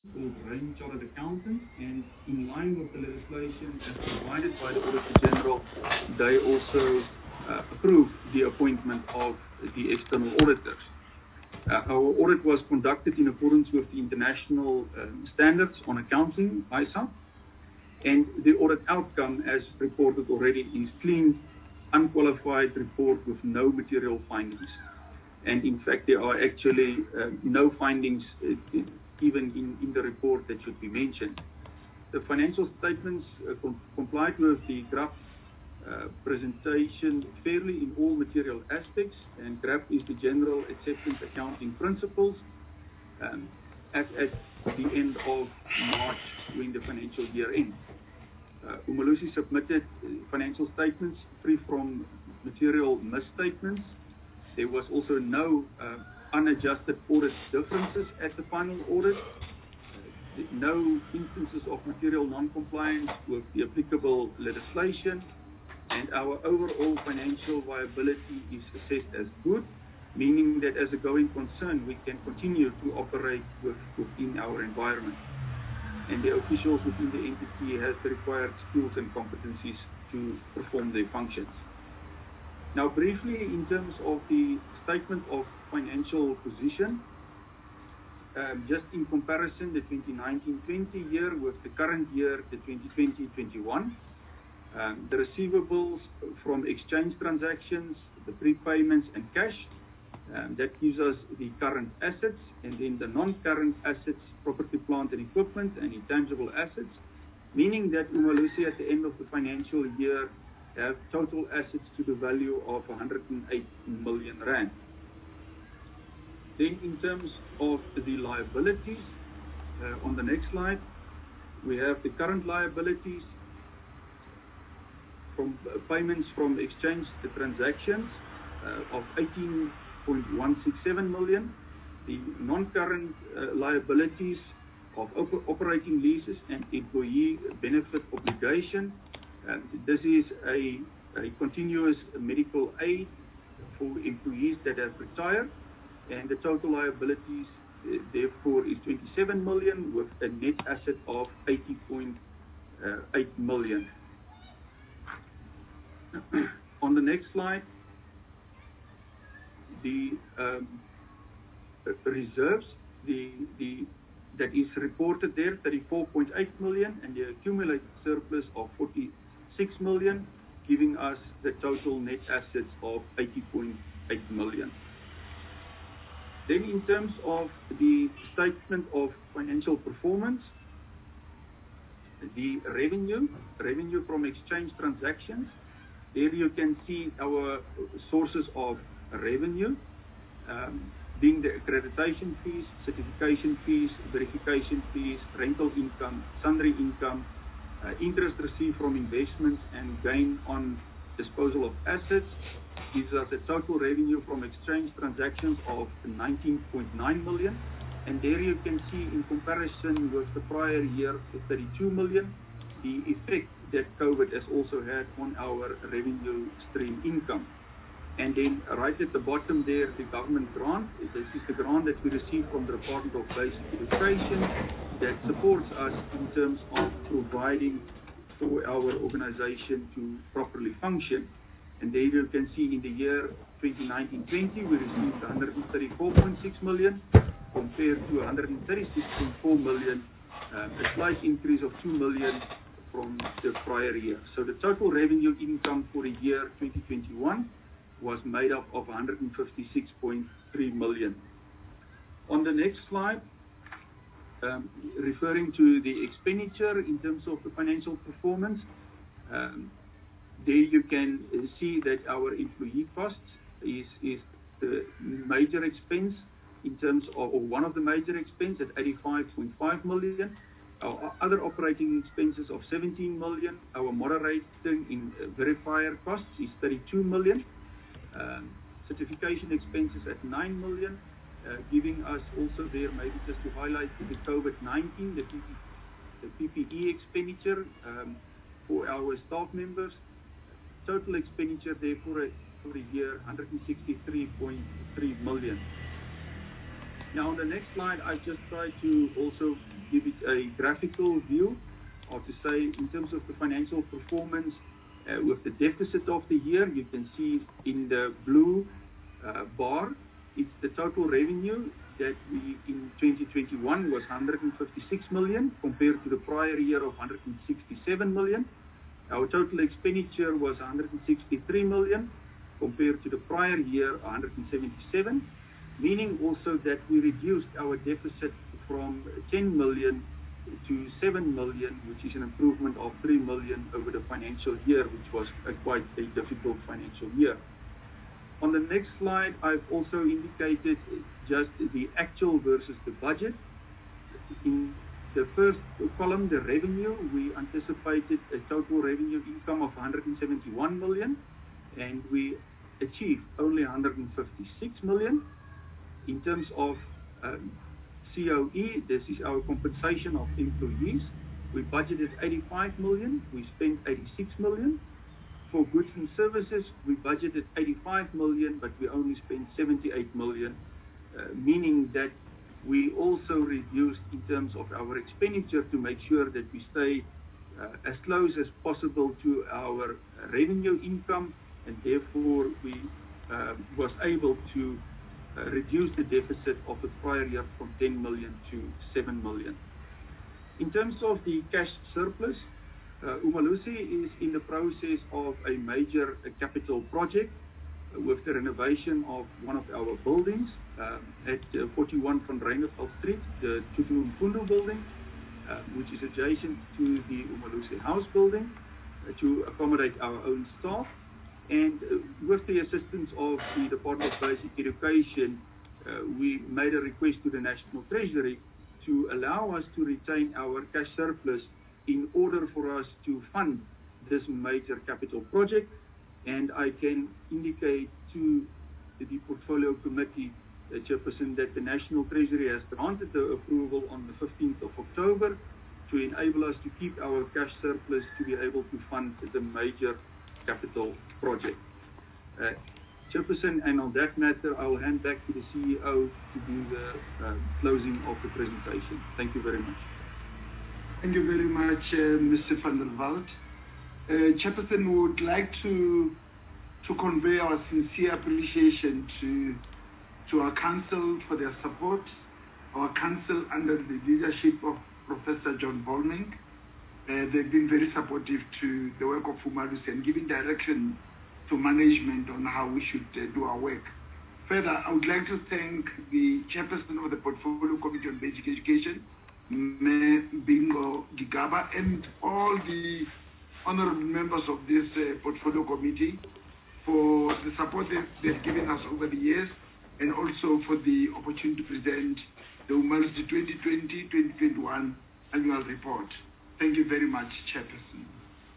called Range Chartered Accountants, and in line with the legislation as provided by the Auditor General, they also approved the appointment of the external auditors. Our audit was conducted in accordance with the International Standards on Accounting, ISA, and the audit outcome, as reported already, is clean, unqualified report with no material findings. And in fact, there are actually no findings even in the report that should be mentioned. The financial statements complied with the GRAP presentation fairly in all material aspects, and GRAP is the General Acceptance Accounting Principles as at the end of March when the financial year ends. Umalusi submitted financial statements free from material misstatements. There was also no unadjusted audit differences at the final audit, no instances of material non-compliance with the applicable legislation, and our overall financial viability is assessed as good, meaning that as a going concern, we can continue to operate within our environment. And the officials within the entity have the required skills and competencies to perform their functions. Now, briefly, in terms of the statement of financial position, just in comparison, the 2019-20 year with the current year, the 2020-21, the receivables from exchange transactions, the prepayments and cash, that gives us the current assets, and then the non-current assets, property, plant and equipment, and intangible assets, meaning that Umalusi at the end of the financial year have total assets to the value of 108 million rand. Then in terms of the liabilities, on the next slide, we have the current liabilities from payments from exchange transactions of 18.167 million, the non-current liabilities of operating leases and employee benefit obligation. This is a continuous medical aid for employees that have retired, and the total liabilities therefore is 27 million with a net asset of 80.8 million. On the next slide, the reserves, that is reported there, 34.8 million, and the accumulated surplus of 46 million, giving us the total net assets of 80.8 million. Then in terms of the statement of financial performance, the revenue from exchange transactions, there you can see our sources of revenue, being the accreditation fees, certification fees, verification fees, rental income, sundry income, interest received from investments, and gain on disposal of assets, gives us a total revenue from exchange transactions of 19.9 million. And there you can see, in comparison with the prior year, the 32 million, the effect that COVID has also had on our revenue stream income. And then right at the bottom there, the government grant. This is the grant that we receive from the Department of Basic Education that supports us in terms of providing for our organization to properly function. And there you can see in the year 2019-20, we received 134.6 million compared to 136.4 million, a slight increase of 2 million from the prior year. So the total revenue income for the year 2021 was made up of 156.3 million. On the next slide, referring to the expenditure in terms of the financial performance, there you can see that our employee costs is the major expense in terms of, or one of the major expenses at 85.5 million. Our other operating expenses of 17 million. Our moderating in verifier costs is 32 million. Certification expenses at 9 million, giving us also there, maybe just to highlight the COVID-19, the PPE expenditure for our staff members. Total expenditure there for the year, 163.3 million. Now on the next slide, I just try to also give a graphical view, or to say in terms of the financial performance with the deficit of the year. You can see in the blue bar, it's the total revenue that we in 2021 was 156 million compared to the prior year of 167 million. Our total expenditure was 163 million compared to the prior year 177, meaning also that we reduced our deficit from 10 million to 7 million, which is an improvement of 3 million over the financial year, which was quite a difficult financial year. On the next slide, I've also indicated just the actual versus the budget. In the first column, the revenue, we anticipated a total revenue income of 171 million, and we achieved only 156 million. In terms of COE, this is our compensation of employees. We budgeted 85 million, we spent 86 million. For goods and services, we budgeted 85 million, but we only spent 78 million, meaning that we also reduced in terms of our expenditure to make sure that we stay as close as possible to our revenue income, and therefore we was able to reduce the deficit of the prior year from 10 million to 7 million. In terms of the cash surplus, Umalusi is in the process of a major capital project with the renovation of one of our buildings at 41 van Reineveld Street, the Tutu Mfundo building, which is adjacent to the Umalusi House building, to accommodate our own staff. And with the assistance of the Department of Basic Education, we made a request to the National Treasury to allow us to retain our cash surplus in order for us to fund this major capital project. And I can indicate to the Portfolio Committee Chairperson that the National Treasury has granted the approval on the 15th of October to enable us to keep our cash surplus to be able to fund the major capital project. Chairperson, and on that matter, I will hand back to the CEO to do the closing of the presentation. Thank you very much. Thank you very much, Mr. van der Walt. Chairperson, we would like to convey our sincere appreciation to our council for their support, our council under the leadership of Professor John Volming. They've been very supportive to the work of Umalusi and giving direction to management on how we should do our work. Further, I would like to thank the Chairperson of the Portfolio Committee on Basic Education, Bingo Gigaba, and all the honorable members of this Portfolio Committee for the support they've given us over the years, and also for the opportunity to present the Umalusi 2020-2021 annual report. Thank you very much, Chairperson.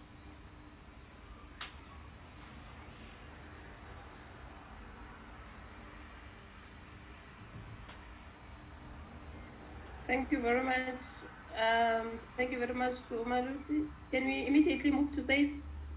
Thank you very much. Thank you very much to Umalusi. Can we immediately move to base?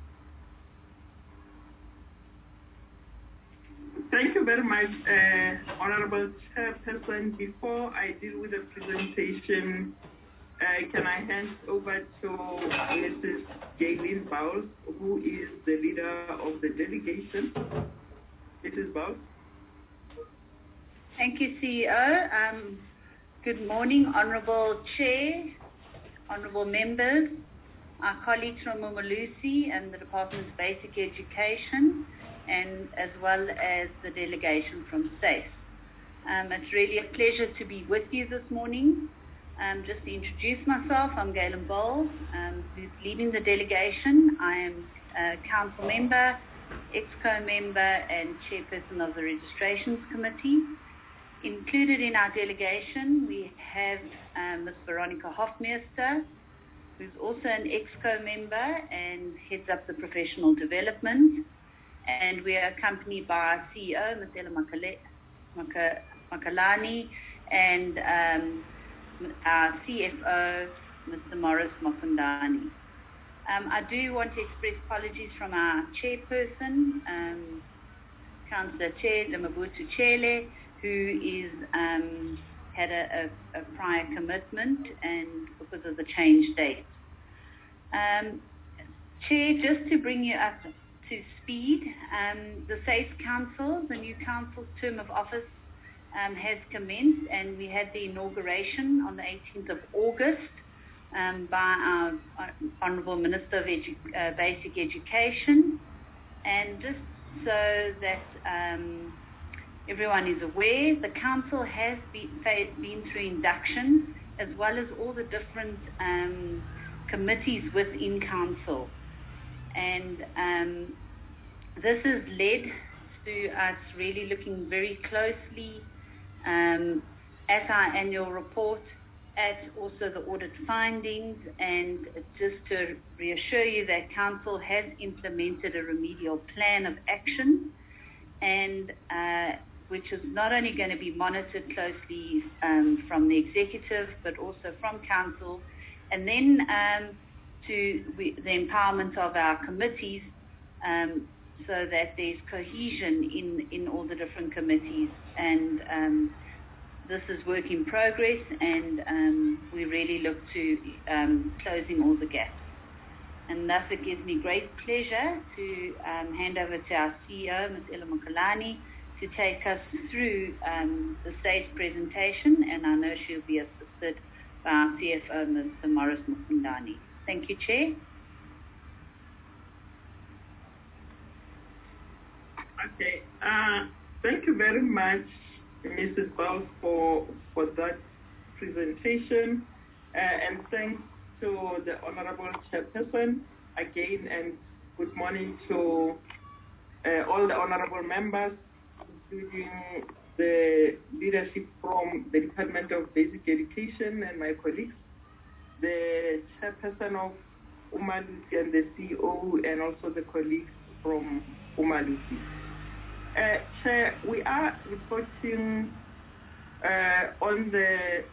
Thank you very much, Honorable Chairperson. Before I deal with the presentation, can I hand over to Mrs. Jaylene Bowles, who is the leader of the delegation? Mrs. Bowles. Thank you, CEO. Good morning, Honourable Chair, Honourable Members, our colleagues from Umalusi and the Department of Basic Education, and as well as the delegation from SAFE. It's really a pleasure to be with you this morning. Just to introduce myself, I'm Galen Bowles, who's leading the delegation. I am a council member, EXCO member, and chairperson of the Registrations Committee. Included in our delegation, we have Ms. Veronica Hofmeester, who's also an EXCO member and heads up the professional development. And we are accompanied by our CEO, Ms. Ella Makalani, and our CFO, Mr. Morris Mokundani. I do want to express apologies from our chairperson, Councillor Chair Mabutu Chele, who is had a prior commitment and because of the change date. Chair, just to bring you up to speed, the SAFE Council, the new council's term of office has commenced, and we had the inauguration on the 18th of August by our Honourable Minister of Basic Education. And just so that everyone is aware, the council has been through inductions as well as all the different committees within council. And this has led to us really looking very closely at our annual report, at also the audit findings, and just to reassure you that council has implemented a remedial plan of action, and which is not only going to be monitored closely from the executive but also from council, and then to the empowerment of our committees so that there's cohesion in all the different committees. And this is work in progress, and we really look to closing all the gaps. And thus it gives me great pleasure to hand over to our CEO, Ms. Ella Mokalani, to take us through the stage presentation, and I know she'll be assisted by our CFO, Mr. Morris Mukundani. Thank you, Chair. Okay. Thank you very much, Mrs. Bowles, for that presentation, and thanks to the Honourable Chairperson again, and good morning to all the Honourable members, including the leadership from the Department of Basic Education and my colleagues, the Chairperson of Umalusi and the CEO, and also the colleagues from Umalusi. Chair, we are reporting on the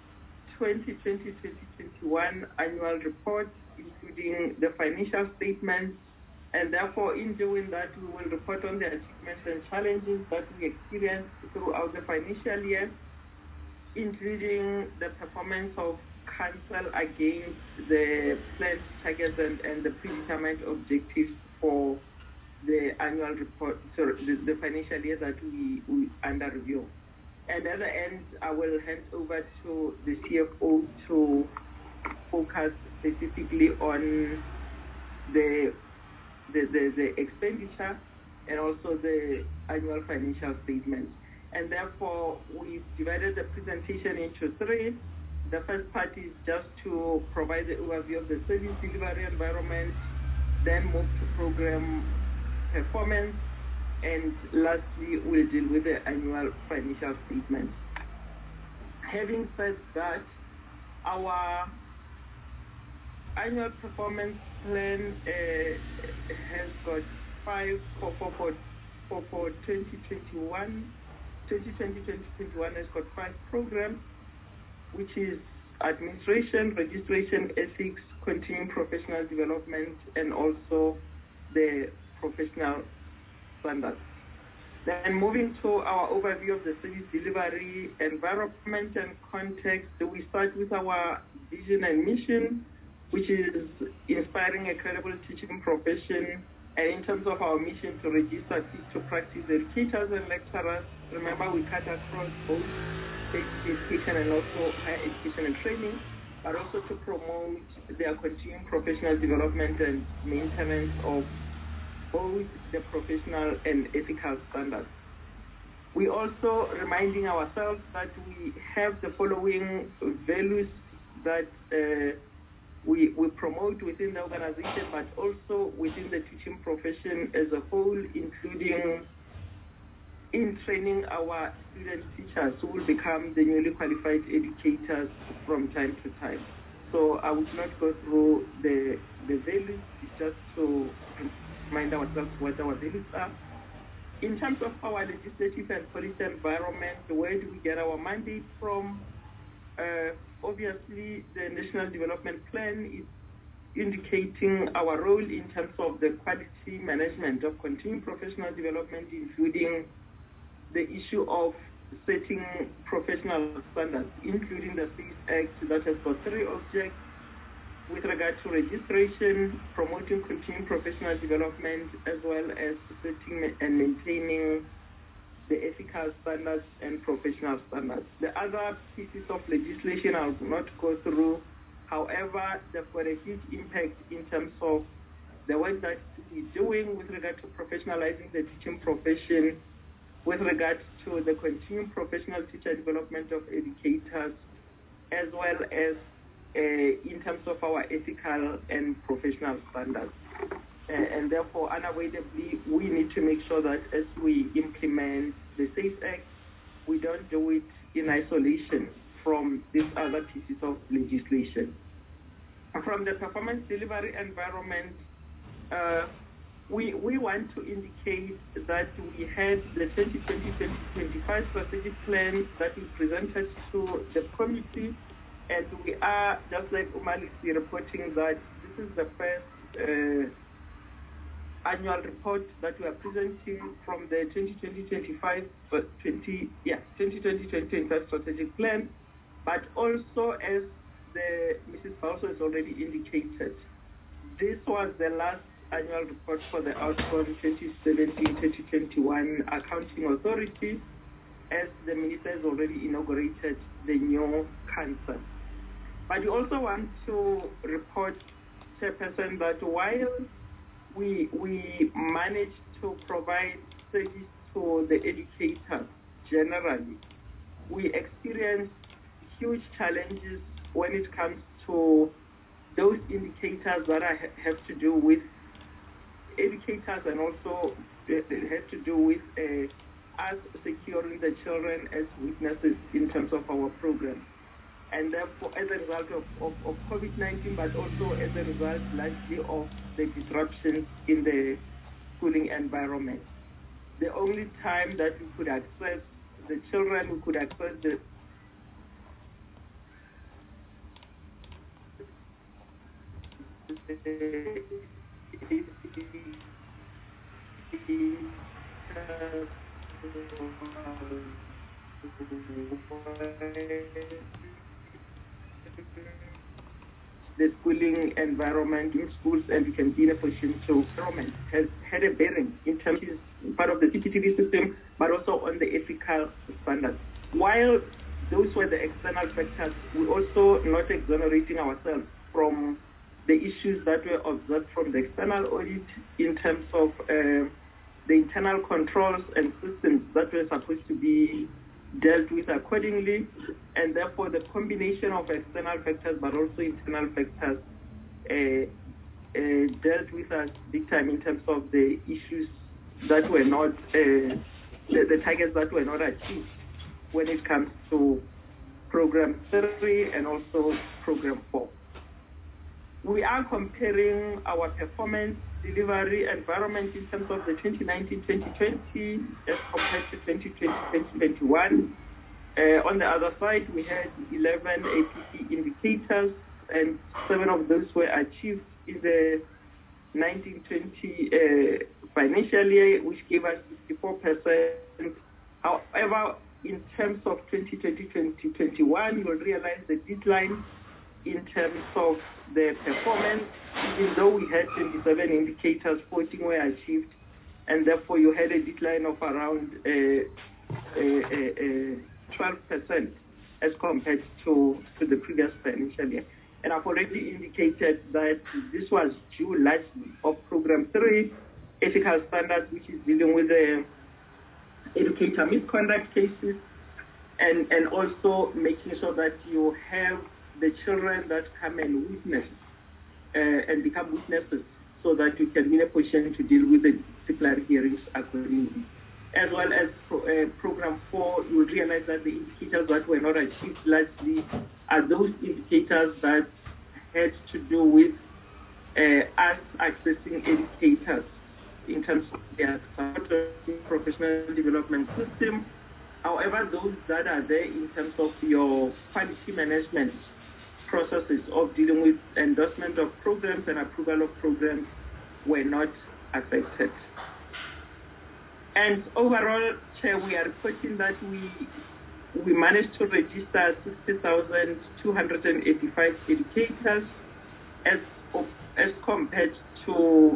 2020-2021 annual report, including the financial statements, and therefore in doing that we will report on the achievements and challenges that we experienced throughout the financial year, including the performance of Council against the planned targets and the predetermined objectives for the annual report, sorry, the financial year that we under review. And at the end, I will hand over to the CFO to focus specifically on the expenditure and also the annual financial statements. And therefore, we've divided the presentation into three. The first part is just to provide the overview of the service delivery environment, then move to program performance, and lastly, we'll deal with the annual financial statements. Having said that, our annual performance plan has got 5 for 2021. 2020-2021 has got 5 programs, which is administration, registration, ethics, continuing professional development, and also the professional standards. Then moving to our overview of the service delivery environment and context, we start with our vision and mission, which is inspiring a credible teaching profession. And in terms of our mission to register teach-to-practice educators and lecturers, remember we cut across both basic education and also higher education and training, but also to promote their continuing professional development and maintenance of both the professional and ethical standards. We also reminding ourselves that we have the following values that we promote within the organization, but also within the teaching profession as a whole, including in training our student teachers who will become the newly qualified educators from time to time. So I would not go through the values, it's just to remind ourselves what our values are. In terms of our legislative and policy environment, where do we get our mandate from? Obviously, the National Development Plan is indicating our role in terms of the quality management of continuing professional development, including the issue of setting professional standards, including the SAFE Act that has got 3 objects with regard to registration, promoting continuing professional development, as well as setting and maintaining the ethical standards and professional standards. The other pieces of legislation I will not go through. However, they've got a huge impact in terms of the work that we're doing with regard to professionalizing the teaching profession, with regard to the continuing professional teacher development of educators, as well as in terms of our ethical and professional standards. And therefore, unavoidably, we need to make sure that as we implement the SAFE Act, we don't do it in isolation from these other pieces of legislation. From the performance delivery environment, we want to indicate that we had the 2020-2025 strategic plan that we presented to the committee, and we are, just like Umalusi, reporting that this is the first annual report that we are presenting from the 2020-25 strategic plan, but also, as Mrs. Bauso has already indicated, this was the last annual report for the outcome 2017-2021 Accounting Authority, as the Minister has already inaugurated the new council. But we also want to report, Chairperson, that while we managed to provide service to the educators generally, we experienced huge challenges when it comes to those indicators that have to do with educators, and also have to do with us securing the children as witnesses in terms of our program. And therefore, as a result of COVID-19, but also as a result largely of the disruptions in the schooling environment. The only time that we could access the children, we could access the the schooling environment in schools, and we can be in a position to government has had a bearing in terms of part of the CCTV system, but also on the ethical standards. While those were the external factors, we also not exonerating ourselves from the issues that were observed from the external audit in terms of the internal controls and systems that were supposed to be dealt with accordingly, and therefore the combination of external factors but also internal factors dealt with us big time in terms of the issues that were not, the targets that were not achieved when it comes to Program 3 and also Program 4. We are comparing our performance delivery environment in terms of the 2019-2020 as compared to 2020-2021. On the other side, we had 11 APC indicators, and 7 of those were achieved in the 1920 financial year, which gave us 64%. However, in terms of 2020-2021, you will realize the decline in terms of the performance. Even though we had 27 indicators, 14 were achieved, and therefore you had a decline of around 12% as compared to the previous financial year. And I've already indicated that this was due largely of Program 3, ethical standards, which is dealing with the educator misconduct cases, and also making sure that you have the children that come and witness and become witnesses, so that you can be in a position to deal with the disciplinary hearings accordingly. As well as Program 4, you will realize that the indicators that were not achieved largely are those indicators that had to do with us accessing educators in terms of their professional development system. However, those that are there in terms of your quality management processes of dealing with endorsement of programs and approval of programs were not affected. And overall, Chair, we are reporting that we managed to register 60,285 educators as compared to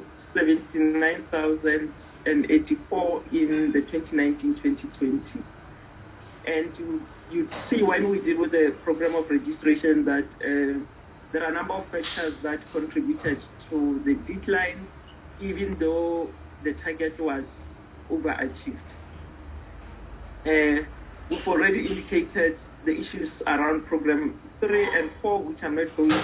79,084 in the 2019-2020. And you see when we deal with the program of registration that there are a number of factors that contributed to the decline, even though the target was overachieved. We've already indicated the issues around program 3 and 4, which I'm not going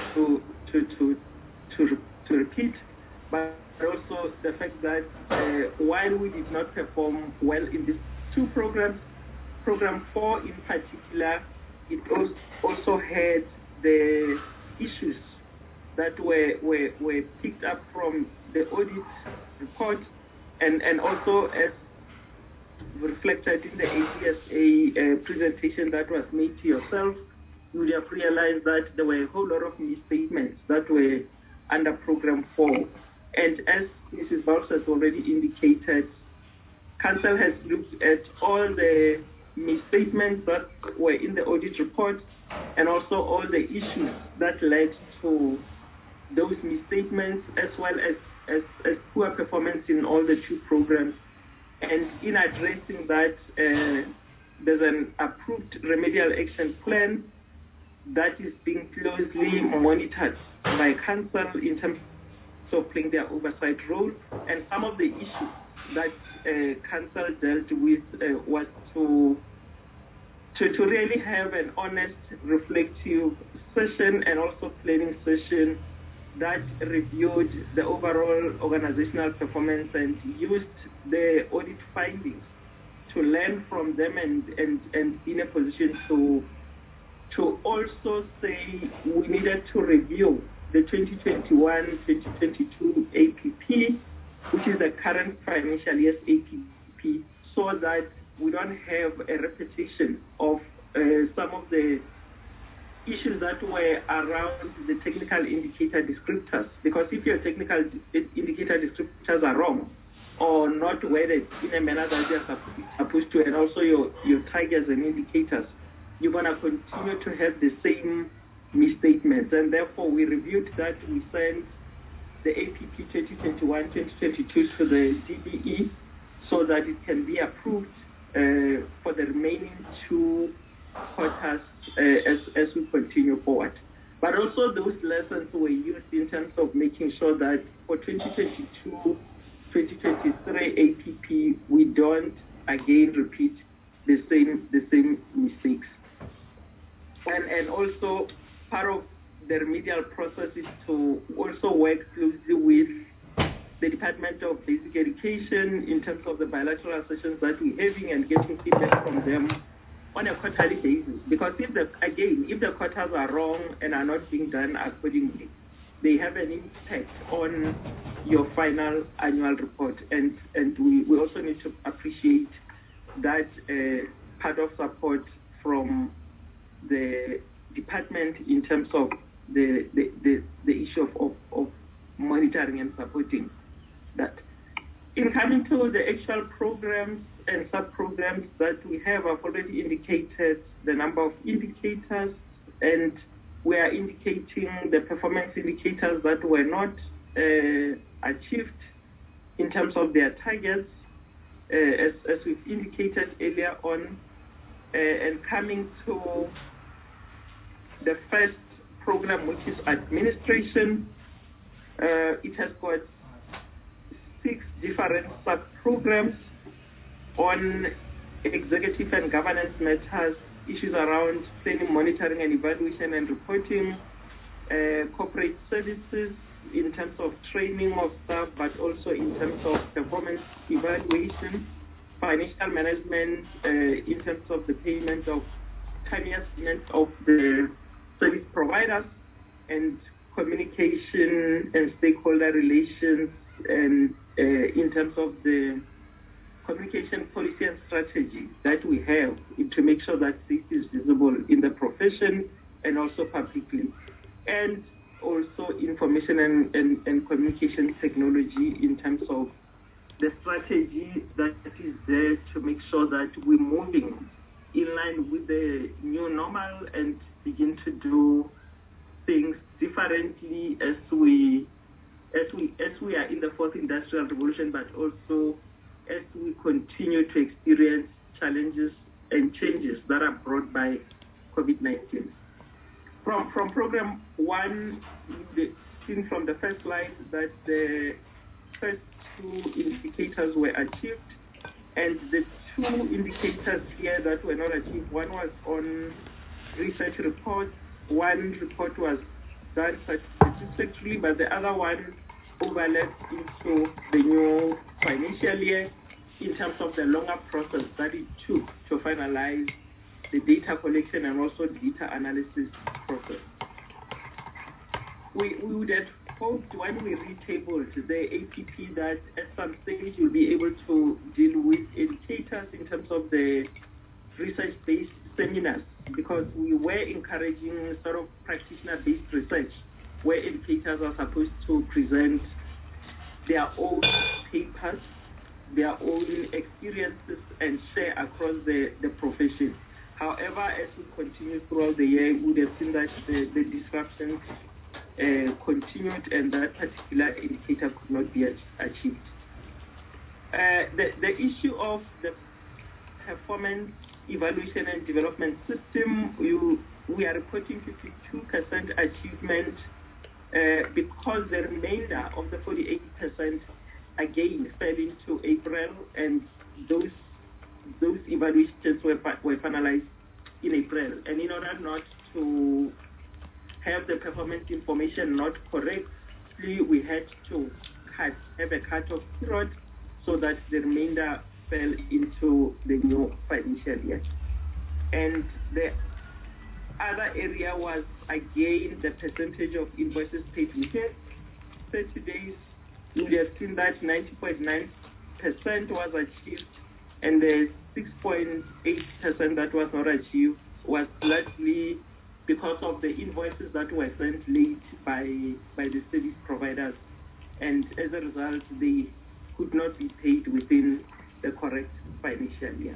to repeat, but also the fact that while we did not perform well in these two programs, program 4 in particular, it also had the issues that were picked up from the audit report and also as reflected in the ACSA presentation that was made to yourself. You would have realized that there were a whole lot of misstatements that were under program 4. And as Mrs. Bowles has already indicated, Council has looked at all the misstatements that were in the audit report and also all the issues that led to those misstatements, as well as poor performance in all the two programs. And in addressing that, there's an approved remedial action plan that is being closely monitored by Council in terms of playing their oversight role. And some of the issues that Council dealt with was to really have an honest, reflective session and also planning session that reviewed the overall organizational performance and used the audit findings to learn from them and in a position to also say we needed to review the 2021-2022 APP, which is the current financial year's APP, so that we don't have a repetition of some of the issues that were around the technical indicator descriptors. Because if your technical indicator descriptors are wrong or not worded in a manner that they are supposed to, and also your targets and indicators, you're going to continue to have the same misstatements. And therefore, we reviewed that. We sent the APP 2021-2022 to the DBE so that it can be approved for the remaining two quarters as we continue forward. But also those lessons were used in terms of making sure that for 2022-2023 APP, we don't again repeat the same mistakes. And also part of the remedial process is to also work closely with the Department of Basic Education in terms of the bilateral sessions that we're having and getting feedback from them on a quarterly basis. Because if the quotas are wrong and are not being done accordingly, they have an impact on your final annual report. And we also need to appreciate that part of support from the department in terms of the issue of monitoring and supporting that. In coming to the actual programs and sub-programs that we have, I've already indicated the number of indicators, and we are indicating the performance indicators that were not achieved in terms of their targets, as we've indicated earlier on. And coming to the first program, which is administration, it has got 6 different sub-programs on executive and governance matters, issues around planning, monitoring and evaluation and reporting, corporate services in terms of training of staff, but also in terms of performance evaluation, financial management in terms of the payment of timely estimate of the service providers, and communication and stakeholder relations, and in terms of the communication policy and strategy that we have to make sure that this is visible in the profession and also publicly, and also information and communication technology in terms of the strategy that is there to make sure that we're moving in line with the new normal and begin to do things differently as we are in the fourth industrial revolution, but also as we continue to experience challenges and changes that are brought by COVID-19. From program one, you've seen from the first slide that the first two indicators were achieved, and the two indicators here that were not achieved, one was on research reports, one report was done satisfactorily, but the other one overlapped into the new financial year in terms of the longer process that it took to finalize the data collection and also data analysis process. We would have hoped when we retabled the APP that at some stage you'll be able to deal with educators in terms of the research-based seminars, because we were encouraging sort of practitioner-based research where educators are supposed to present their own papers, their own experiences, and share across the profession. However, as we continue throughout the year, we would have seen that the disruptions continued and that particular indicator could not be achieved. The issue of the performance evaluation and development system, we are reporting 52% achievement because the remainder of the 48% again fell into April, and those evaluations were finalized in April. And in order not to have the performance information not correctly, we had to have a cut-off period so that the remainder fell into the new financial year. And the other area was, again, the percentage of invoices paid within 30 days. You would have seen that 90.9% was achieved, and the 6.8% that was not achieved was largely because of the invoices that were sent late by the service providers, and as a result, they could not be paid within the correct financial year.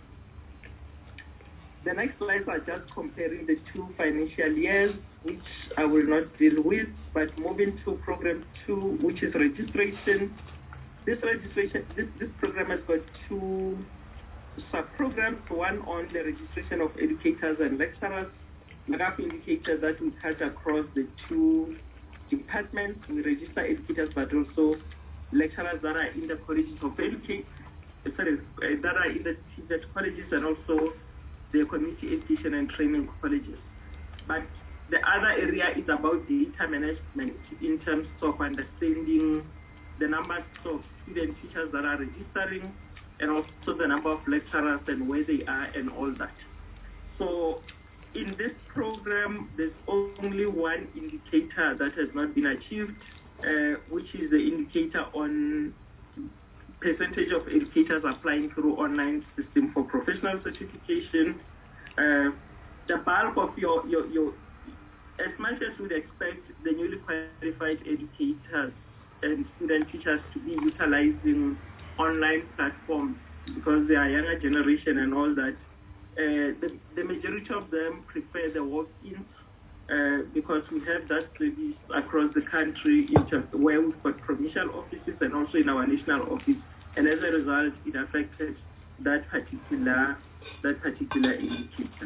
The next slides are just comparing the two financial years, which I will not deal with, but moving to program 2, which is registration. This program has got two sub-programs, one on the registration of educators and lecturers. We have indicators that we touch across the two departments. We register educators, but also lecturers that are in the colleges of education, that are in the TVET colleges, and also the community education and training colleges. But the other area is about data management in terms of understanding the numbers of student teachers that are registering, and also the number of lecturers and where they are and all that. So in this program, there's only one indicator that has not been achieved, which is the indicator on percentage of educators applying through online system for professional certification. The bulk of your as much as we'd expect the newly qualified educators and student teachers to be utilizing online platforms because they are younger generation and all that, the majority of them prefer the walk-ins because we have that service across the country in terms where we've got provincial offices and also in our national office, and as a result, it affected that particular indicator.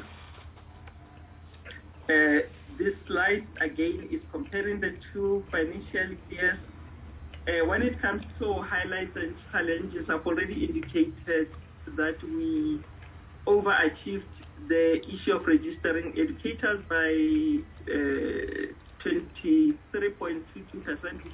This slide again is comparing the two financial years. When it comes to highlights and challenges, I've already indicated that we overachieved the issue of registering educators by 23.22%,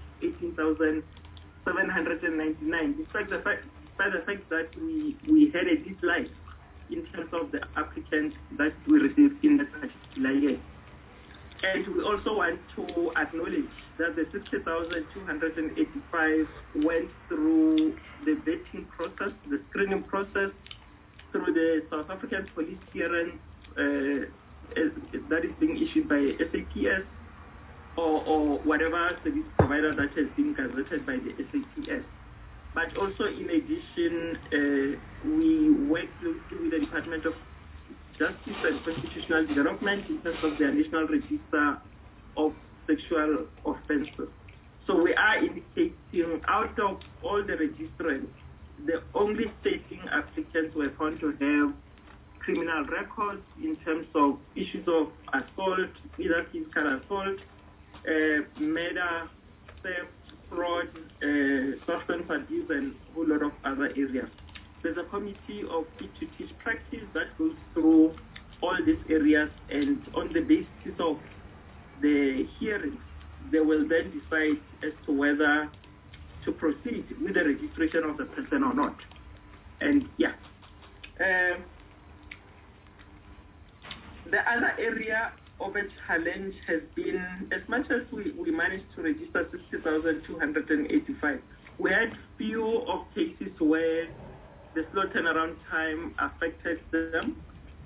18,799, despite the fact that we had a decline in terms of the applicants that we received in that particular year. And we also want to acknowledge that the 60,285 went through the vetting process, the screening process, through the South African police clearance that is being issued by SAPS or whatever service provider that has been gazetted by the SAPS. But also, in addition, we work closely with the Department of Justice and Constitutional Development in terms of their National Register of Sexual Offences. So we are indicating out of all the registrants, the only stating applicants were found to have criminal records in terms of issues of assault, either physical assault, murder, theft, fraud, substance abuse, and a whole lot of other areas. There's a committee of Fit to Teach practice that goes through all these areas, and on the basis of the hearings, they will then decide as to whether to proceed with the registration of the person or not. And yeah. The other area of a challenge has been, as much as we managed to register 60,285, we had few of cases where the slow turnaround time affected them.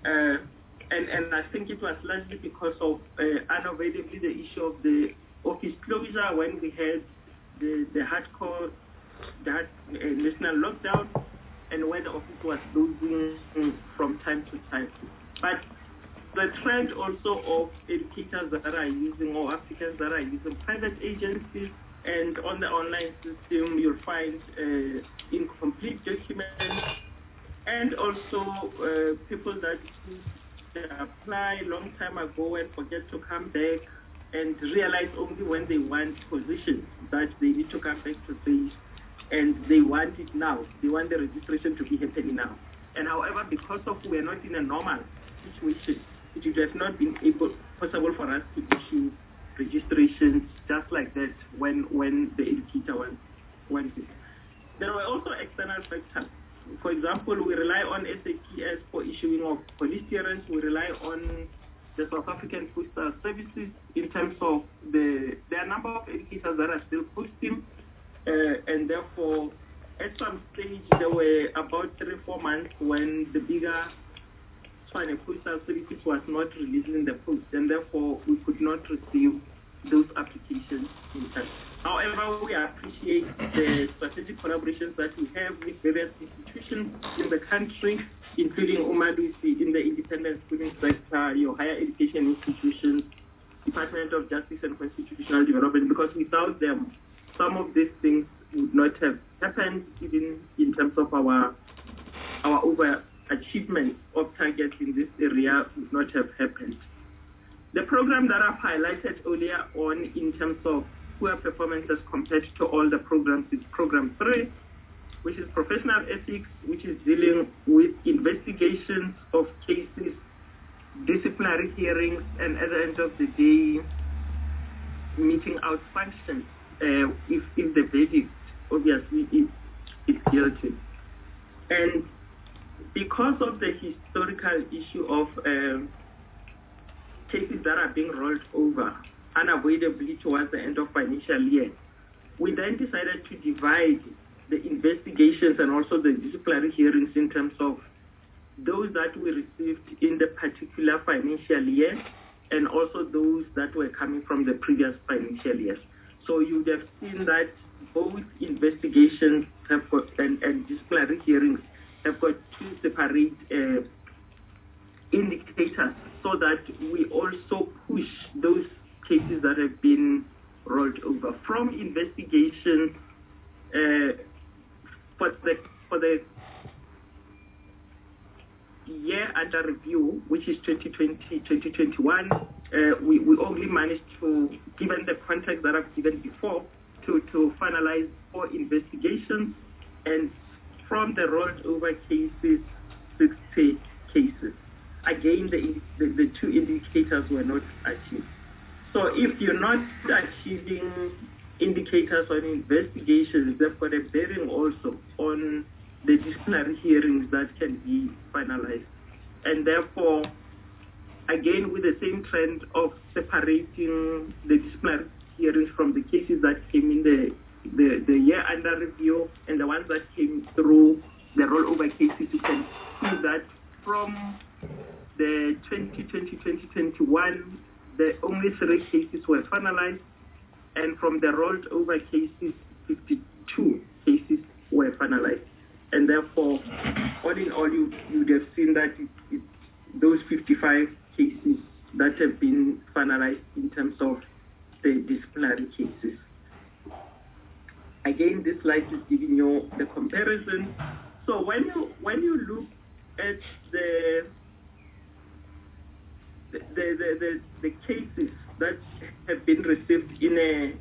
And I think it was largely because of unavoidably the issue of the office closure when we had the hardcore national lockdown, and where the office was closing from time to time. But the trend also of educators that are using, or applicants that are using private agencies, and on the online system you'll find incomplete documents, and also people that apply long time ago and forget to come back and realize only when they want positions that they need to come back to say, and they want it now. They want the registration to be happening now. And however, because of we're not in a normal situation, it would have not been possible for us to issue registrations just like that when the educator wants it. There were also external factors. For example, we rely on SAPS for issuing of police clearance. We rely on the South African Postal Services in terms of there are a number of educators that are still posting, and therefore at some stage there were about 3-4 months when the bigger Tshwane Postal Services was not releasing the post, and therefore we could not receive those applications in time. However, we appreciate the strategic collaborations that we have with various institutions in the country, including Umalusi in the independent schooling sector, your higher education institutions, Department of Justice and Constitutional Development, because without them, some of these things would not have happened, even in terms of our overachievement of targets in this area would not have happened. The program that I've highlighted earlier on in terms of poor performances compared to all the programs is Program 3, which is Professional Ethics, which is dealing with investigations of cases, disciplinary hearings, and at the end of the day, meting out functions if the verdict obviously is guilty. And because of the historical issue of cases that are being rolled over unavoidably towards the end of financial year, we then decided to divide the investigations and also the disciplinary hearings in terms of those that we received in the particular financial year and also those that were coming from the previous financial years. So you would have seen that both investigations have got and disciplinary hearings have got two separate indicators, so that we also push those cases that have been rolled over from investigation for the year under review, which is 2020-2021. We only managed to, given the context that I've given before, to finalize 4 investigations, and from the rolled over cases, 60 cases. Again, the 2 indicators were not achieved. So if you're not achieving indicators on investigations, they've got a bearing also on the disciplinary hearings that can be finalized. And therefore, again, with the same trend of separating the disciplinary hearings from the cases that came in the year under review and the ones that came through the rollover cases, you can see that from the 2020-2021, the only 3 cases were finalized, and from the rolled over cases, 52 cases were finalized. And therefore, all in all, you would have seen that those 55 cases that have been finalized in terms of the disciplinary cases. Again, this slide is giving you the comparison. So when you look at the cases that have been received in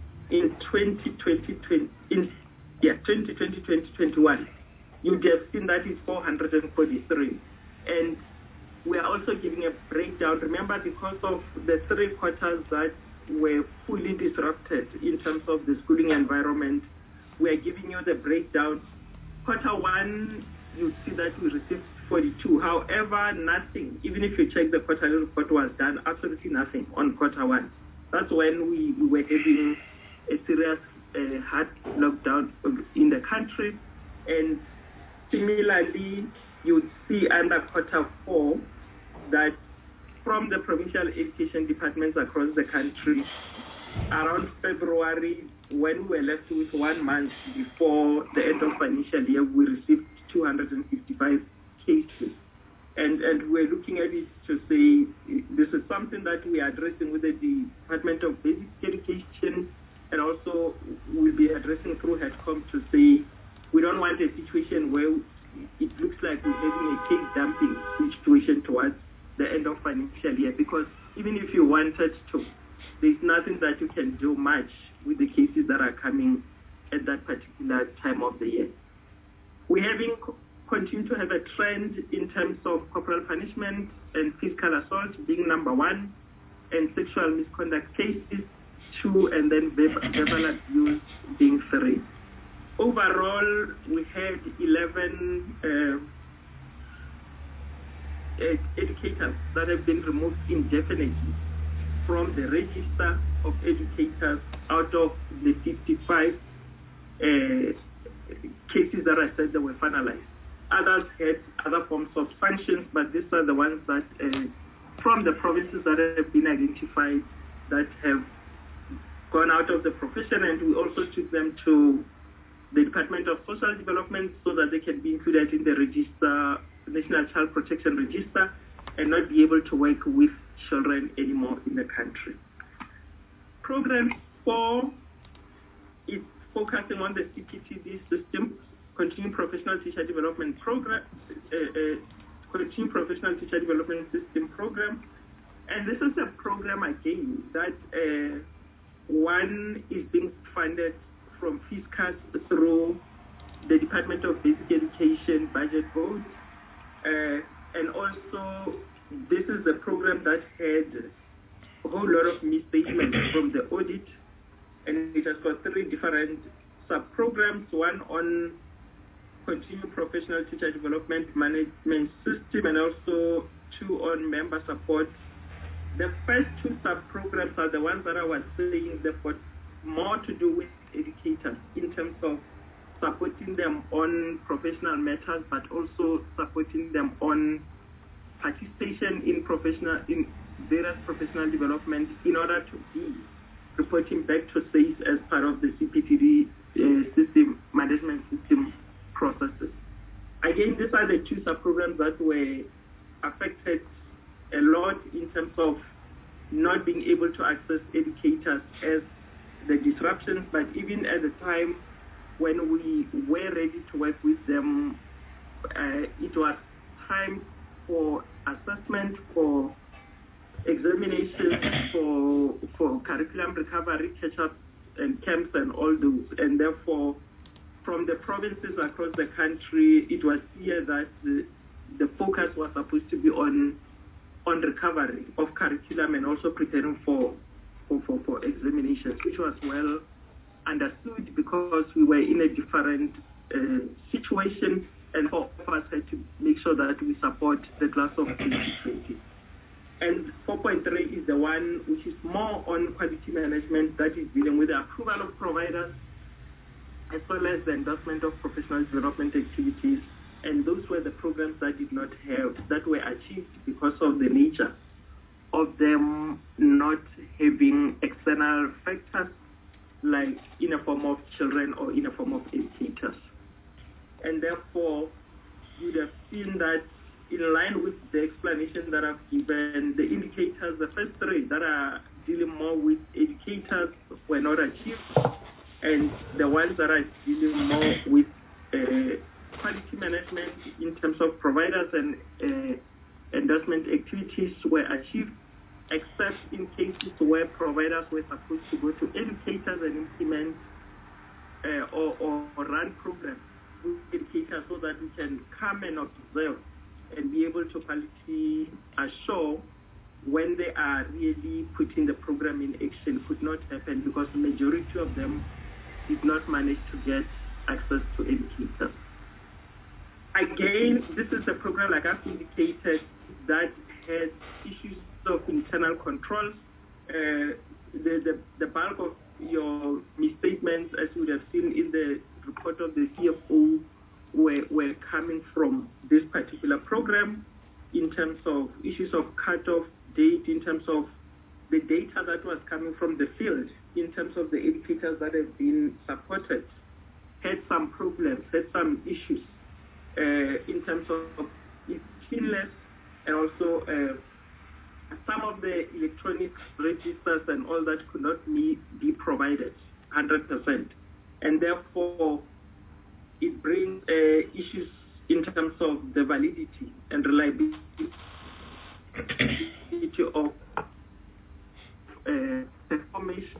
2020-2021, you'd have seen that is 443. And we are also giving a breakdown. Remember, because of the 3 quarters that were fully disrupted in terms of the schooling environment, we are giving you the breakdown. Q1, you see that we received 42. However, nothing, even if you check the quarterly report was done, absolutely nothing on Q1. That's when we were having a serious hard lockdown in the country. And similarly, you'd see under Q4 that from the provincial education departments across the country, around February, when we were left with 1 month before the end of financial year, we received 255 cases. And we're looking at it to say this is something that we are addressing with the Department of Basic Education, and also we'll be addressing through HEDCOM to say we don't want a situation where it looks like we're having a case dumping situation towards the end of financial year, because even if you wanted to, there's nothing that you can do much with the cases that are coming at that particular time of the year. We're having continue to have a trend in terms of corporal punishment and physical assault being number 1, and sexual misconduct cases 2, and then verbal abuse being 3. Overall, we had 11 educators that have been removed indefinitely from the register of educators out of the 55 cases that I said that were finalized. Others had other forms of sanctions, but these are the ones that from the provinces that have been identified that have gone out of the profession, and we also took them to the Department of Social Development so that they can be included in the register, National Child Protection Register, and not be able to work with children anymore in the country. Program 4 is focusing on the CPTD system, Continuing Professional Teacher Development Program, Continuing Professional Teacher Development System Program. And this is a program, again, that one is being funded from FISCAS through the Department of Basic Education budget vote. And also, this is a program that had a whole lot of misstatements from the audit, and it has got 3 different sub-programs, one on Continuing Professional Teacher Development Management System, and also 2 on member support. The first 2 sub-programs are the ones that I was saying they've got more to do with educators in terms of supporting them on professional matters, but also supporting them on participation in various professional development in order to be reporting back to SACE as part of the CPTD system, management system processes. Again, these are the 2 sub-programs that were affected a lot in terms of not being able to access educators as the disruptions, but even at the time when we were ready to work with them, it was time for assessment, for examinations, for curriculum recovery, catch-up and camps and all those. And therefore, from the provinces across the country, it was clear that the focus was supposed to be on recovery of curriculum and also preparing for examinations, which was well understood because we were in a different situation, and all of us had to make sure that we support the class of 2020. And 4.3 is the one which is more on quality management, that is dealing with the approval of providers as well as the endorsement of professional development activities. And those were the programs that did not have, that were achieved because of the nature of them not having external factors like in a form of children or in a form of educators. and therefore you would have seen that in line with the explanation that I've given, the indicators, the first three that are dealing more with educators were not achieved, and the ones that are dealing more with quality management in terms of providers and endorsement activities were achieved, except in cases where providers were supposed to go to educators and implement or run programs with educators so that we can come and observe and be able to quality assure when they are really putting the program in action could not happen because the majority of them did not manage to get access to educators. Again, this is a program, like I've indicated, that has issues of internal controls. The bulk of your misstatements, as you would have seen in the report of the CFO, were coming from this particular program in terms of issues of cutoff date, in terms of the data that was coming from the field, in terms of the educators that have been supported, had some problems, had some issues in terms of its keenness, and also some of the electronic registers and all that could not be provided 100%. And therefore, it brings issues in terms of the validity and reliability of information.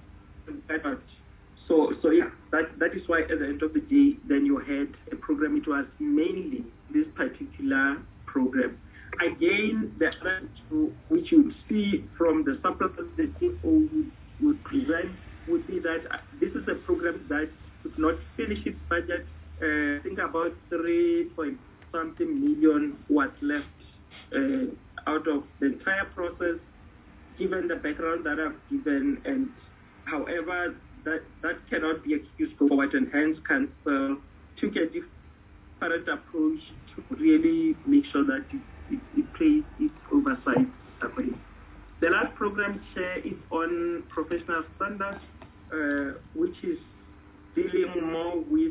So yeah, that is why at the end of the day, then you had a program. It was mainly this particular program. Again, the other issue which you would see from the surplus the CFO would present would be that this is a program that could not finish its budget. I think about 3-point-something million was left out of the entire process, given the background that I've given. And however, that cannot be excused forward, and hence Council took a different approach to really make sure that it plays its oversight. The last program, Chair, is on professional standards, which is dealing more with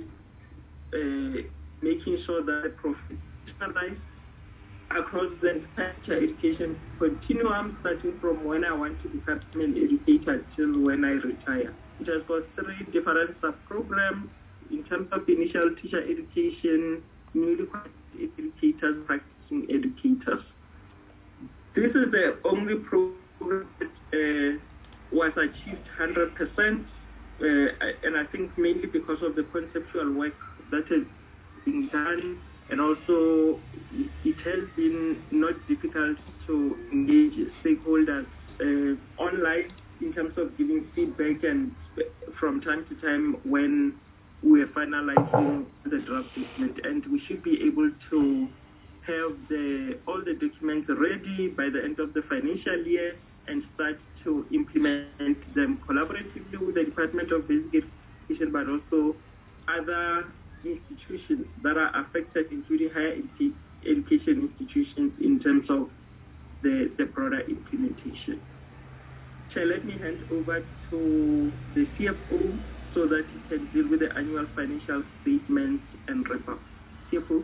making sure that the professionalize across the entire education continuum, starting from when I want to become an educator till when I retire. It has got 3 different sub-programs in terms of initial teacher education, newly qualified educators, practicing educators. This is the only program that was achieved 100%, and I think mainly because of the conceptual work that has been done, and also it has been not difficult to engage stakeholders online in terms of giving feedback, and from time to time when we are finalizing the draft document, and we should be able to have all the documents ready by the end of the financial year and start to implement them collaboratively with the Department of Basic Education, but also other institutions that are affected, including higher education institutions, in terms of the broader implementation. So let me hand over to the CFO so that he can deal with the annual financial statements and wrap up. CFO.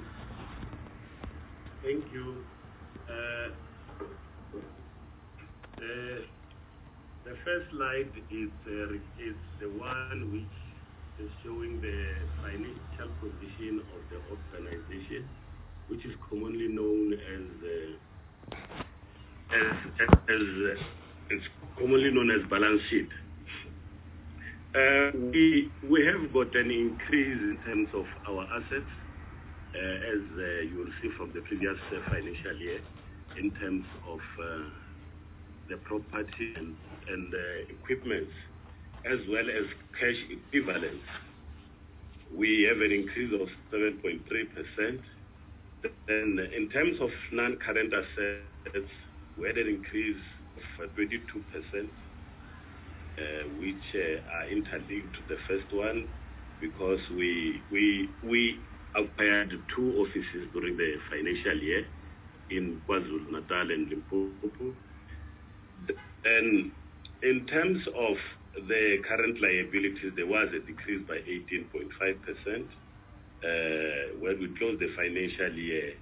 Thank you. The first slide is the one which is showing the financial position of the organization, which is commonly known as balance sheet. We have got an increase in terms of our assets, as you will see from the previous financial year, in terms of the property and equipment, as well as cash equivalents. We have an increase of 7.3%. Then in terms of non-current assets, we had an increase of 22%, which are interlinked to the first one, because we acquired 2 offices during the financial year in KwaZulu-Natal and Limpopo. And in terms of the current liabilities, there was a decrease by 18.5%. when we close the financial year,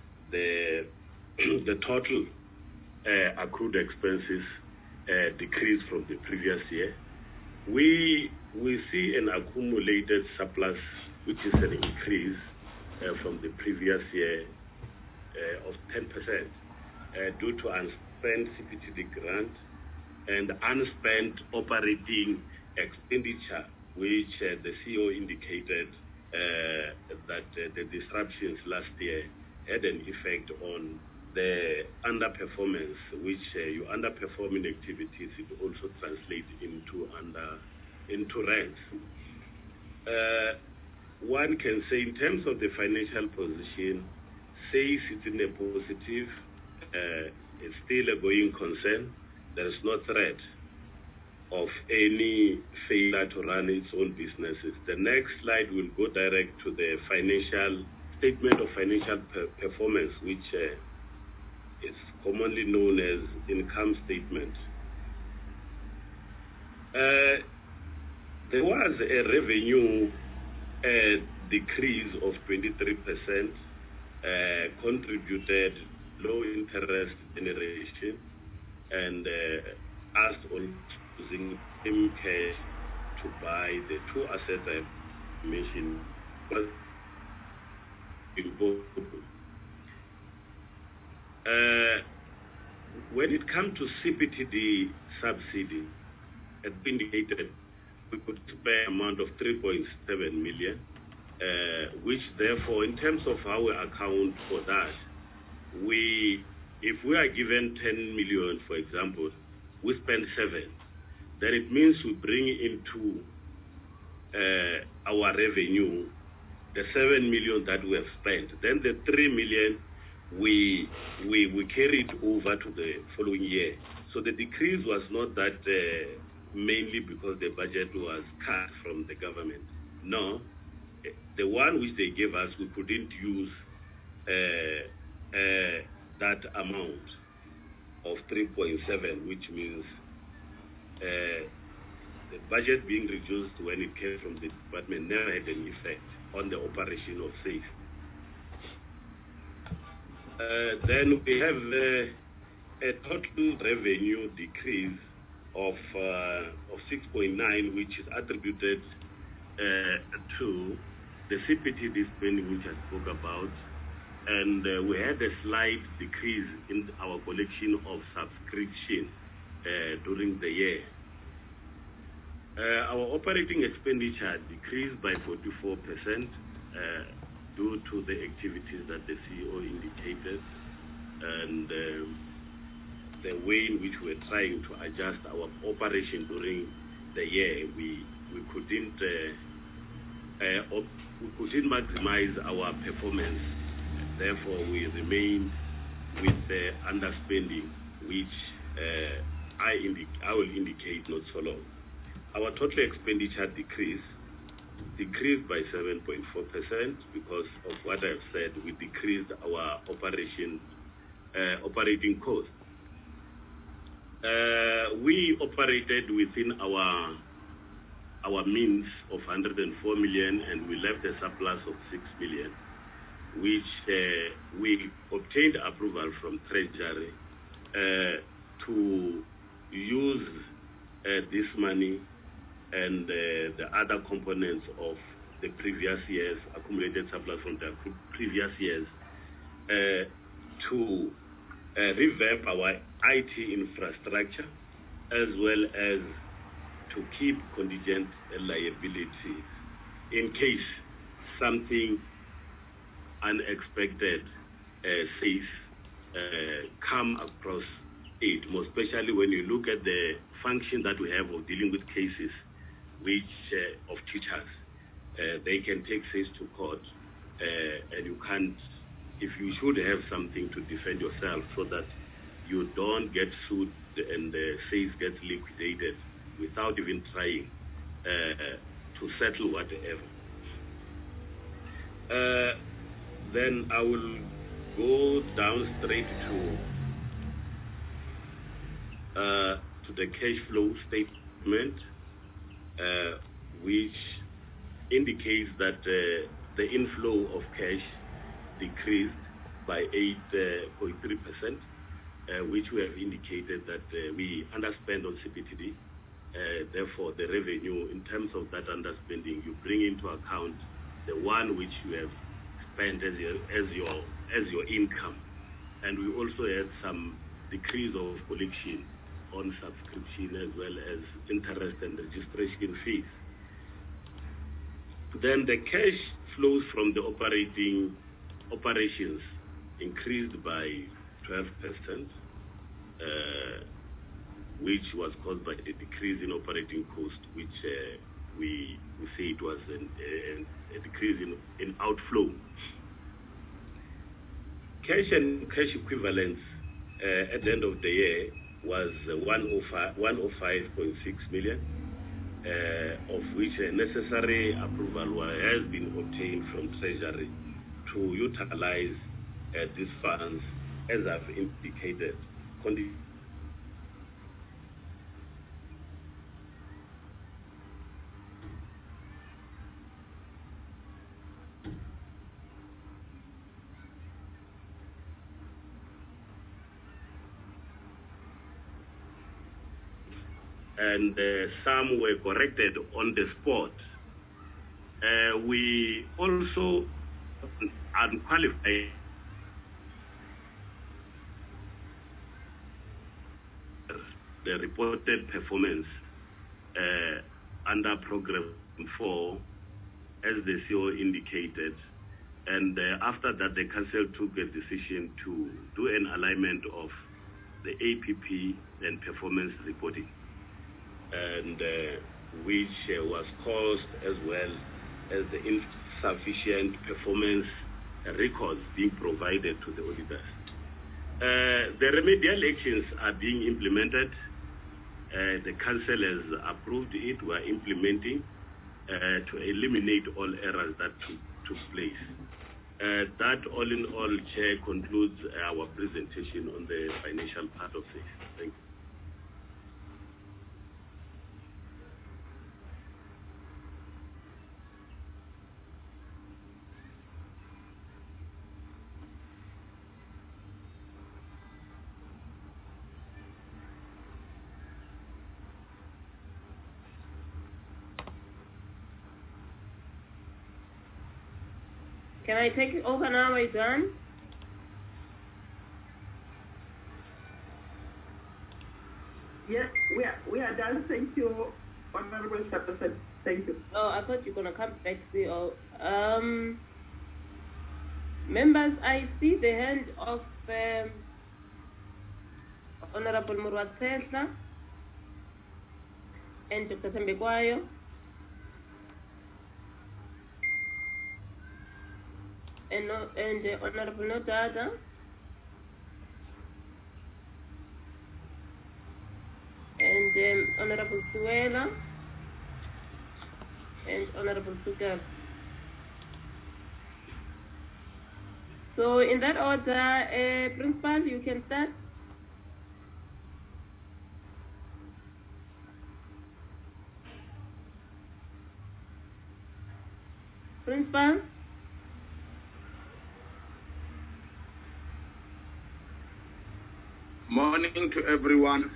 the total accrued expenses decreased from the previous year. We see an accumulated surplus, which is an increase from the previous year of 10% due to unspent CPTD grant and unspent operating expenditure, which the CEO indicated that the disruptions last year had an effect on the underperformance, which you underperforming activities, it also translates into rents. One can say in terms of the financial position, says it's in a positive, it's still a going concern. There is no threat of any failure to run its own businesses. The next slide will go direct to the financial statement of financial performance, which is commonly known as income statement. There was a revenue decrease of 23%, contributed low interest generation, and us all using cash to buy the two assets I mentioned. When it comes to CPTD subsidy, as indicated, we could spare amount of 3.7 million, which therefore, in terms of our account for that, if we are given 10 million, for example, we spend 7, then it means we bring into our revenue the 7 million that we have spent. Then the 3 million we carry it over to the following year. So the decrease was not that mainly because the budget was cut from the government. No, the one which they gave us, we couldn't use that amount of 3.7, which means the budget being reduced when it came from the department never had an effect on the operation of SAFE. Then we have a total revenue decrease of 6.9, which is attributed to the CPTD spending, which I spoke about, and we had a slight decrease in our collection of subscription during the year. Our operating expenditure decreased by 44% due to the activities that the CEO indicated and the way in which we're trying to adjust our operation during the year. We couldn't maximize our performance. Therefore, we remain with the underspending, which I will indicate not so long. Our total expenditure decreased by 7.4% because of what I've said. We decreased our operating costs. We operated within our means of 104 million, and we left a surplus of 6 million, which we obtained approval from Treasury to use this money and the other components of the previous years, accumulated surplus from the previous years, to revamp our IT infrastructure, as well as to keep contingent liability in case something unexpected come across it, more especially when you look at the function that we have of dealing with cases of teachers. They can take SACE to court, and you can't, if you should have something to defend yourself so that you don't get sued and SACE gets liquidated without even trying to settle whatever. Then I will go down straight to the cash flow statement, which indicates that the inflow of cash decreased by 8.3%, which we have indicated that we underspend on CPTD. Therefore, the revenue, in terms of that underspending, you bring into account the one which you have spent as your income. And we also had some decrease of collection on subscription as well as interest and registration fees. Then the cash flows from the operations increased by 12%, which was caused by the decrease in operating cost, which we say it was a decrease in outflow. Cash and cash equivalents at the end of the year was 105.6 million, of which a necessary approval has been obtained from Treasury to utilize these funds, as I've indicated. And some were corrected on the spot. We also unqualified the reported performance under Program 4, as the CEO indicated. And after that, the Council took a decision to do an alignment of the APP and performance reporting, and which was caused as well as the insufficient performance records being provided to the auditors. The remedial actions are being implemented. The Council has approved it. We are implementing to eliminate all errors that took place. That all in all, Chair, concludes our presentation on the financial part of this. Thank you. Can I take it over now? Are you done? Yes, we are done. Thank you, Honorable Chairperson. Thank you. Oh, I thought you were going to come back, CEO. Members, I see the hand of Honorable Murwatsehla and Dr. Thembekwayo. And Honorable Nodada, and Honorable Suela, and Honorable Sukar. So in that order, Principal, you can start. Principal? Morning to everyone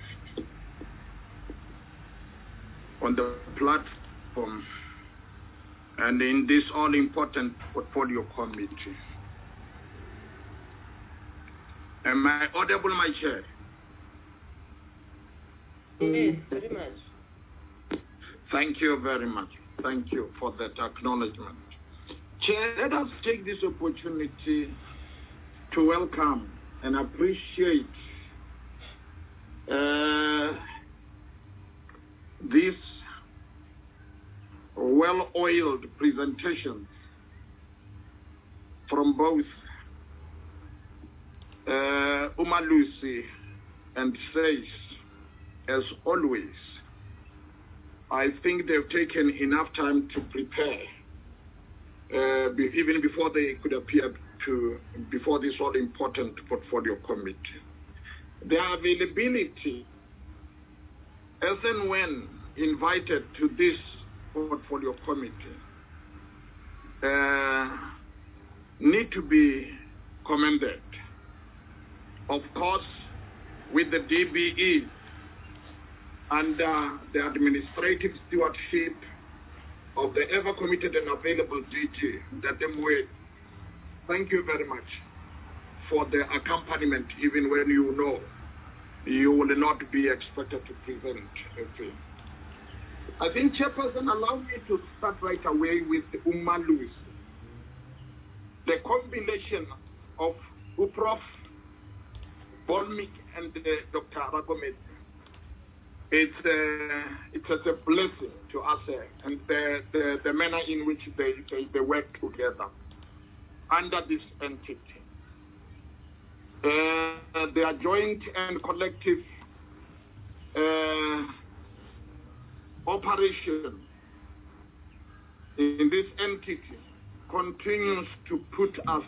on the platform and in this all-important portfolio committee. Am I audible, my chair? Yes, very much. Thank you very much. Thank you for that acknowledgement. Chair, let us take this opportunity to welcome and appreciate these well-oiled presentations from both Umalusi and Says. As always, I think they've taken enough time to prepare, even before they could appear before this all-important portfolio committee. Their availability, as and when invited to this portfolio committee, need to be commended. Of course, with the DBE under the administrative stewardship of the ever committed and available DG, that thank you very much for the accompaniment, even when you know you will not be expected to present a film. I think, Chairperson, allow me to start right away with Umalusi. The combination of Prof. Bolmik and Dr. Aragomet, it's a blessing to us, and the manner in which they work together under this entity. Their joint and collective operation in this entity continues to put us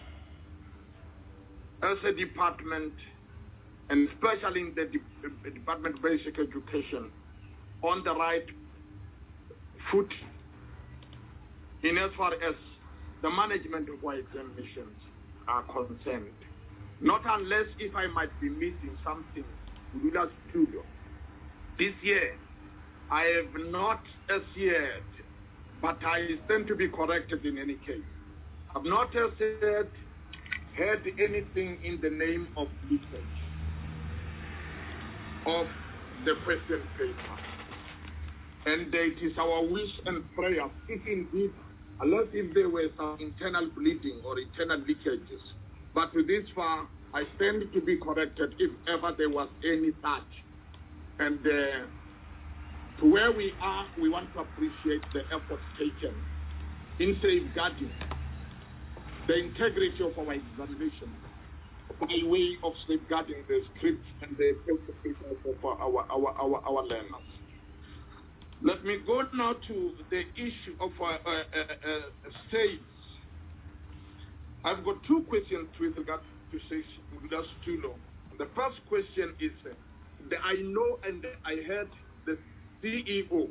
as a department, and especially in the Department of Basic Education, on the right foot in as far as the management of our examinations are concerned. Not unless if I might be missing something, Lula Studio. This year, I have not as yet, but I stand to be corrected in any case. I've not as yet heard anything in the name of leakage of the question paper. And it is our wish and prayer, if indeed, unless if there were some internal bleeding or internal leakages. But to this far, I stand to be corrected if ever there was any such. And to where we are, we want to appreciate the efforts taken in safeguarding the integrity of our examination by way of safeguarding the scripts and the qualifications of our learners. Let me go now to the issue of states. I've got two questions with regard to states with us too long. The first question is, I know and I heard the CEO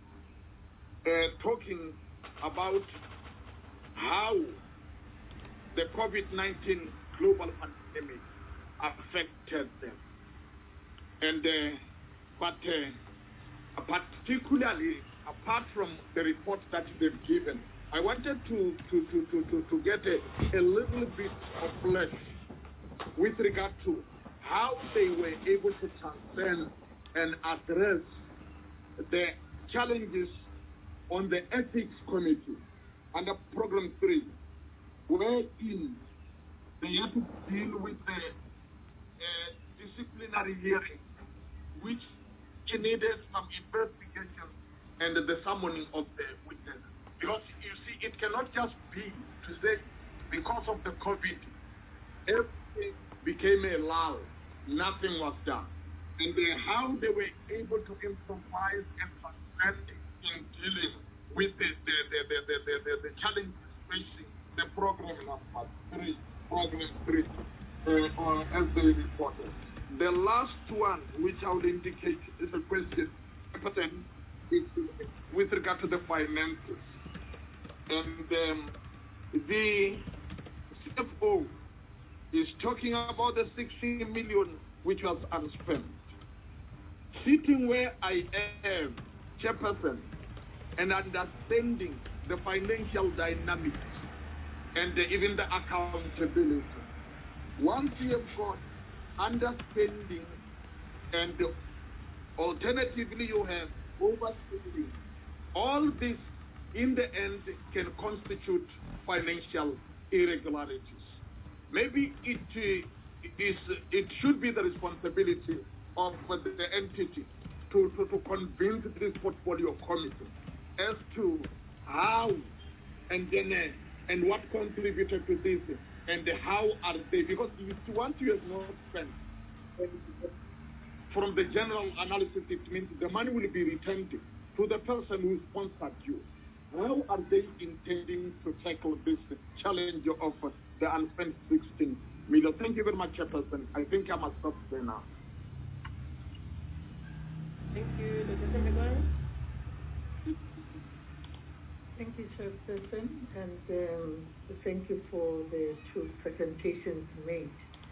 talking about how the COVID-19 global pandemic affected them. And particularly, apart from the report that they've given, I wanted to get a little bit of flesh with regard to how they were able to transcend and address the challenges on the ethics committee under program 3, wherein they had to deal with the disciplinary hearing, which needed some investigation and the summoning of the witness. Because you see, it cannot just be to say because of the COVID, everything became a lull, nothing was done. And how they were able to improvise and transcend in dealing with the challenges facing the program number 3, as they reported. The last one, which I will indicate, is a question with regard to the finances. And the CFO is talking about the 60 million which was unspent. Sitting where I am, Chairperson, and understanding the financial dynamics and even the accountability. Once you have got understanding and alternatively you have overspending, all this in the end can constitute financial irregularities. Maybe it should be the responsibility of the entity to convince this portfolio committee as to how and what contributed to this and how are they, because once you have not spent, from the general analysis, it means the money will be returned to the person who sponsored you. How are they intending to tackle this challenge of the unspent 16 million? Thank you very much, Chairperson. I think I must stop there now. Thank you, Dr. Sembekwane. Thank you, Chairperson, and thank you for the two presentations made.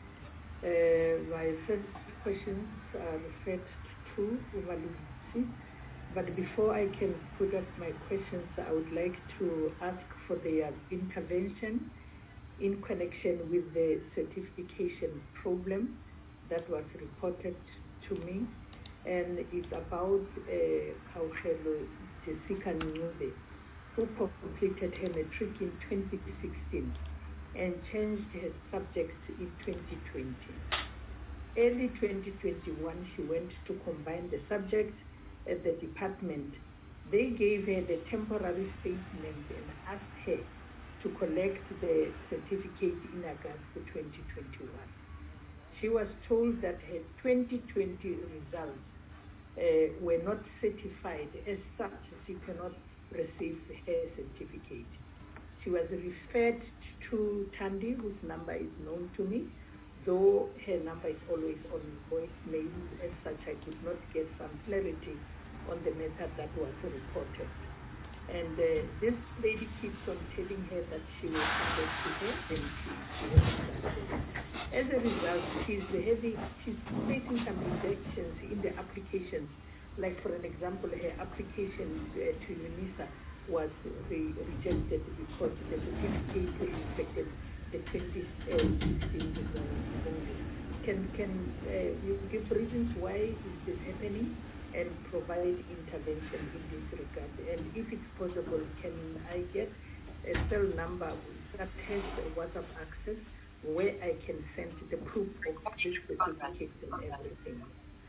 My first questions are referred to Umalusi, but before I can put up my questions, I would like to ask for their intervention in connection with the certification problem that was reported to me, and it's about Kaukelo Jessica Nyube, who completed her matric in 2016 and changed her subjects in 2020. Early 2021, she went to combine the subjects at the department. They gave her the temporary statement and asked her to collect the certificate in August 2021. She was told that her 2020 results were not certified. As such, she cannot receive her certificate. She was referred to Tandy, whose number is known to me, though her number is always on voicemail. As such, I could not get some clarity on the matter that was reported. And this lady keeps on telling her that she will come back to her, and she hasn't done it. As a result, she's facing some rejections in the applications. Like, for an example, her application to UNISA was rejected because the certificate reflected the 2016 results only. Can you give reasons why this is happening and provide intervention in this regard? And if it's possible, can I get a cell number that has WhatsApp access where I can send the proof of this certificate and everything?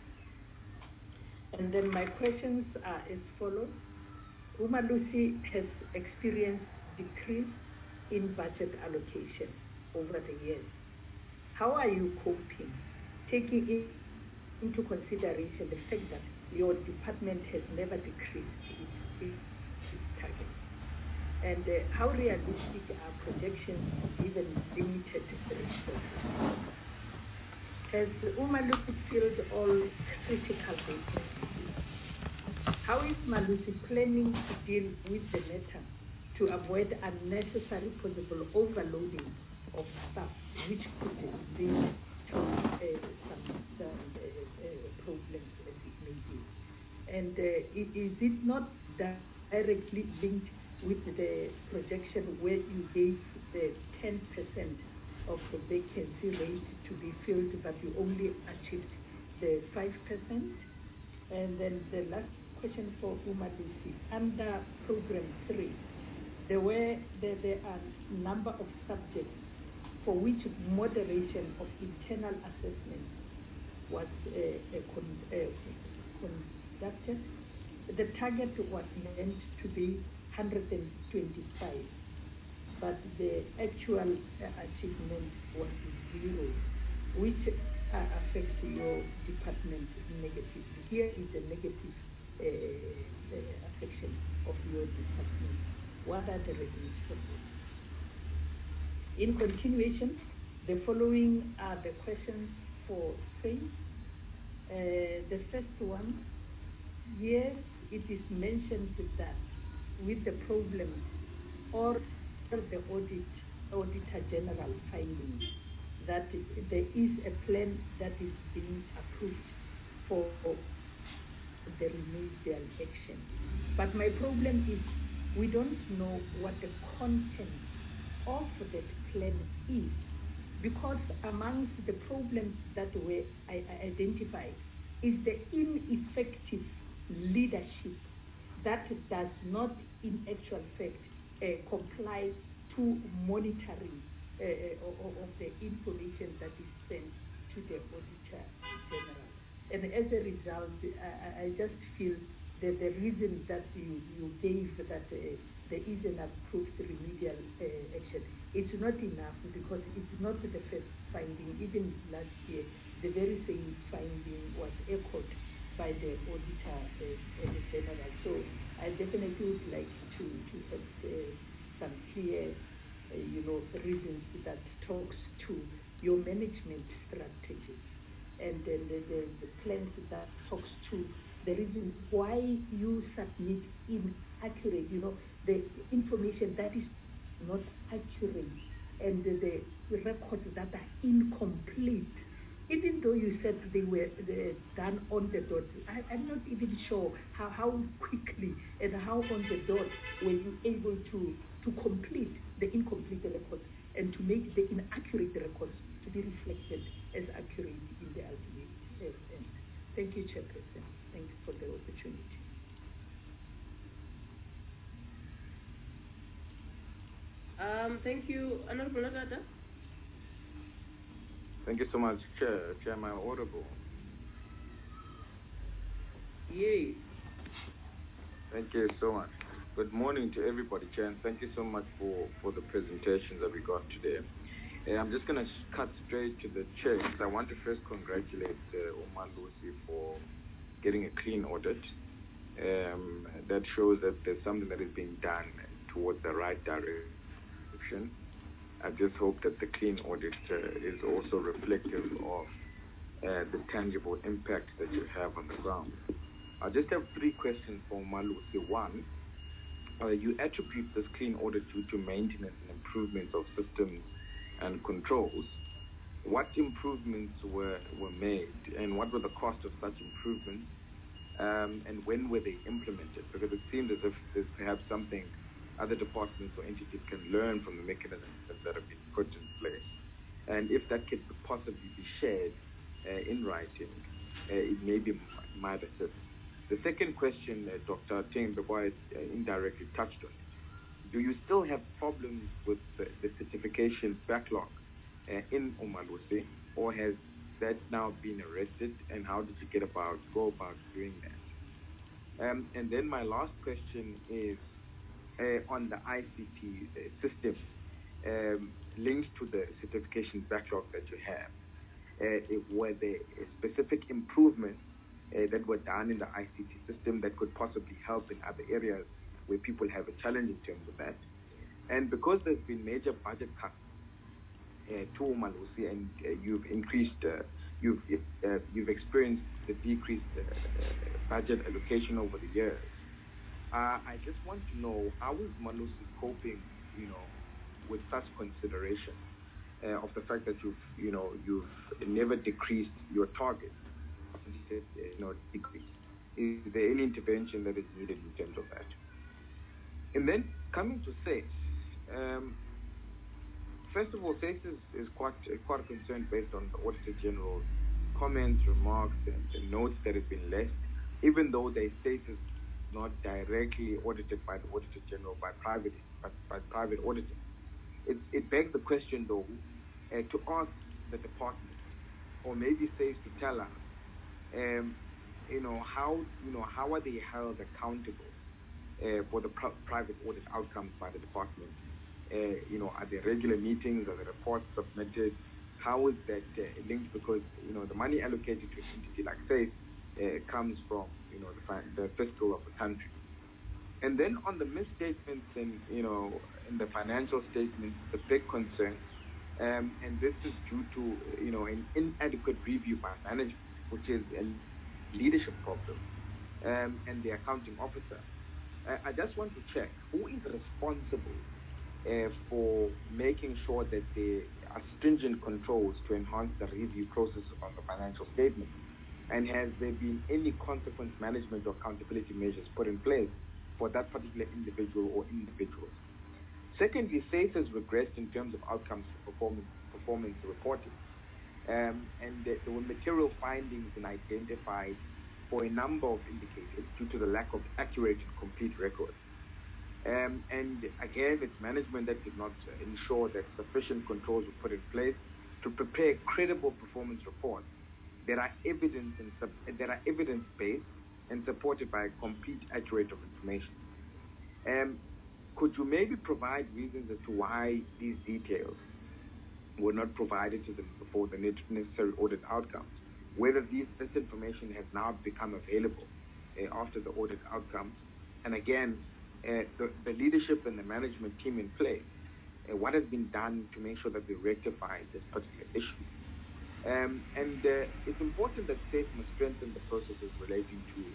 And then my questions are as follows. Umalusi has experienced decrease in budget allocation over the years. How are you coping, taking into consideration the fact that your department has never decreased its target? And how realistic are projections given limited resources? Has Umalusi filled all critical vacancies? How is Malusi planning to deal with the matter to avoid unnecessary possible overloading of staff, which could lead to some problems as it may be? And is it not directly linked with the projection where you gave the 10% of the vacancy rate to be filled, but you only achieved the 5%? And then the last question for Umalusi. Under Program 3, there are a number of subjects for which moderation of internal assessment was conducted. The target was meant to be 125, but the actual achievement was 0, which affects your department negatively. Here is the negative affection of your department. What are the reasons for this? In continuation, the following are the questions for Faith. The first one, yes, it is mentioned that with the problems or the Auditor General findings that there is a plan that is being approved for the remedial action. But my problem is we don't know what the content of that plan is, because amongst the problems that were identified is the ineffective leadership that does not in actual fact comply to monitoring of the information that is sent to the Auditor General. And as a result, I just feel that the reason that you gave that there is an approved remedial action, it's not enough, because it's not the first finding. Even last year, the very same finding was echoed by the Auditor General. So I definitely would like to have some clear reasons that talks to your management strategy, and then the plans that talks to the reason why you submit in accurate, the information that is not accurate, and the records that are incomplete. Even though you said they were done on the dot, I'm not even sure how quickly and how on the dot were you able to complete the incomplete records and to make the inaccurate records to be reflected as accurate in the ultimate end. Thank you, Chairperson. Thanks for the opportunity. Thank you, Honorable Nogada. Thank you so much, Chair. Chair, am I audible? Yay. Thank you so much. Good morning to everybody, Chair, and thank you so much for the presentations that we got today. I'm just going to cut straight to the Chair. I want to first congratulate Umalusi for getting a clean audit. That shows that there's something that is being done towards the right direction. I just hope that the clean audit is also reflective of the tangible impact that you have on the ground. I just have 3 questions for Umalusi. One, you attribute this clean audit due to maintenance and improvements of systems and controls. What improvements were made, and what were the cost of such improvements, and when were they implemented? Because it seems as if there's perhaps something other departments or entities can learn from the mechanisms that have been put in place. And if that could possibly be shared in writing, it maybe might assist. The second question, Dr. Ting Beboy indirectly touched on. Do you still have problems with the certification backlog in Umalusi, or has that now been arrested, and how did you go about doing that? And then my last question is on the ICT system linked to the certification backlog that you have. Were there specific improvements that were done in the ICT system that could possibly help in other areas where people have a challenge in terms of that? And because there's been major budget cuts to Umalusi, and you've experienced the decreased budget allocation over the years, I just want to know, how is Umalusi coping, with such consideration of the fact that you've never decreased your target, decreased? Is there any intervention that is needed in terms of that? And then coming to SAFE, first of all, SAFE is quite concerned based on the Auditor General's comments, remarks, and notes that have been left, even though they SAFE is not directly audited by the Auditor General, by private auditors. It begs the question, though, to ask the department, or maybe SAFE to tell us, how are they held accountable for the private audit outcomes by the department? Are there regular meetings? Are there reports submitted? How is that linked? Because, the money allocated to an entity like SAFE comes from, the fiscal of the country. And then on the misstatements in the financial statements, the big concern, and this is due to, an inadequate review by management, which is a leadership problem, and the accounting officer. I just want to check, who is responsible for making sure that there are stringent controls to enhance the review process on the financial statement? And has there been any consequence management or accountability measures put in place for that particular individual or individuals? Secondly, SAFE has regressed in terms of outcomes for performance reporting. And there were material findings and identified for a number of indicators due to the lack of accurate and complete records. And again, it's management that did not ensure that sufficient controls were put in place to prepare credible performance reports that are evidence-based and supported by a complete accurate of information. Could you maybe provide reasons as to why these details were not provided to them before the necessary audit outcomes? Whether this information has now become available after the audit outcomes, and again, the leadership and the management team in place, what has been done to make sure that we rectify this particular issue? And it's important that SAFE must strengthen the processes relating to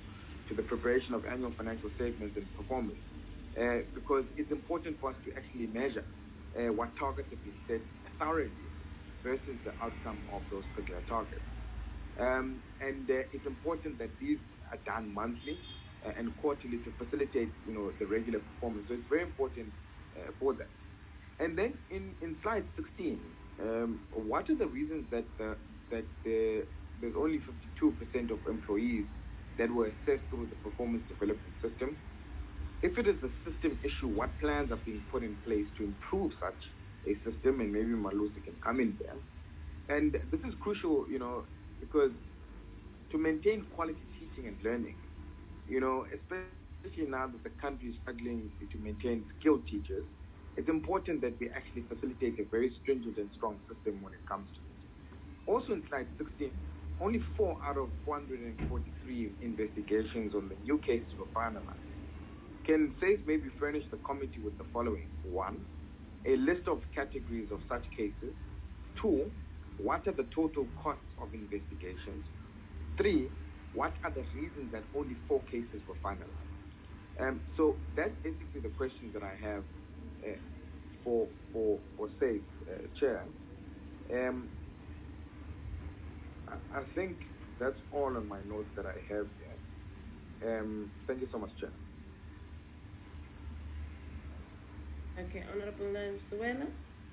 to the preparation of annual financial statements and performance, because it's important for us to actually measure what targets have been set thoroughly versus the outcome of those particular targets. And it's important that these are done monthly and quarterly to facilitate, the regular performance. So it's very important for that. And then in slide 16, what are the reasons that there's only 52% of employees that were assessed through the performance development system? If it is a system issue, what plans are being put in place to improve such a system? And maybe Malusi can come in there. And this is crucial, because to maintain quality teaching and learning, especially now that the country is struggling to maintain skilled teachers, it's important that we actually facilitate a very stringent and strong system when it comes to it. Also in slide 16, only 4 out of 443 investigations on the new cases were finalized. Can SAIS maybe furnish the committee with the following? 1, a list of categories of such cases. 2, what are the total costs of investigations? 3, what are the reasons that only 4 cases were finalized? So that's basically the questions that I have for SAIS, Chair. I think that's all on my notes that I have here. Thank you so much, Chair. Okay, Honorable Msuwela.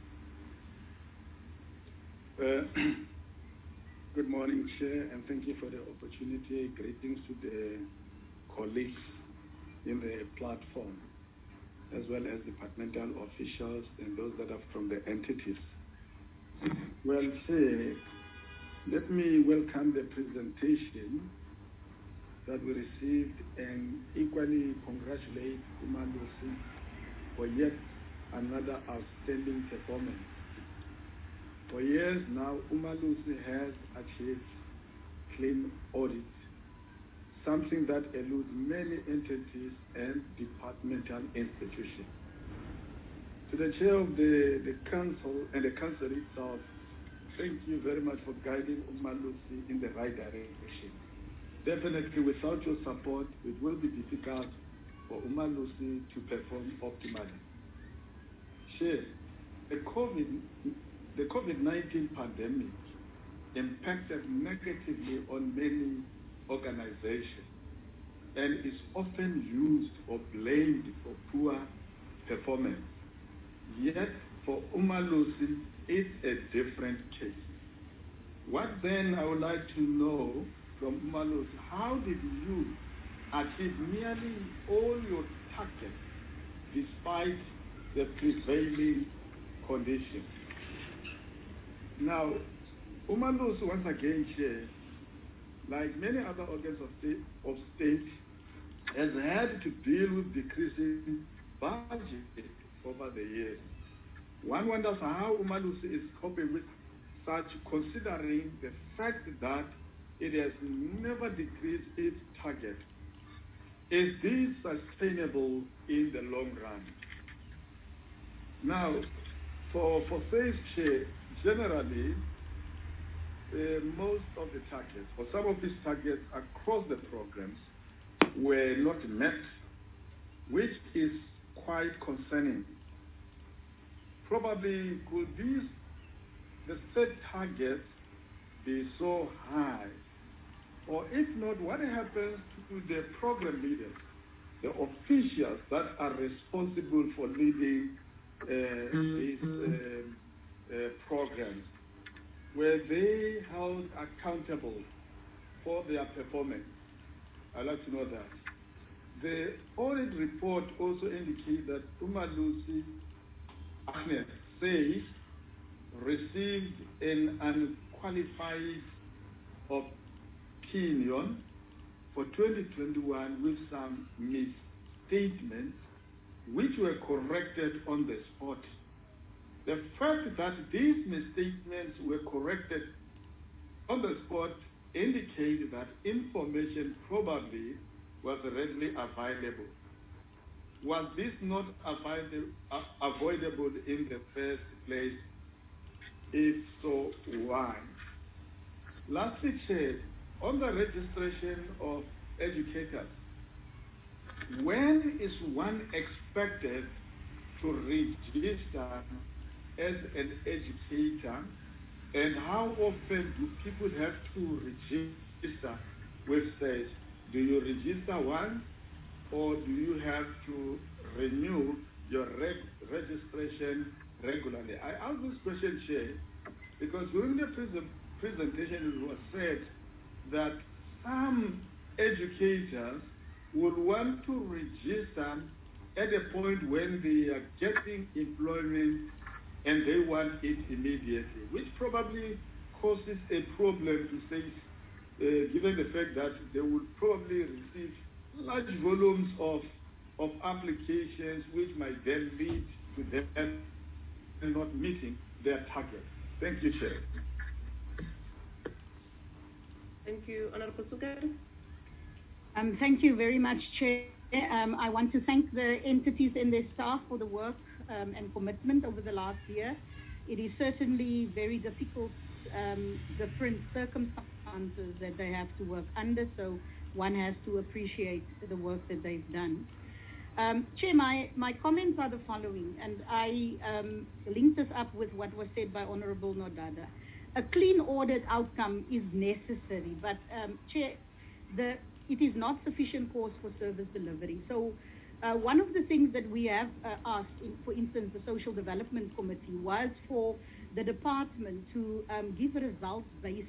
Good morning, Chair, and thank you for the opportunity. Greetings to the colleagues in the platform, as well as departmental officials and those that are from the entities. Well, Chair, let me welcome the presentation that we received and equally congratulate Umalusi for yet another outstanding performance. For years now, Umalusi has achieved clean audit, something that eludes many entities and departmental institutions. To the chair of the council and the council itself, thank you very much for guiding Umalusi in the right direction. Definitely, without your support, it will be difficult for Umalusi to perform optimally. Chair, the COVID-19 pandemic impacted negatively on many organizations and is often used or blamed for poor performance. Yet, for Umalusi, it's a different case. What then I would like to know from Umalusi, how did you achieve nearly all your targets despite the prevailing conditions? Now, Umalusi, once again, Chair, like many other organs of state, has had to deal with decreasing budget over the years. One wonders how Umalusi is coping with such, considering the fact that it has never decreased its target. Is this sustainable in the long run? Now, for SAIS, Chair, generally, most of the targets, or some of these targets across the programs, were not met, which is quite concerning. Probably could the set targets be so high? Or if not, what happens to the program leaders, the officials that are responsible for leading these programs? Were they held accountable for their performance? I'd like to know that. The audit report also indicates that Umalusi Ahmed SAIS received an unqualified opinion for 2021 with some misstatements which were corrected on the spot. The fact that these misstatements were corrected on the spot indicates that information probably was readily available. Was this not avoidable in the first place? If so, why? Lastly, Chair, on the registration of educators, when is one expected to register as an educator, and how often do people have to register with SAGE? Do you register once, or do you have to renew your registration regularly? I ask this question, Chair, because during the presentation it was said that some educators would want to register at a point when they are getting employment and they want it immediately, which probably causes a problem to say, given the fact that they would probably receive large volumes of applications, which might then lead to them not meeting their target. Thank you, Chair. Thank you, Honorable Sukari. Thank you very much, Chair. I want to thank the entities and their staff for the work and commitment over the last year. It is certainly very difficult, different circumstances that they have to work under, so one has to appreciate the work that they've done. Chair, my comments are the following, and I link this up with what was said by Honorable Nodada. A clean audit outcome is necessary, but Chair, it is not sufficient cause for service delivery. So one of the things that we have asked, for instance, the Social Development Committee, was for the department to give a results-based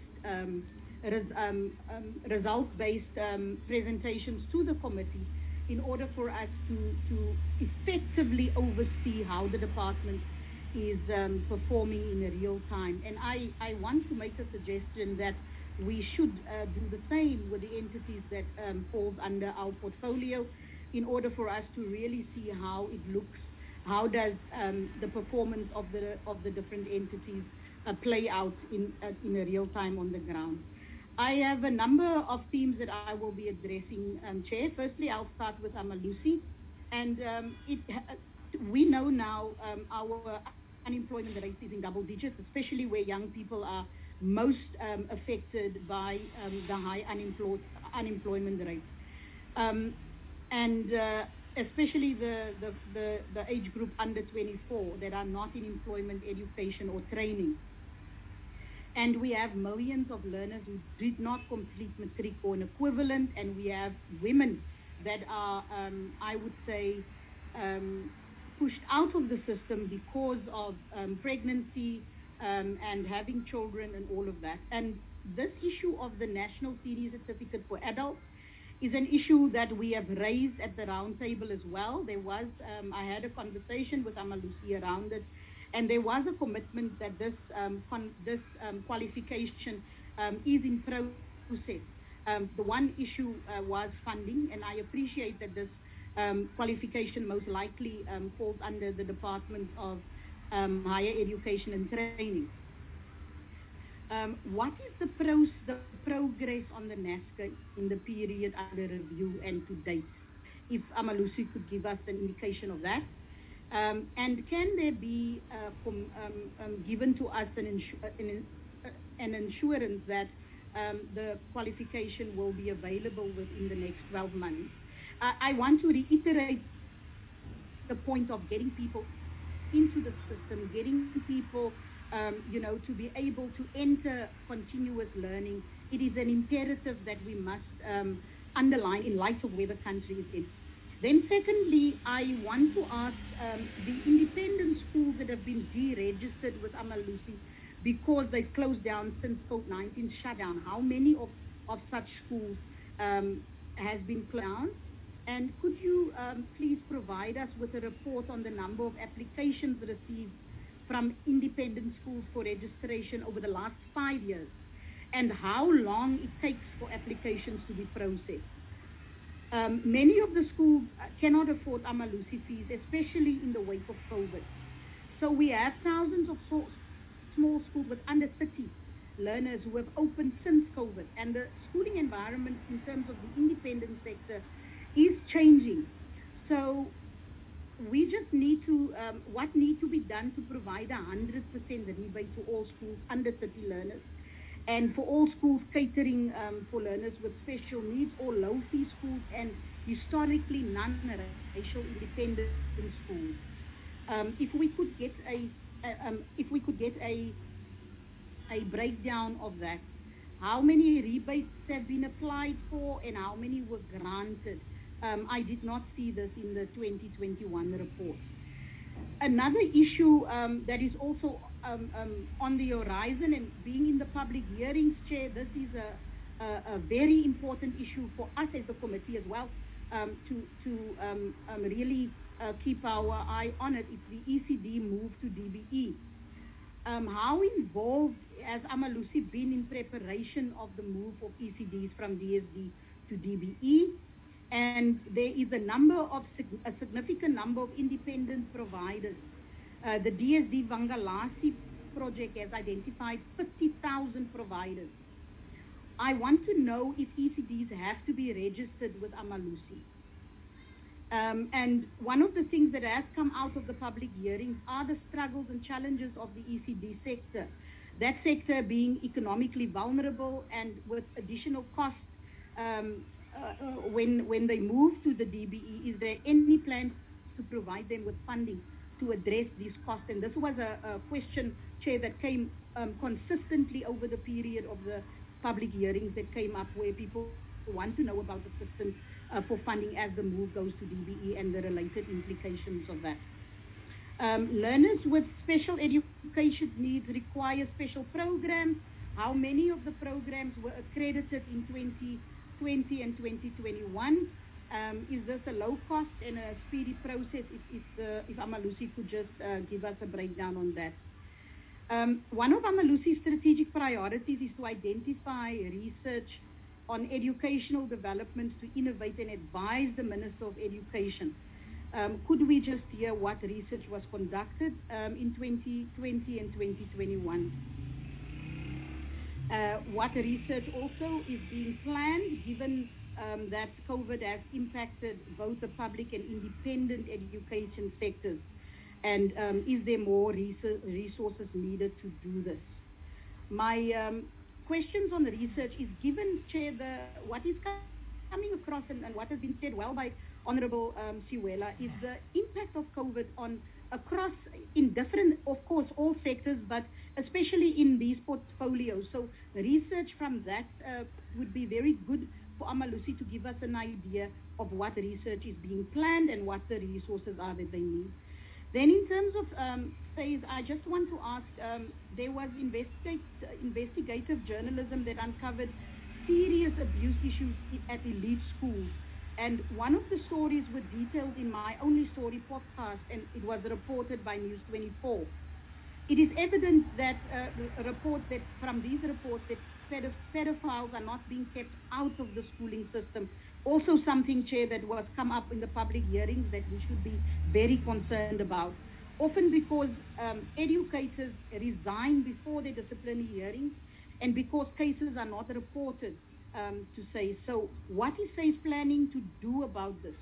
presentations to the committee in order for us to effectively oversee how the department is performing in real time. And I want to make a suggestion that we should do the same with the entities that falls under our portfolio in order for us to really see how it looks, how does the performance of the different entities play out in a real time on the ground. I have a number of themes that I will be addressing, Chair. Firstly, I'll start with Amalusi. And we know now our unemployment rate is in double digits, especially where young people are most affected by the high unemployment rate. And especially the age group under 24 that are not in employment, education, or training. And we have millions of learners who did not complete matric or an equivalent, and we have women that are, I would say, pushed out of the system because of pregnancy and having children and all of that. And this issue of the National TD Certificate for Adults is an issue that we have raised at the round table as well. There was, I had a conversation with Amalusi around it, and there was a commitment that this qualification is in process. The one issue was funding, and I appreciate that this qualification most likely falls under the Department of Higher Education and Training. What is the progress on the NASCA in the period under review and to date? If Amalusi could give us an indication of that. And can there be given to us an assurance that the qualification will be available within the next 12 months? I want to reiterate the point of getting people into the system, getting people to be able to enter continuous learning. It is an imperative that we must underline in light of where the country is in. Then secondly, I want to ask the independent schools that have been deregistered with Amalusi because they've closed down since COVID-19 shutdown. How many of such schools has been closed down? And could you please provide us with a report on the number of applications received from independent schools for registration over the last 5 years, and how long it takes for applications to be processed? Many of the schools cannot afford Amalusi fees, especially in the wake of COVID. So we have thousands of small schools with under 30 learners who have opened since COVID, and the schooling environment in terms of the independent sector is changing. So we just need to, what needs to be done to provide 100% rebate to all schools under 30 learners, and for all schools catering for learners with special needs or low-fee schools, and historically non-racial independent schools. If we could get a breakdown of that, how many rebates have been applied for and how many were granted. I did not see this in the 2021 report. Another issue that is also on the horizon and being in the public hearings, Chair, this is a very important issue for us as a committee as well, to really keep our eye on it. It's the ECD move to DBE. How involved has Amalusi been in preparation of the move of ECDs from DSD to DBE? And there is a significant number of independent providers. The DSD Vangalasi project has identified 50,000 providers. I want to know if ECDs have to be registered with Amalusi. And one of the things that has come out of the public hearings are the struggles and challenges of the ECD sector. That sector being economically vulnerable and with additional costs when they move to the DBE. Is there any plan to provide them with funding to address these costs? And this was a question, Chair, that came consistently over the period of the public hearings that came up, where people want to know about assistance for funding as the move goes to DBE and the related implications of that. Learners with special education needs require special programs. How many of the programs were accredited in 2020 and 2021? Is this a low cost and a speedy process? If Amalusi could just give us a breakdown on that. One of Amalusi's strategic priorities is to identify research on educational developments to innovate and advise the Minister of Education. Could we just hear what research was conducted in 2020 and 2021? What research also is being planned, given that COVID has impacted both the public and independent education sectors? And is there more resources needed to do this? My questions on the research is, given, Chair, what is coming across and what has been said well by Honorable Siwela, is the impact of COVID across in different, of course, all sectors, but especially in these portfolios. So research from that would be very good for Amalusi to give us an idea of what research is being planned and what the resources are that they need. Then in terms of phase, I just want to ask, there was investigative journalism that uncovered serious abuse issues at elite schools. And one of the stories were detailed in my Only Story podcast, and it was reported by News 24. It is evident that from these reports that pedophiles are not being kept out of the schooling system. Also something, Chair, that was come up in the public hearings that we should be very concerned about. Often because educators resign before their disciplinary hearings and because cases are not reported to SACE. So what is SACE planning to do about this?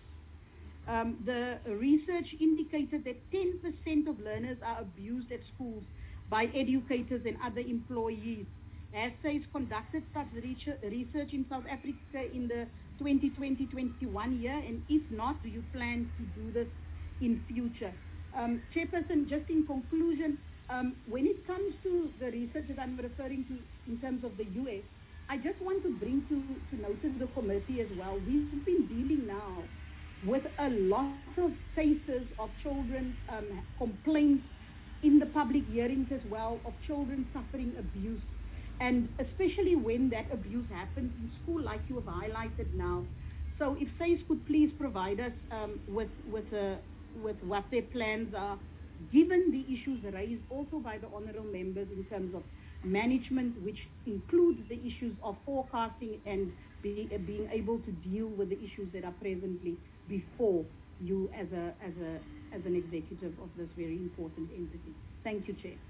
The research indicated that 10% of learners are abused at schools by educators and other employees. Has SACE conducted such research in South Africa in the 2020-21 year? And if not, do you plan to do this in future? Chairperson, just in conclusion, when it comes to the research that I'm referring to in terms of the US, I just want to bring to notice the committee as well. We've been dealing now with a lot of cases of children, complaints in the public hearings as well, of children suffering abuse. And especially when that abuse happens in school, like you have highlighted now. So if SACE could please provide us with what their plans are, given the issues raised also by the honourable members in terms of management, which includes the issues of forecasting and being able to deal with the issues that are presently before you as an executive of this very important entity. Thank you, Chair.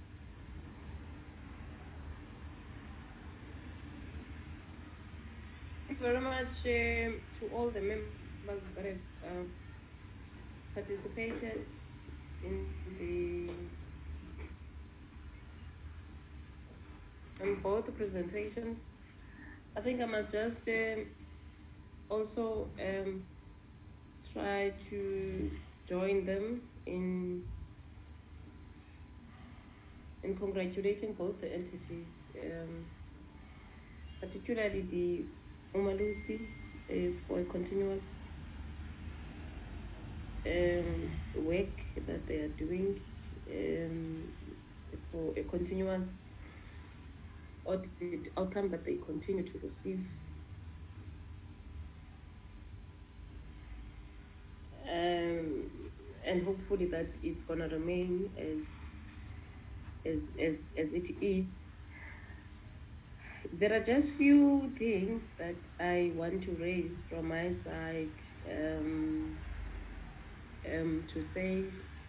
Thank you very much to all the members that have participated in both the presentations. I think I must just also try to join them in congratulating both the entities, particularly the Umalusi for a continuous work that they are doing, for a continuous audited outcome that they continue to receive. And hopefully that it's going to remain as it is. There are just few things that I want to raise from my side, to say,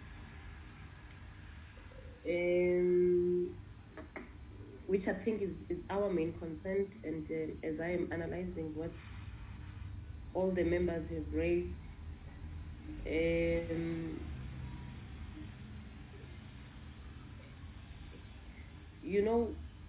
which I think is our main concern, and as I am analyzing what all the members have raised, you know,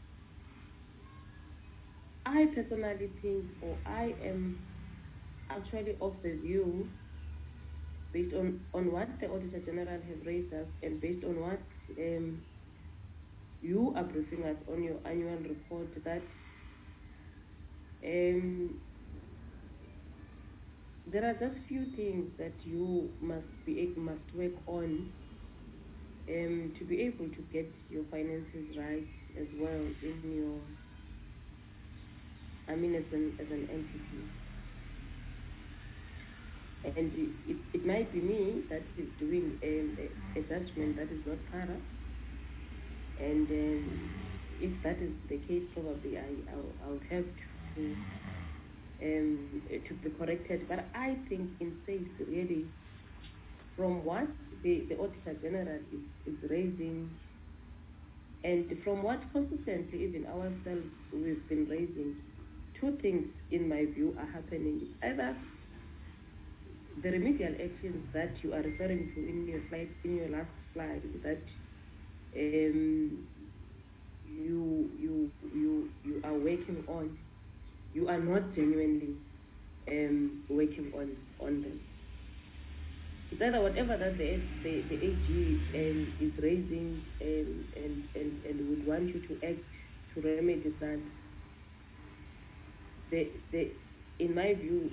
I personally think, or I am actually of the view, based on what the Auditor General has raised us, and based on what you are briefing us on your annual report, that there are just few things that you must work on to be able to get your finances right as well in your, as an entity. And it might be me that is doing a judgment that is not thorough. And if that is the case, probably I would have to be corrected. But I think in faith, really, from what the Auditor General is raising, and from what consistently even ourselves we've been raising, two things in my view are happening. It's either the remedial actions that you are referring to in your slide, in your last slide, that you are working on, you are not genuinely working on them. It's either whatever that the AG is raising and would want you to act to remedy that. In my view,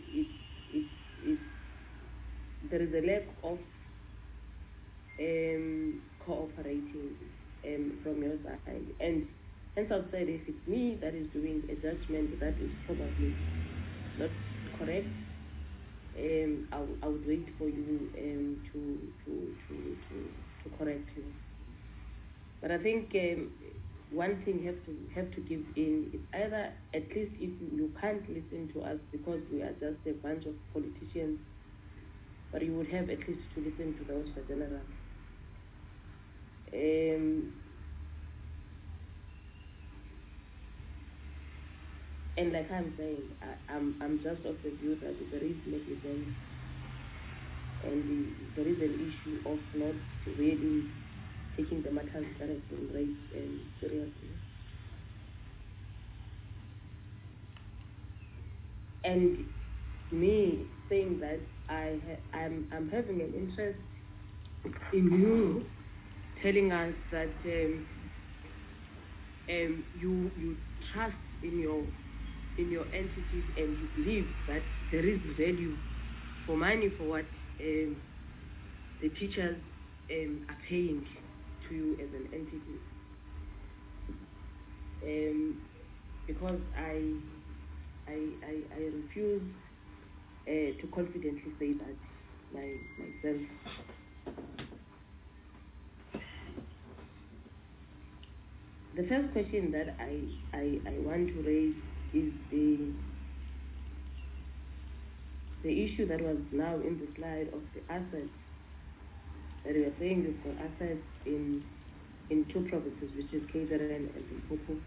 there is a lack of cooperating from your side, and hence I've said, if it's me that is doing a judgment that is probably not correct, I would wait for you to correct you. But I think one thing have to give in is either, at least if you can't listen to us because we are just a bunch of politicians, but you would have at least to listen to the Auditor General. And like I'm saying, I'm just of the view that there is negligence, and there is an issue of not really taking the matters that have been raised seriously. And me saying that I'm having an interest in you telling us that you trust in your entities, and you believe that there is value for money for what the teachers are paying to you as an entity. Because I refuse to confidently say that myself. The first question that I want to raise is the issue that was now in the slide of the assets, that we are saying we've got assets in two provinces, which is KZN and Limpopo.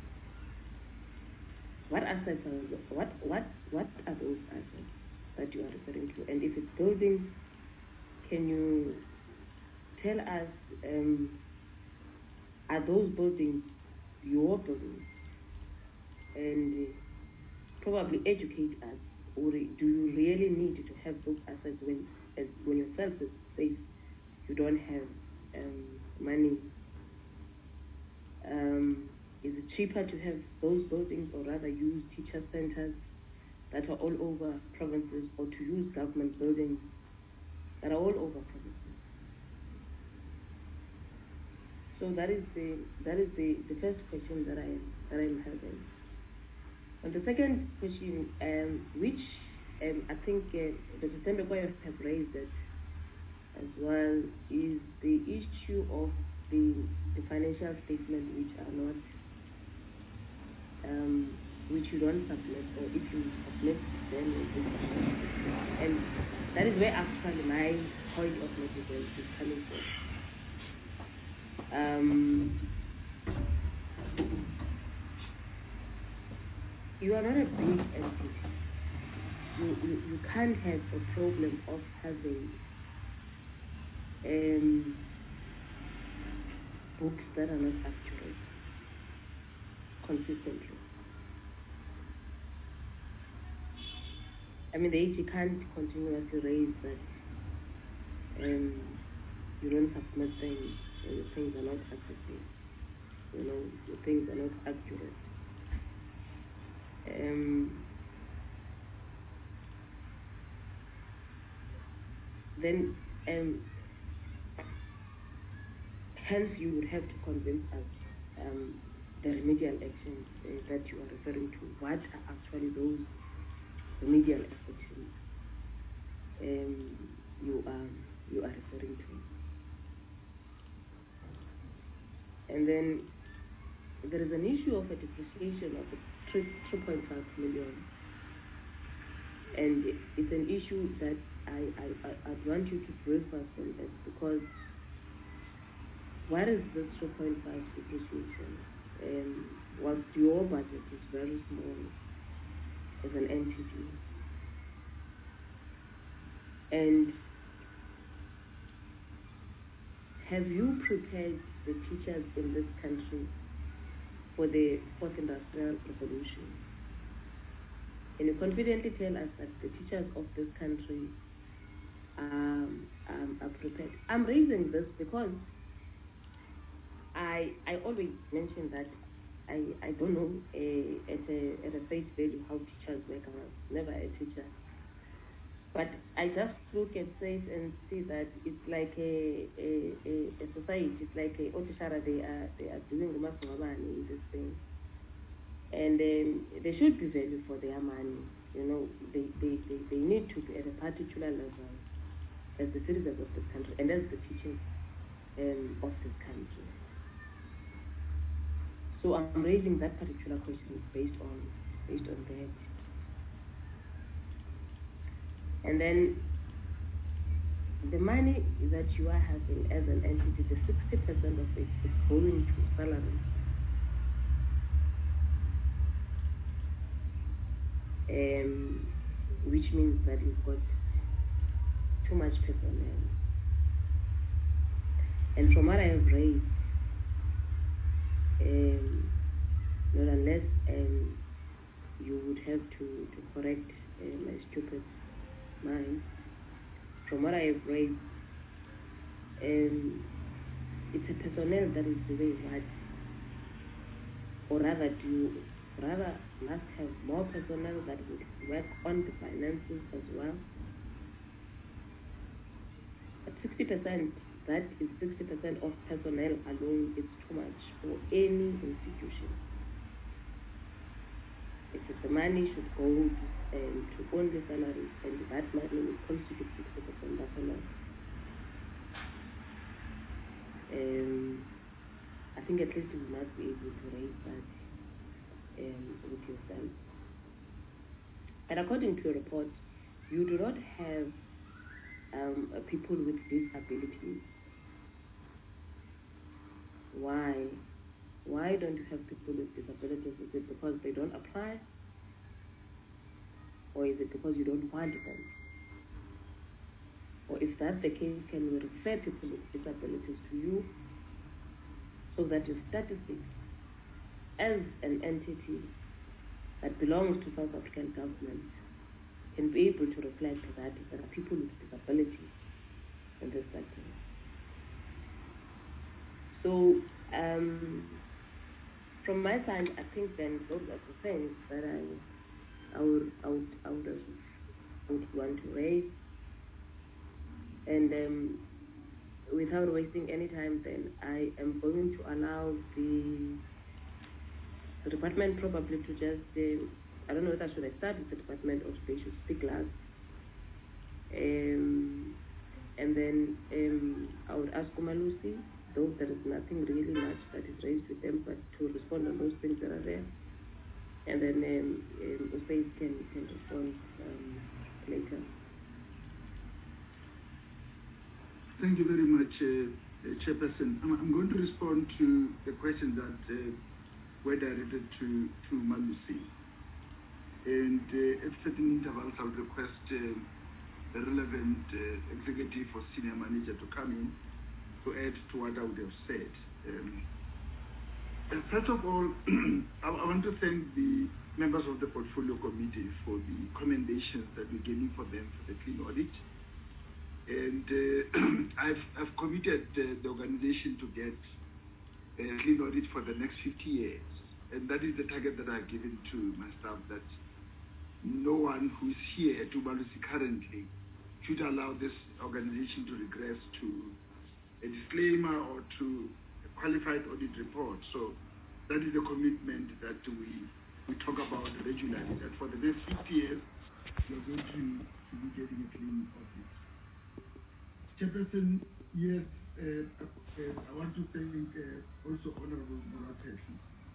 What assets are what are those assets that you are referring to? And if it's buildings, can you tell us, are those buildings your buildings? And probably educate us or do you really need to have those assets when yourself says you don't have money? Is it cheaper to have those buildings, or rather use teacher centers that are all over provinces, or to use government buildings that are all over provinces? So that is the first question that I'm having. And the second question, which I think Dr. Tembekoyo have raised it as well, is the issue of the financial statement which are not, which you don't submit, or if you submit, then it is submitted. And that is where actually my point of negligence is coming from. You are not a big entity. You can't have a problem of having books that are not accurate consistently. I mean, the AG can't continuously raise that you don't submit things, and the things are not accurate. The things are not accurate. Then hence you would have to convince us the remedial actions that you are referring to. What are actually those remedial actions you are referring to? And then there is an issue of a depreciation of 3.5 million, and it's an issue that I'd want you to brief us on that, because what is this 3.5 depreciation? Whilst your budget is very small as an entity, and have you prepared the teachers in this country for the fourth industrial revolution? Can you confidently tell us that the teachers of this country are prepared? I'm raising this because I always mention that I don't know at a face value how teachers work. I was never a teacher. But I just look at SACE and see that it's like a society. It's like a Otishara. They are doing the money in this thing, and they should be valued for their money. They need to be at a particular level as the citizens of this country and as the teachers of this country. So I'm raising that particular question based on that. And then the money that you are having as an entity, the 60% of it is going to salaries. Which means that you've got too much personnel. And from what I have raised, not unless you would have to correct my stupid mind, from what I have raised, it's a personnel that is doing what, or rather must have more personnel that would work on the finances as well. At 60%, that is 60% of personnel alone is too much for any institution. If the money should go to only salaries, and that money will constitute 60%, that's a lot. I think at least you must be able to raise that with yourself. And according to your report, you do not have people with disabilities. Why? Why don't you have people with disabilities? Is it because they don't apply? Or is it because you don't want them? Or if that's the case, can we refer people with disabilities to you so that your statistics as an entity that belongs to South African government can be able to reflect that there are people with disabilities in this sector. So from my side, I think then those are the things that I would want to raise. And without wasting any time, then I am going to allow the department probably to just, I don't know if I should start with the department or they should speak last. And then I would ask Umalusi, though there is nothing really much that is raised with them, but to respond on those things that are there. And then Usaid can respond later. Thank you very much, Chairperson. I'm going to respond to the questions that were directed to Malusi. And at certain intervals, I would request the relevant executive or senior manager to come in to add to what I would have said. First of all, I want to thank the members of the Portfolio Committee for the commendations that we're getting for them for the clean audit. And I've committed the organization to get a clean audit for the next 50 years. And that is the target that I've given to my staff, that no one who is here at Umalusi currently should allow this organization to regress to a disclaimer or to a qualified audit report. So that is the commitment that we talk about regularly, that for the next 50 years, we're going to be getting a clean audit. Chairperson, yes, I want to thank also Honorable Morateshi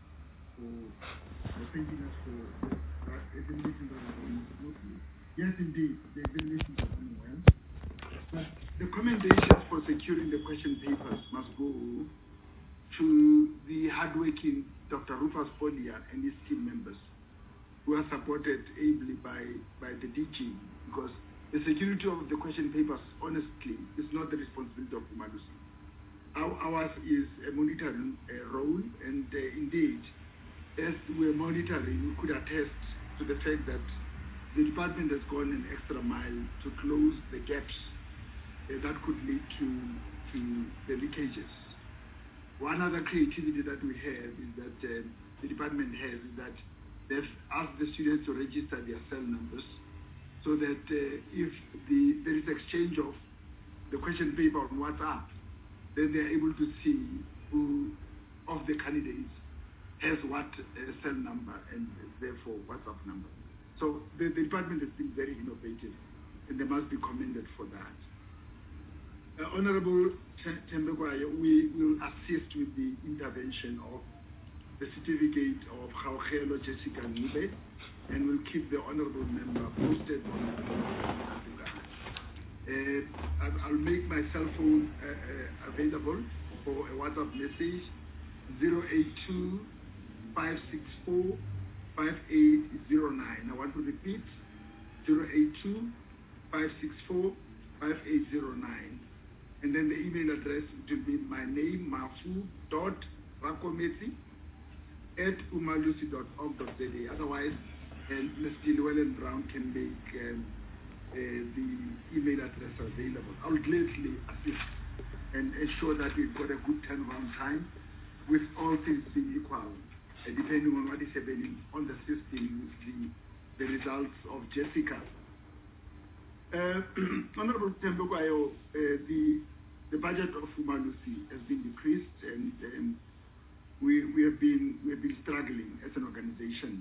for thanking us for the examinations that are going smoothly. Yes, indeed, the examinations are going well. But the commendations for securing the question papers must go to the hardworking Dr. Rufus Polia and his team members who are supported ably by the DG, because the security of the question papers, honestly, is not the responsibility of Umalusi. Ours is a monitoring role, and indeed, as we're monitoring, we could attest to the fact that the department has gone an extra mile to close the gaps that could lead to the leakages. One other creativity that we have is that the department has is that they've asked the students to register their cell numbers, so that if there is exchange of the question paper on WhatsApp, then they're able to see who of the candidates has what cell number and therefore WhatsApp number. So the department has been very innovative, and they must be commended for that. Honorable Tembekwayo, we will assist with the intervention of the certificate of Khaukhelo Jessica Nube, and we'll keep the honorable member posted on that. I'll make my cell phone available for a WhatsApp message, 082 564 5809. I want to repeat, 082 564 5809. And then the email address will be my name, mafu.rakometsi@umalusi.org.za. Otherwise, Mr. Llewellyn Brown can make the email address available. I'll gladly assist and ensure that we've got a good turnaround time, with all things being equal, depending on what is happening on the system with the results of Jessica. Honorable Tembekwayo, the budget of Umalusi has been decreased, and we have been struggling as an organization.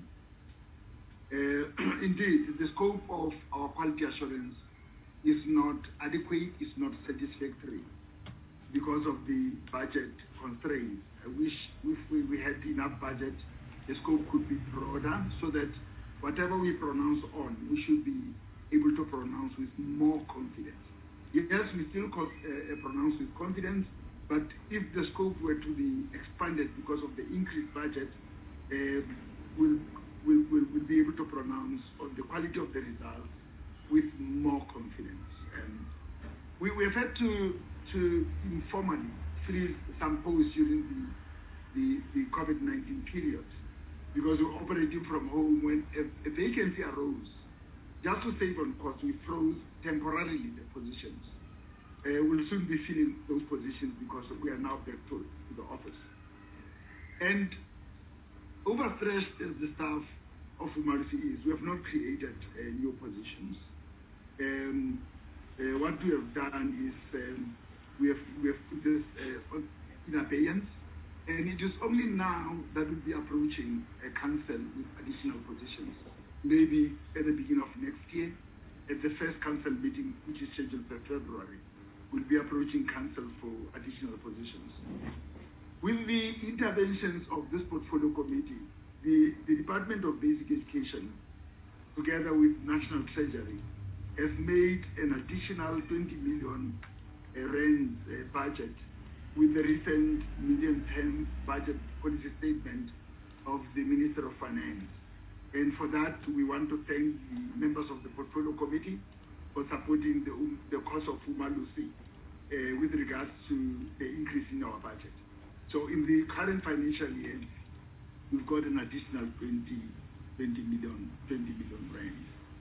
Indeed, the scope of our quality assurance is not adequate, is not satisfactory because of the budget constraints. I wish if we had enough budget, the scope could be broader, so that whatever we pronounce on, we should be able to pronounce with more confidence. Yes, we still pronounce with confidence, but if the scope were to be expanded because of the increased budget, we'll be able to pronounce on the quality of the results with more confidence. And we have had to informally freeze some posts during the COVID-19 period, because we're operating from home. When a vacancy arose, just to save on cost, we froze temporarily the positions. We'll soon be filling those positions because we are now back to the office. And overstretched as the staff of Umalusi is, we have not created new positions. What we have done is we have put this in abeyance, and it is only now that we'll be approaching a council with additional positions. Maybe at the beginning of next year, at the first council meeting, which is scheduled for February, we'll be approaching council for additional positions. With the interventions of this portfolio committee, the Department of Basic Education, together with National Treasury, has made an additional 20 million rand budget with the recent medium-term budget policy statement of the Minister of Finance. And for that, we want to thank the members of the portfolio committee for supporting the cause of Umalusi with regards to the increase in our budget. So in the current financial year, we've got an additional 20 million rand.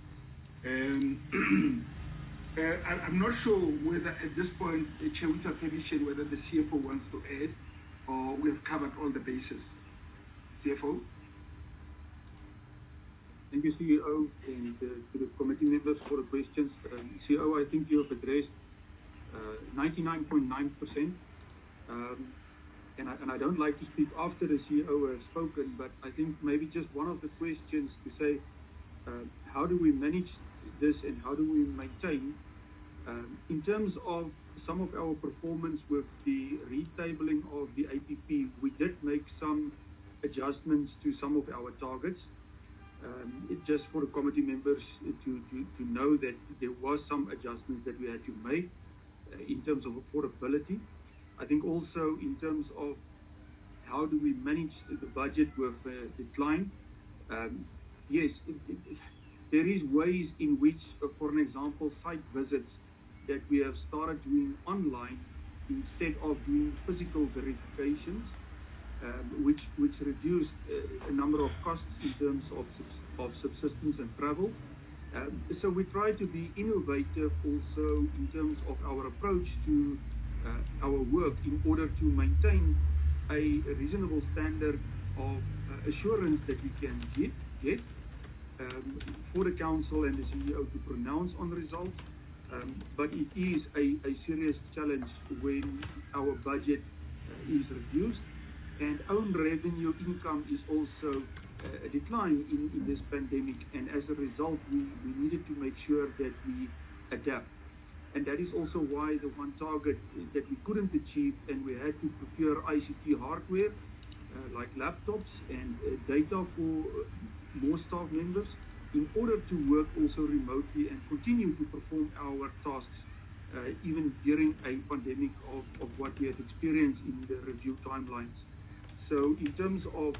I'm not sure whether at this point, Chair, with your permission, whether the CFO wants to add, or we have covered all the bases. CFO? Thank you, CEO, and to the committee members for the questions. CEO, I think you have addressed 99.9%. And I don't like to speak after the CEO has spoken, but I think maybe just one of the questions to say, how do we manage this and how do we maintain? In terms of some of our performance with the retabling of the APP, we did make some adjustments to some of our targets. Just for the committee members to know that there was some adjustments that we had to make in terms of affordability. I think also in terms of how do we manage the budget with decline. Yes, there is ways in which, for an example, site visits that we have started doing online instead of doing physical verifications, which reduced a number of costs in terms of subsistence and travel. So we try to be innovative also in terms of our approach to our work in order to maintain a reasonable standard of assurance that we can get for the council and the CEO to pronounce on the results. But it is a serious challenge when our budget is reduced, and own revenue income is also a decline in this pandemic, and as a result we needed to make sure that we adapt. And that is also why the one target that we couldn't achieve, and we had to procure ICT hardware like laptops and data for more staff members in order to work also remotely and continue to perform our tasks even during a pandemic of what we had experienced in the review timelines. So in terms of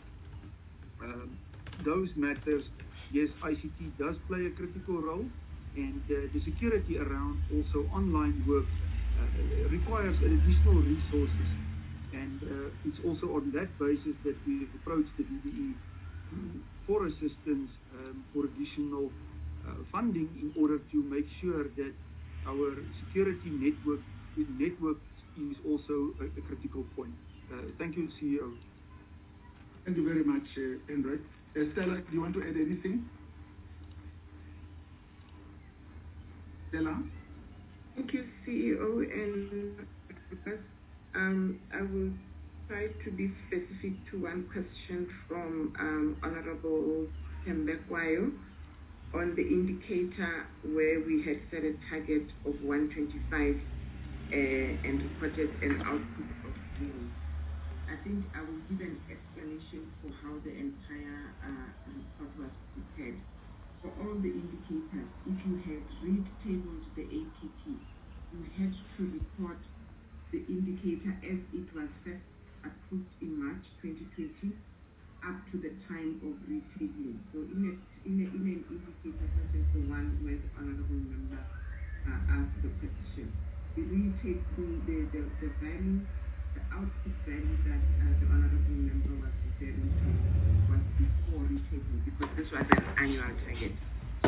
those matters, yes, ICT does play a critical role, and the security around also online work requires additional resources. And it's also on that basis that we've approached the DBE for assistance for additional funding in order to make sure that our security network is also a critical point. Thank you, CEO. Thank you very much, Hendrik. Stella, do you want to add anything? Stella? Thank you, CEO, and I will try to be specific to one question from Honorable Thembekwayo on the indicator where we had set a target of 125 and reported an output of 0. I think I will give an explanation for how the entire report was prepared. For all the indicators, if you had retabled the APP, you had to report the indicator as it was first approved in March 2020 up to the time of retabling. So in an indicator such as the one where the Honourable Member asked the question, the value, the output value that the Honourable Member was referring to was before retabling, because this was an annual target.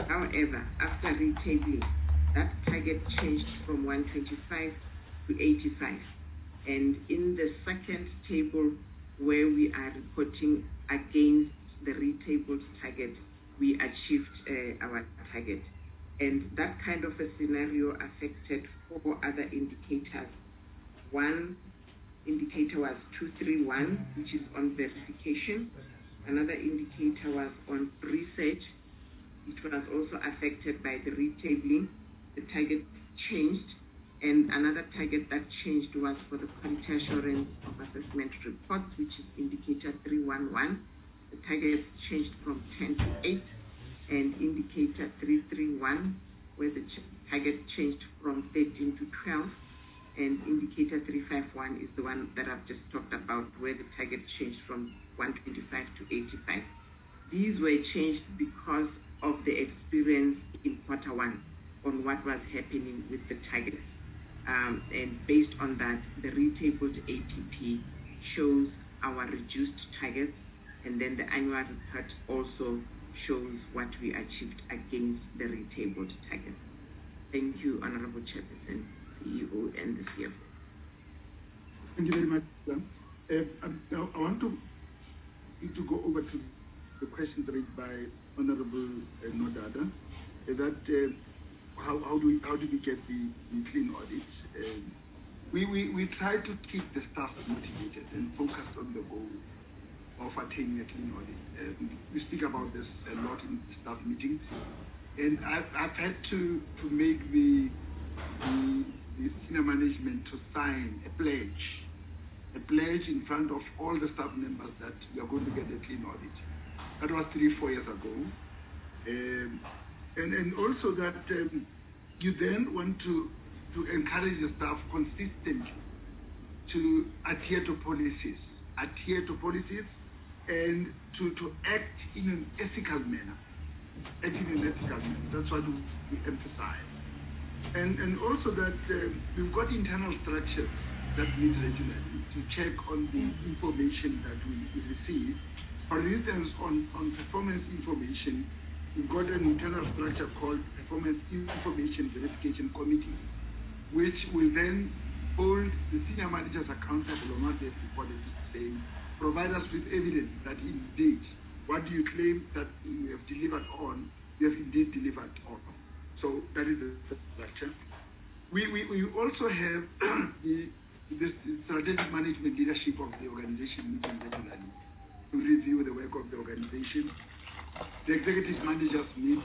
However, after retabling, that target changed from 125 to 85. And in the second table, where we are reporting against the retabled target, we achieved our target. And that kind of a scenario affected 4 other indicators. One indicator was 231, which is on verification. Another indicator was on research. It was also affected by the retabling. The target changed. And another target that changed was for the quality assurance of assessment reports, which is indicator 311. The target changed from 10 to 8. And indicator 331, where the target changed from 13 to 12. And indicator 351 is the one that I've just talked about, where the target changed from 125 to 85. These were changed because of the experience in quarter one on what was happening with the targets. And based on that, the retabled ATP shows our reduced targets, and then the annual report also shows what we achieved against the retabled targets. Thank you, Honorable Chairperson, CEO, and the CFO. Thank you very much, Sam. I want to go over to the questions raised by Honorable Nodada. That how do we get the clean audit? We try to keep the staff motivated and focused on the goal of attaining a clean audit. We speak about this a lot in staff meetings, and I've had to make the senior management to sign a pledge in front of all the staff members that we are going to get a clean audit. That was 3-4 years ago. And also that you then want to encourage the staff consistently to adhere to policies and to act in an ethical manner. That's what we emphasize. And also that we've got internal structures that meet regularly to check on the information that we receive. For instance, on performance information, we've got an internal structure called Performance Information Verification Committee, which will then hold the senior managers accountable on what they've reported, saying, provide us with evidence that indeed, what do you claim that you have delivered on, you have indeed delivered on. So that is the structure. We also have the strategic management leadership of the organization meeting regularly to review the work of the organization. The executive managers meet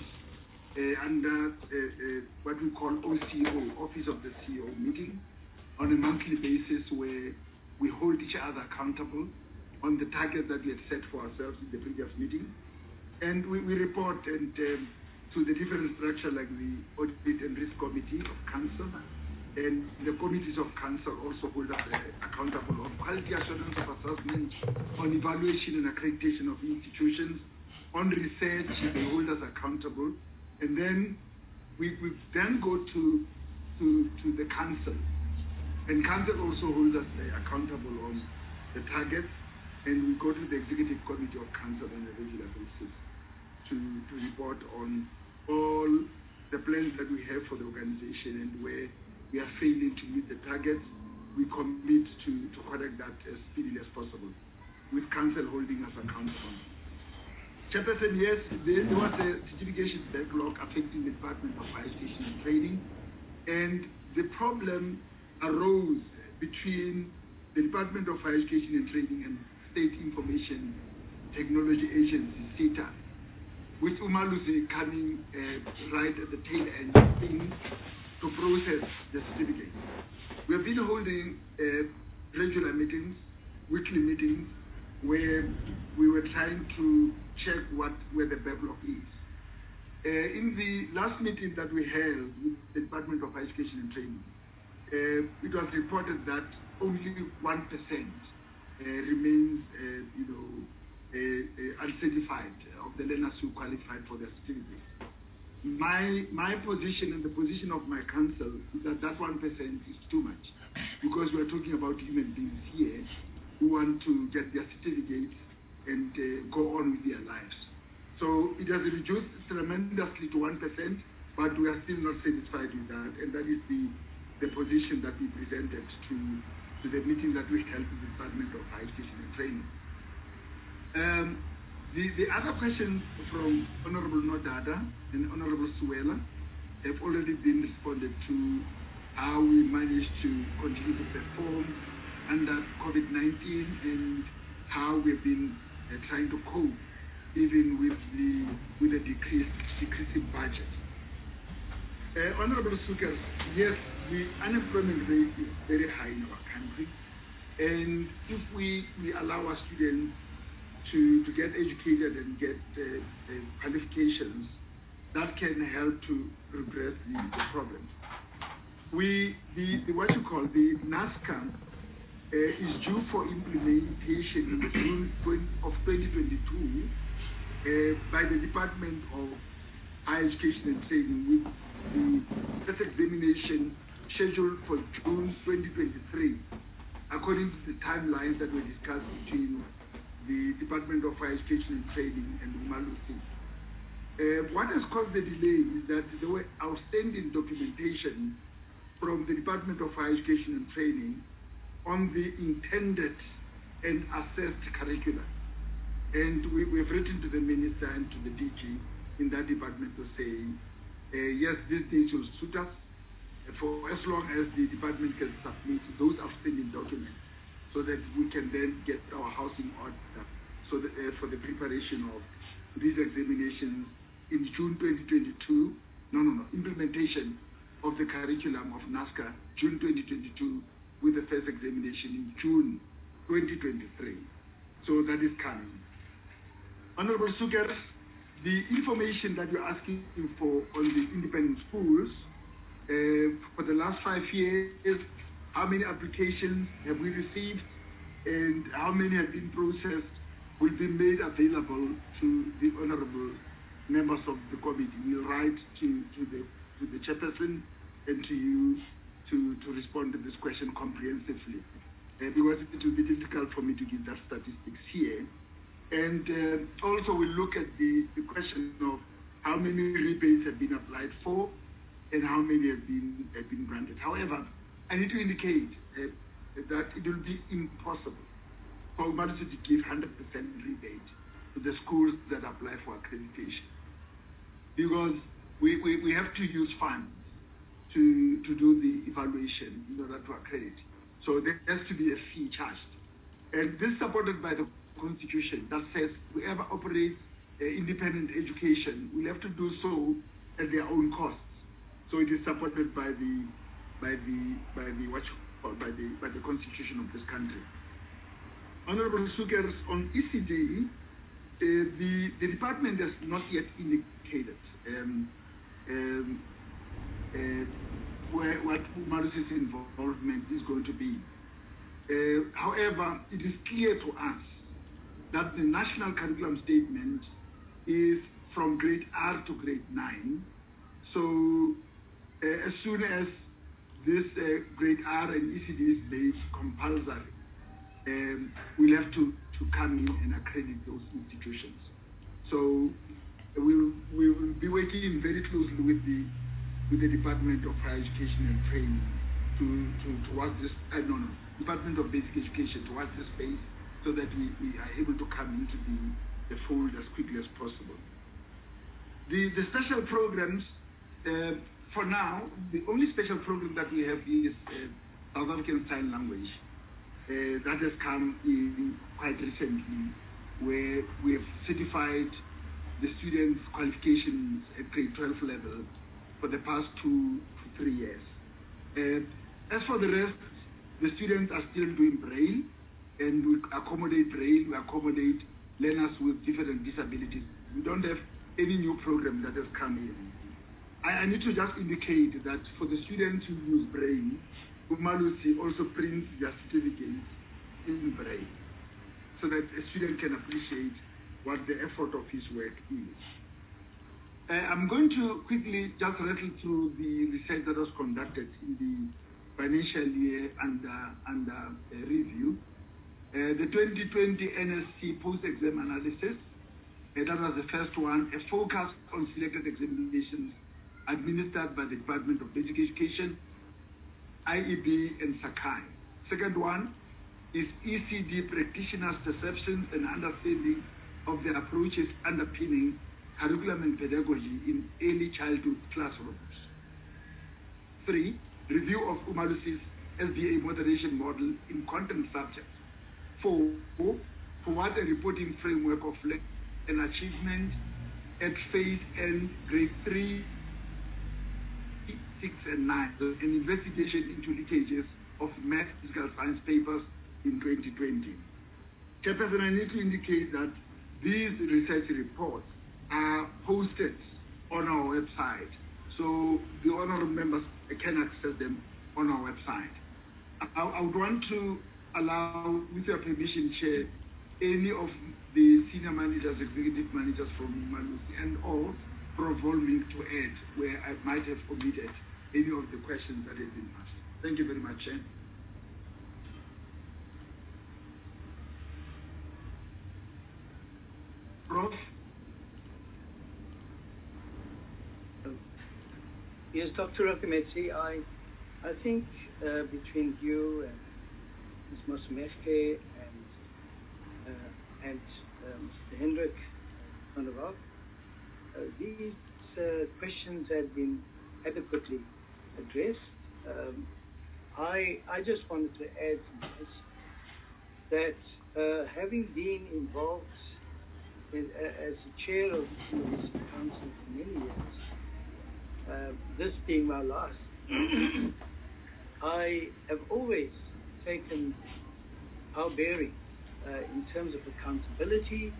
under what we call OCO, Office of the CEO meeting, on a monthly basis, where we hold each other accountable on the target that we had set for ourselves in the previous meeting. And we report to the different structure like the Audit and Risk Committee of Council, and the committees of Council also hold us accountable on quality assurance of assessment, on evaluation and accreditation of institutions, on research, they hold us accountable. And then we then go to the Council, and Council also holds us accountable on the targets, and we go to the Executive Committee of Council on a regular basis to report on all the plans that we have for the organization, and where we are failing to meet the targets, we commit to correct that as speedily as possible, with Council holding us accountable. Chairperson, yes, there was a certification backlog affecting the Department of Higher Education and Training, and the problem arose between the Department of Higher Education and Training and State Information Technology Agency, SITA, with Umalusi coming right at the tail end to process the certificate. We have been holding regular meetings, weekly meetings, where we were trying to check where the backlog is. In the last meeting that we held with the Department of Higher Education and Training, it was reported that only 1% remains, uncertified of the learners who qualified for the certificate. My position and the position of my council is that 1% is too much, because we're talking about human beings here who want to get their certificates and go on with their lives. So it has reduced tremendously to 1%, but we are still not satisfied with that, and that is the position that we presented to the meeting that we held with the Department of Higher Education and Training. The other questions from Honorable Nodada and Honorable Suela have already been responded to, how we managed to continue to perform under COVID-19 and how we've been trying to cope even with the decreasing budget. Honorable Sukers, yes, the unemployment rate is very high in our country, and if we allow our students to get educated and get qualifications, that can help to redress the problem. The NASCA is due for implementation in June of 2022 by the Department of Higher Education and Training, with the first examination scheduled for June 2023, according to the timelines that were discussed between the Department of Higher Education and Training and Umalusi. What has caused the delay is that there were outstanding documentation from the Department of Higher Education and Training on the intended and assessed curricula. And we've written to the Minister and to the DG in that department to say, yes, these dates will suit us for as long as the department can submit those outstanding documents so that we can then get our house in order so that, for the preparation of these examinations in June 2022, implementation of the curriculum of NASCA, June 2022, with the first examination in June 2023. So that is coming. Honorable Sugar, the information that you're asking for on the independent schools, for the last 5 years, how many applications have we received and how many have been processed will be made available to the honorable members of the committee. We'll write to the chairperson and to you to respond to this question comprehensively, because it will be difficult for me to give that statistics here. And also we'll look at the question of how many rebates have been applied for and how many have been granted. However, I need to indicate that it will be impossible for Umalusi to give 100% rebate to the schools that apply for accreditation, because we have to use funds to do the evaluation in order to accredit. So there has to be a fee charged. And this is supported by the Constitution that says whoever operates independent education will have to do so at their own costs. So it is supported by the Constitution of this country. Honorable Sukers, on ECD, the department has not yet indicated what Umalusi's involvement is going to be. However, it is clear to us that the national curriculum statement is from grade R to grade 9. So as soon as this grade R and ECD is made compulsory, we'll have to come in and accredit those institutions. So we will be working very closely with the Department of Higher Education and Training towards this, Department of Basic Education towards this space, so that we are able to come into the fold as quickly as possible. The special programs, for now, the only special program that we have is South African Sign Language. That has come in quite recently, where we have certified the students' qualifications at grade 12 level for the past 2 to 3 years. As for the rest, the students are still doing Braille, and we accommodate Braille, we accommodate learners with different disabilities. We don't have any new program that has come in. I need to just indicate that for the students who use Braille, Umalusi also prints their certificates in Braille, so that a student can appreciate what the effort of his work is. I'm going to quickly just rattle through the research that was conducted in the financial year under review. The 2020 NSC post-exam analysis That was the first one, a focus on selected examinations administered by the Department of Basic Education, IEB, and Sakai. Second one is ECD practitioners' perceptions and understanding of the approaches underpinning curriculum and pedagogy in early childhood classrooms. 3, review of Umalusi's SBA moderation model in content subjects. 4, forward a reporting framework of an achievement at phase and grade 3, 6, and 9, an investigation into leakages of math physical science papers in 2020. Chairperson, I need to indicate that these research reports are posted on our website, so the honorable members can access them on our website. I would want to allow, with your permission, Chair, any of the senior managers, executive managers from Umalusi and all Provolming to add where I might have omitted any of the questions that have been asked. Thank you very much, Chair. Prof? Yes, Dr. Rakameti, I think between you and Ms. Mosmeske and Mr. Hendrik van der Walt, these questions have been adequately addressed. I just wanted to add to this that having been involved as the chair of the University Council for many years, this being my last, I have always taken our bearing in terms of accountability,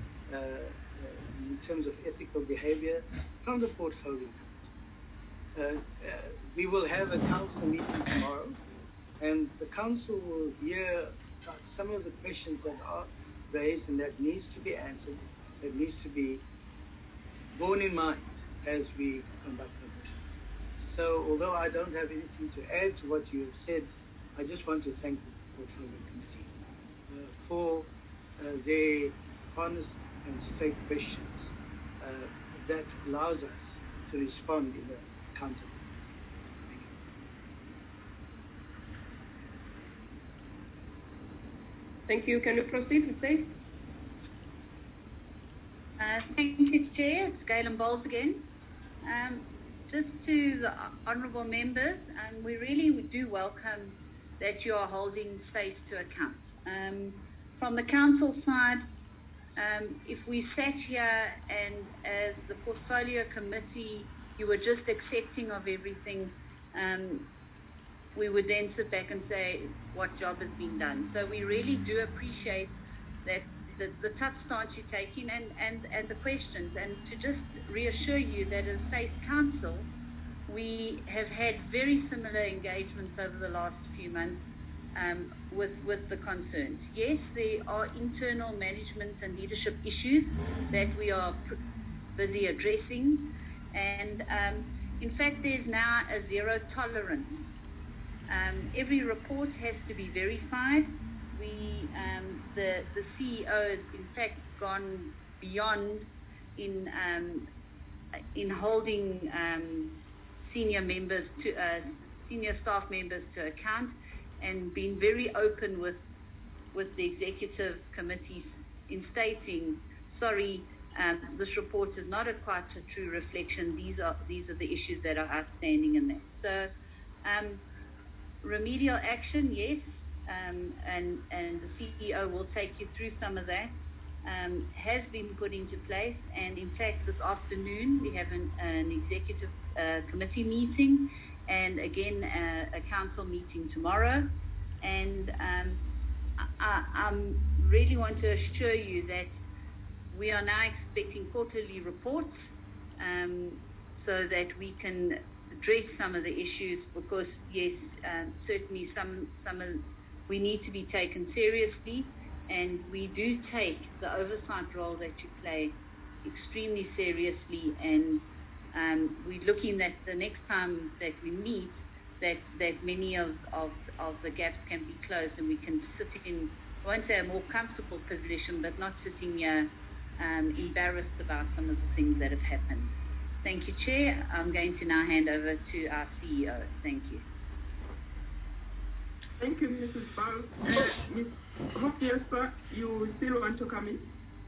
in terms of ethical behavior from the portfolio. We will have a council meeting tomorrow, and the council will hear some of the questions that are raised and that needs to be answered, that needs to be borne in mind as we conduct the mission. So although I don't have anything to add to what you have said, I just want to thank the portfolio committee for their honest and straight questions that allows us to respond in a accountable. Thank you. Can we proceed with this? Thank you, Chair. It's Galen Bowles again. Just to the honourable members, we really do welcome that you are holding SACE to account. From the council side, if we sat here and as the portfolio committee, you were just accepting of everything, we would then sit back and say what job has been done. So we really do appreciate that the tough stance you're taking and the questions, and to just reassure you that as SACE Council, we have had very similar engagements over the last few months with the concerns. Yes, there are internal management and leadership issues that we are busy addressing, and in fact there's now a zero tolerance. Every report has to be verified. The CEO has in fact gone beyond in holding senior staff members to account, and been very open with the executive committees in stating, sorry, this report is not quite a true reflection. These are the issues that are outstanding in that. So remedial action, yes, and the CEO will take you through some of that, has been put into place, and in fact this afternoon we have an executive committee meeting, and again a council meeting tomorrow, and I really want to assure you that we are now expecting quarterly reports so that we can address some of the issues, because yes, certainly some we need to be taken seriously, and we do take the oversight role that you play extremely seriously, and we're looking at the next time that we meet that many of the gaps can be closed, and we can sit in, I won't say a more comfortable position, but not sitting here embarrassed about some of the things that have happened. Thank you, Chair. I'm going to now hand over to our CEO. Thank you. Thank you, Mrs. Bal. Ms. Hofjeser, you still want to come in?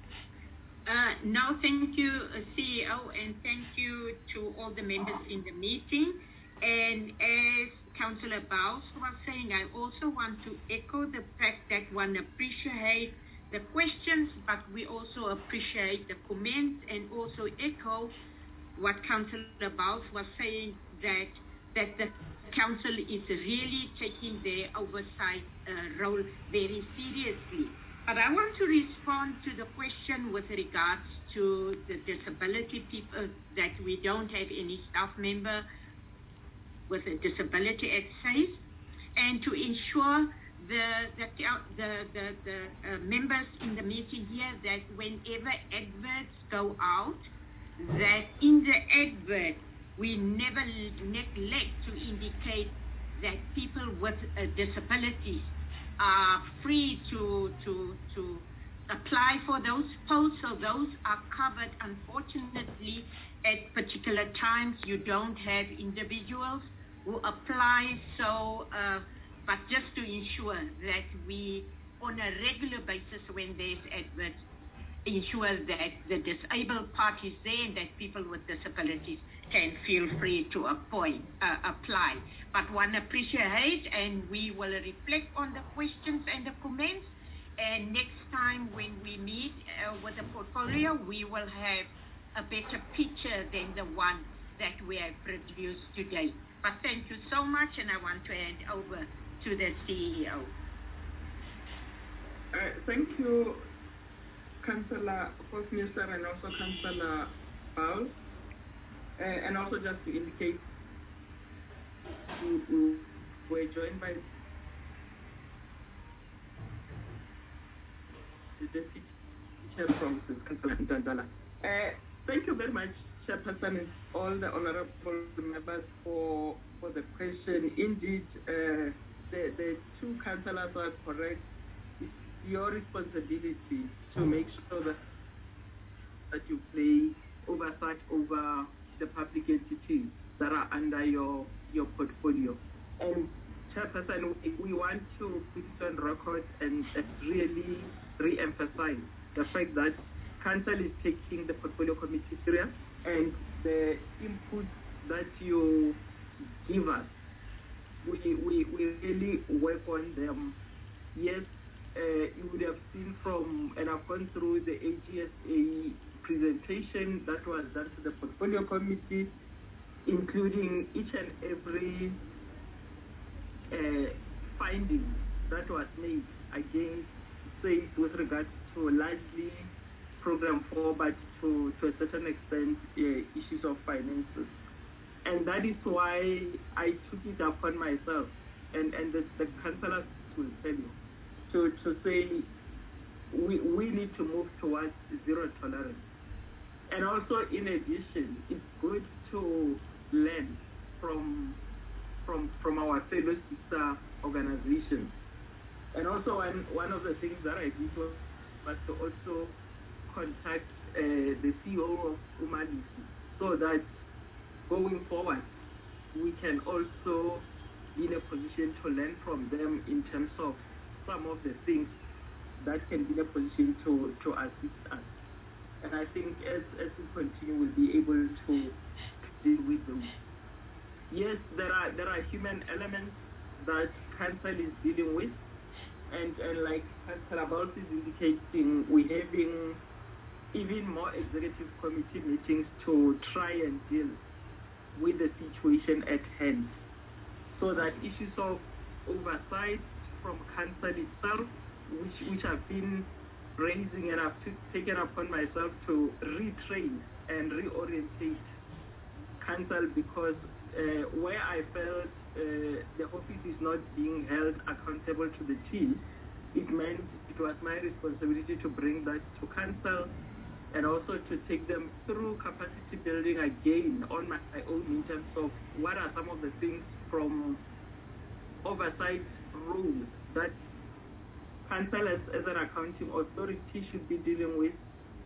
No, thank you, CEO, and thank you to all the members in the meeting. And as Councillor Bowles was saying, I also want to echo the fact that one appreciates the questions, but we also appreciate the comments, and also echo what Councillor Bowles was saying, that the Council is really taking their oversight role very seriously. But I want to respond to the question with regards to the disability people, that we don't have any staff member with a disability at SACE, and to ensure the members in the meeting here that whenever adverts go out, that in the advert we never neglect to indicate that people with disabilities are free to apply for those posts, so those are covered. Unfortunately, at particular times you don't have individuals who apply, so but just to ensure that we, on a regular basis, when there's adverts, ensure that the disabled parties there and that people with disabilities can feel free to apply. But one appreciates, and we will reflect on the questions and the comments, and next time when we meet with the portfolio, we will have a better picture than the one that we have produced today. But thank you so much, and I want to hand over to the CEO. Thank you, Councillor Hofjeser and also Councillor Bowles. And also just to indicate, we're joined by the Deputy Chairperson, Councillor Ndandala. Thank you very much, Chairperson, and all the honourable members for the question. Indeed, the two councillors are correct. It's your responsibility to make sure that you play oversight over the public entities that are under your portfolio. And Chairperson, we want to put it on record and really re-emphasize the fact that Council is taking the portfolio committee serious, and the input that you give us, we really work on them. Yes, you would have seen from, and I've gone through the AGSA presentation that was done to the portfolio committee, including each and every finding that was made against, say, with regards to largely Program 4, but to a certain extent issues of finances. And that is why I took it upon myself, and the councillors will tell you, to say we need to move towards zero tolerance. And also, in addition, it's good to learn from our fellow sister organizations. And also, one of the things that I did was to also contact the CEO of Umalusi, so that going forward, we can also be in a position to learn from them in terms of some of the things that can be in a position to assist us. And I think as we continue, we'll be able to deal with those. Yes, there are human elements that Council is dealing with, and like Councillor Bowles is indicating, we're having even more executive committee meetings to try and deal with the situation at hand, so that issues of oversight from Council itself, which I've been raising, and I've taken upon myself to retrain and reorientate Council, because where I felt the office is not being held accountable to the team, it meant it was my responsibility to bring that to Council, and also to take them through capacity building again on my own, in terms of what are some of the things from oversight rules that Council as an accounting authority should be dealing with,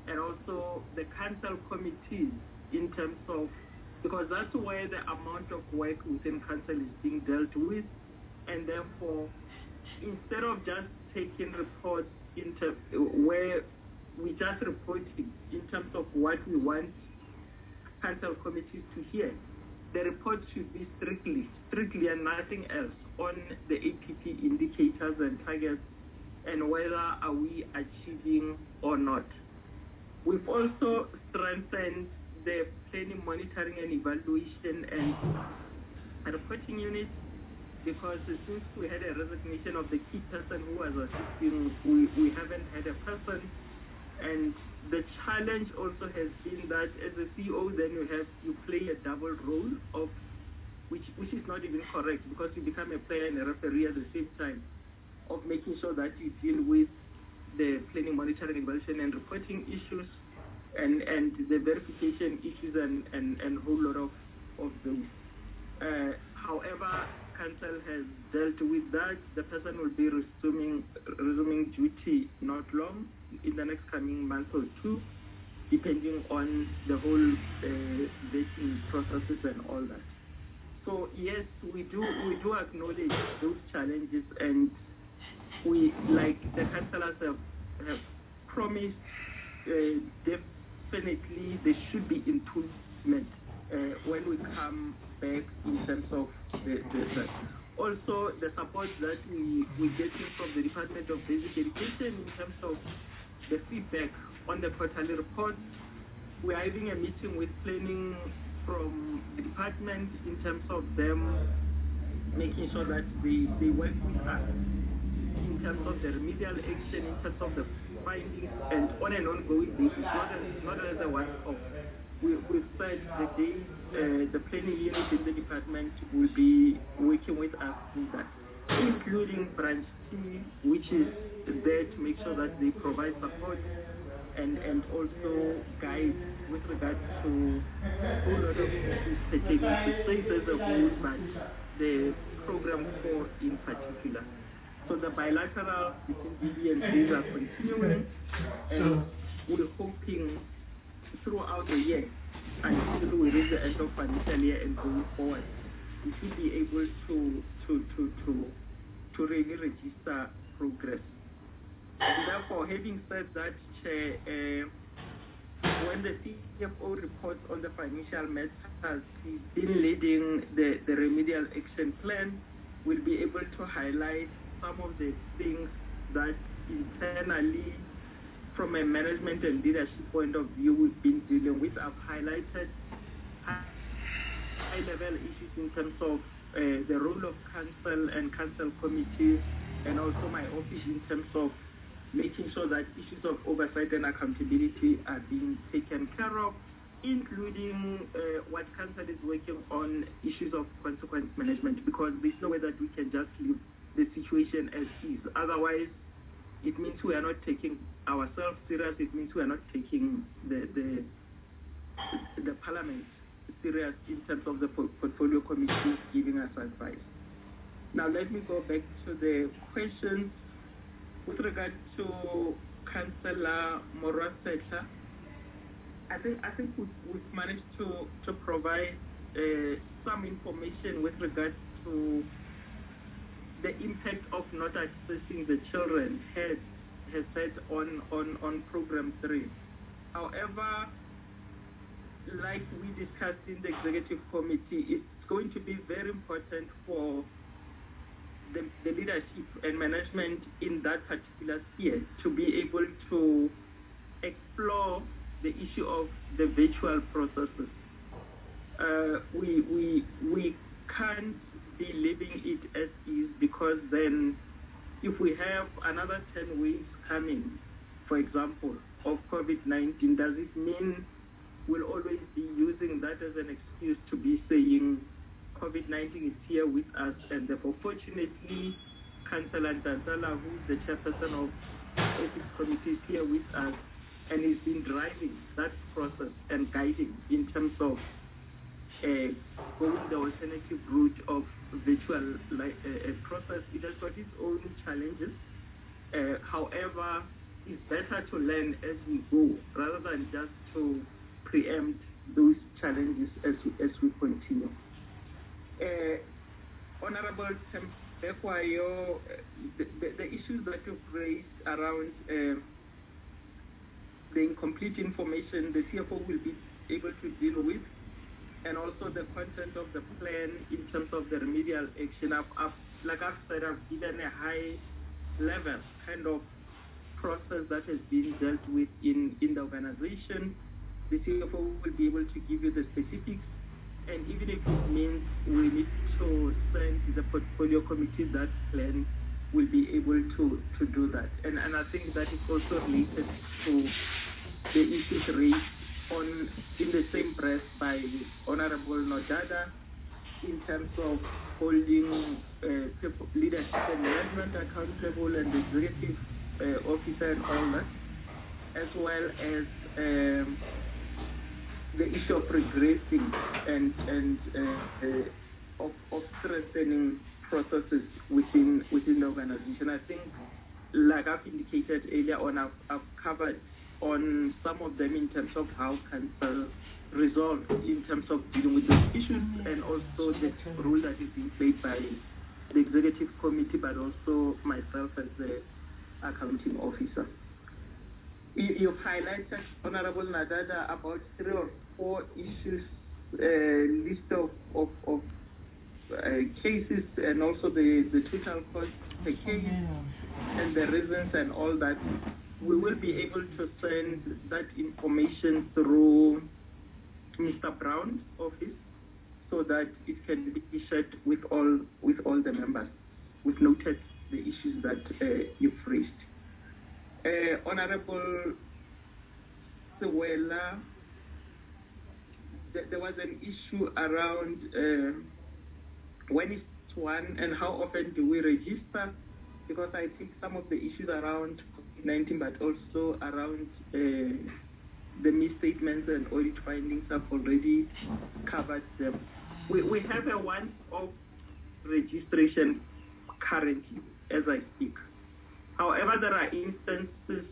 and also the council committees in terms of, because that's where the amount of work within council is being dealt with, and therefore, instead of just taking reports where we just reporting in terms of what we want council committees to hear, the report should be strictly and nothing else on the APP indicators and targets and whether are we achieving or not. We've also strengthened the planning, monitoring and evaluation and reporting unit, because since we had a resignation of the key person who was assisting, we haven't had a person. And the challenge also has been that as a CEO, then you play a double role of which is not even correct, because you become a player and a referee at the same time, of making sure that you deal with the planning, monitoring, evaluation and reporting issues and the verification issues and a whole lot of those. However, council has dealt with that. The person will be resuming duty not long, in the next coming month or two, depending on the whole vetting processes and all that. So yes, we do acknowledge those challenges, and we, like the councillors have promised, definitely there should be improvement when we come back in terms of the also the support that we're getting from the Department of Basic Education in terms of the feedback on the quarterly report. We're having a meeting with planning from the department in terms of them making sure that they work with us in terms of the remedial action, in terms of the findings, and on an ongoing basis, not as a one-off. We've said the day the planning unit in the department will be working with us in that, including branch T, which is there to make sure that they provide support and also guide with regards to a whole lot of issues pertaining to safe as a whole, but the program 4 in particular. So the bilateral between DB and CESA are continuing, and we're hoping throughout the year, until we reach the end of financial year and going forward, we should be able to really register progress. And therefore, having said that, Chair, when the CFO reports on the financial matters, he's been leading the remedial action plan. We'll be able to highlight some of the things that internally, from a management and leadership point of view, we've been dealing with. I've highlighted high-level issues in terms of the role of council and council committees, and also my office in terms of making sure that issues of oversight and accountability are being taken care of, including what council is working on, issues of consequence management, because there's no way that we can just leave the situation as is. Otherwise, it means we are not taking ourselves serious. It means we are not taking the parliament serious in terms of the portfolio committee giving us advice. Now let me go back to the questions with regard to Councillor Morwa-Setla. I think we've managed to provide some information with regard to the impact of not accessing the children has had on program 3. However, like we discussed in the executive committee, it's going to be very important for the leadership and management in that particular sphere to be able to explore the issue of the virtual processes. We can't be leaving it as is, because then if we have another 10 waves coming, for example, of COVID-19, does it mean we'll always be using that as an excuse to be saying COVID-19 is here with us? And therefore, fortunately, Councillor Ntantala, who is the chairperson of ethics committee, is here with us, and he's been driving that process and guiding in terms of going the alternative route of virtual process. It has got its own challenges. However, it's better to learn as we go rather than just to preempt those challenges as we continue. Honorable Tempekwayo, the issues that you've raised around the incomplete information the CFO will be able to deal with, and also the content of the plan in terms of the remedial action. Like I've said, I've given a high level kind of process that has been dealt with in the organization. The CFO will be able to give you the specifics, and even if it means we need to send the portfolio committee that plan, will be able to do that. And I think that is also related to the issues raised in the same breath by Honorable Nodada in terms of holding leadership and management accountable and the executive officer and all that, as well as the issue of regressing and of strengthening processes within the organization. I think, like I've indicated earlier on, I've covered on some of them in terms of how council resolve in terms of dealing with those issues, and also the role that is being played by the executive committee, but also myself as the accounting officer. You've highlighted, Honorable Nadada, about 3 or 4 issues, list of cases, and also the total cost per case and the reasons and all that. We will be able to send that information through Mr. Brown's office so that it can be shared with all the members. We've noted the issues that you've raised. Honorable Sewela, there was an issue around when is one and how often do we register, because I think some of the issues around COVID-19, but also around the misstatements and audit findings have already covered them. We have a one-off registration currently as I speak. However, there are instances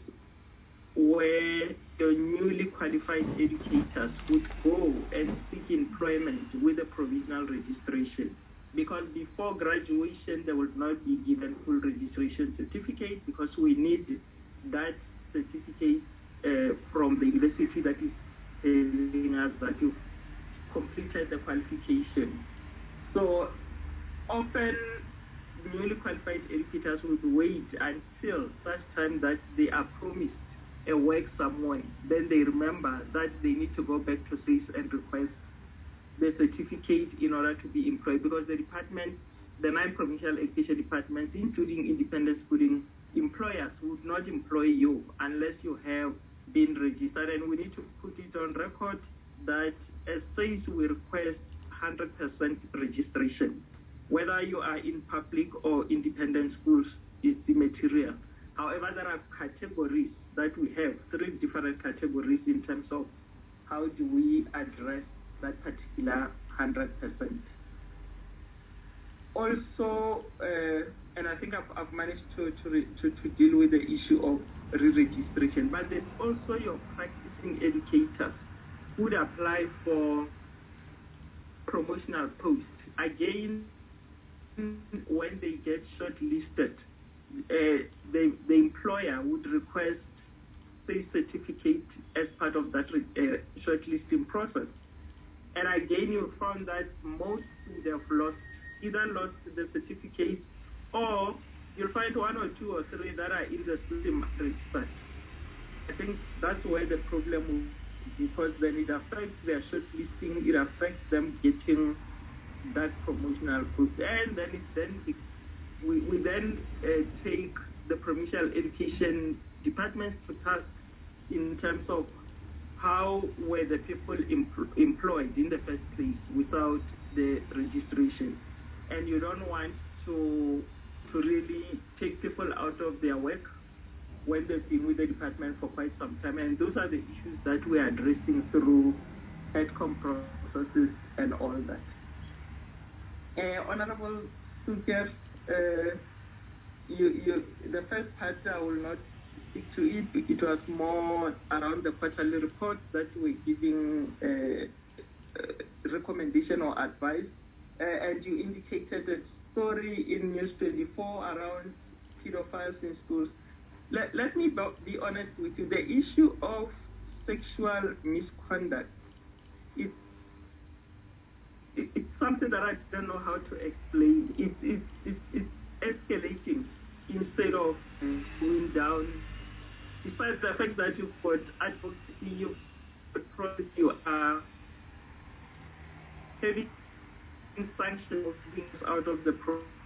where your newly qualified educators would go and seek employment with a provisional registration, because before graduation they would not be given full registration certificate, because we need that certificate from the university that is telling us that you've completed the qualification. So often newly qualified educators would wait until such time that they are promised a work somewhere. Then they remember that they need to go back to SACE and request the certificate in order to be employed, because the department, the 9 provincial education departments, including independent schooling employers, would not employ you unless you have been registered. And we need to put it on record that as SACE we request 100% registration. Whether you are in public or independent schools is the material. However, there are categories that we have, 3 different categories in terms of how do we address that particular 100%. Also, and I think I've managed to deal with the issue of re-registration, but there's also your practicing educators who would apply for promotional posts. Again, when they get shortlisted, the employer would request a certificate as part of that shortlisting process. And again, you found that most would have either lost the certificate, or you'll find 1 or 2 or 3 that are in the system registered. I think that's where the problem is, because then it affects their shortlisting, it affects them getting that promotional post, and then we then take the provincial education departments to task in terms of how were the people employed in the first place without the registration. And you don't want to really take people out of their work when they've been with the department for quite some time. And those are the issues that we are addressing through HEDCOM processes and all that. Honorable Speaker, the first part I will not speak to it. It was more around the quarterly report that we're giving recommendation or advice. And you indicated a story in News 24 around pedophiles in schools. Let me be honest with you. The issue of sexual misconduct is it's something that I don't know how to explain. It's escalating instead of going down. Despite the fact that you've got advocacy, you've got you are having sanctions of things out of the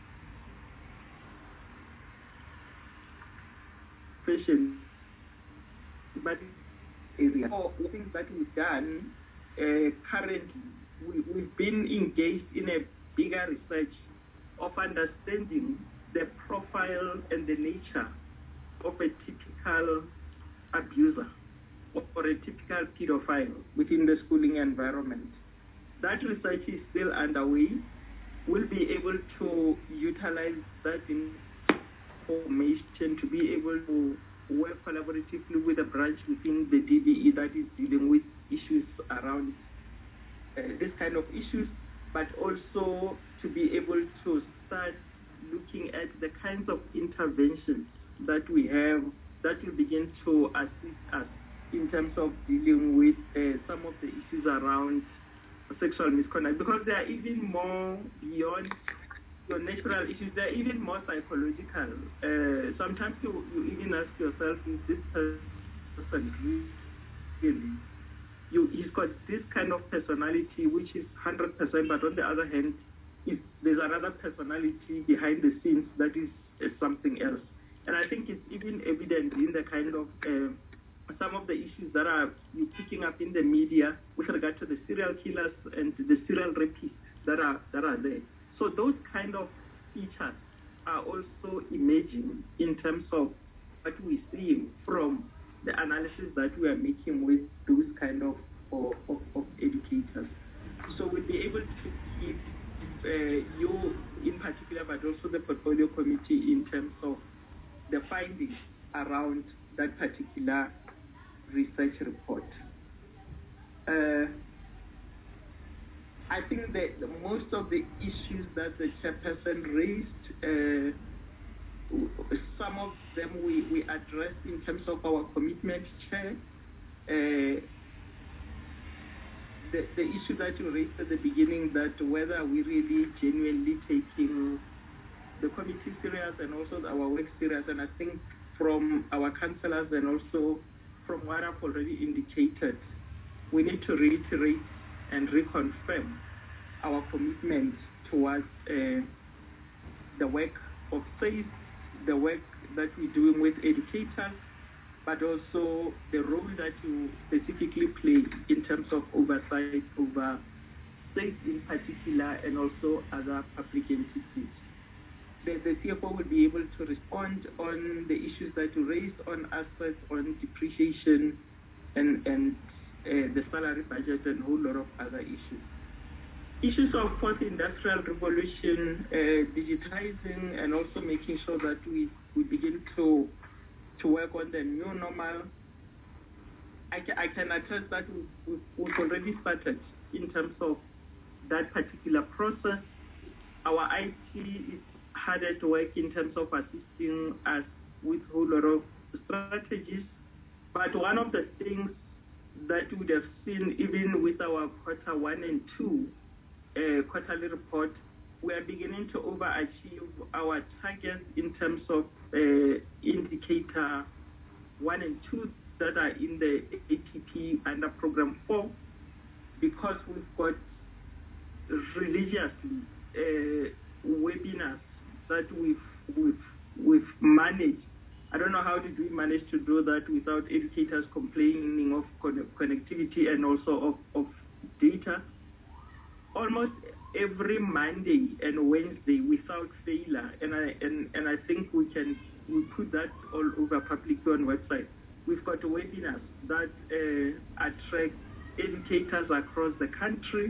profession, but area for things that we've done currently, we've been engaged in a bigger research of understanding the profile and the nature of a typical abuser or a typical pedophile within the schooling environment. That research is still underway. We'll be able to utilize that information to be able to work collaboratively with a branch within the DBE that is dealing with issues around this kind of issues, but also to be able to start looking at the kinds of interventions that we have that will begin to assist us in terms of dealing with some of the issues around sexual misconduct, because they are even more beyond your natural issues. They are even more psychological. Sometimes you even ask yourself, is this person really? He's got this kind of personality which is 100%, but on the other hand, there's another personality behind the scenes that is something else. And I think it's even evident in the kind of some of the issues that are you picking up in the media with regard to the serial killers and the serial rapists that are there. So those kind of features are also emerging in terms of what we see from the analysis that we are making with those kind of educators. So we'll be able to keep you in particular, but also the portfolio committee in terms of the findings around that particular research report. I think that most of the issues that the chairperson raised, some of them we addressed in terms of our commitment, Chair. The issue that you raised at the beginning, that whether we really genuinely taking the committee serious and also our work serious, and I think from our councillors and also from what I've already indicated, we need to reiterate and reconfirm our commitment towards the work of SAFE, the work that we're doing with educators, but also the role that you specifically play in terms of oversight over SAFE in particular and also other public entities. The CFO will be able to respond on the issues that you raised on assets, on depreciation, and the salary budget and a whole lot of other issues. Issues of fourth industrial revolution, digitizing, and also making sure that we begin to work on the new normal. I can attest that we've already started in terms of that particular process. Our IT is hard at work in terms of assisting us with a whole lot of strategies. But one of the things that you would have seen even with our quarter 1 and 2 quarterly report, we are beginning to overachieve our targets in terms of indicator 1 and 2 that are in the ATP under program 4, because we've got religiously webinars that we've managed. I don't know how did we manage to do that without educators complaining of connectivity and also of data. Almost every Monday and Wednesday without failure, and I think we put that all over publicly on website. We've got webinars that attract educators across the country.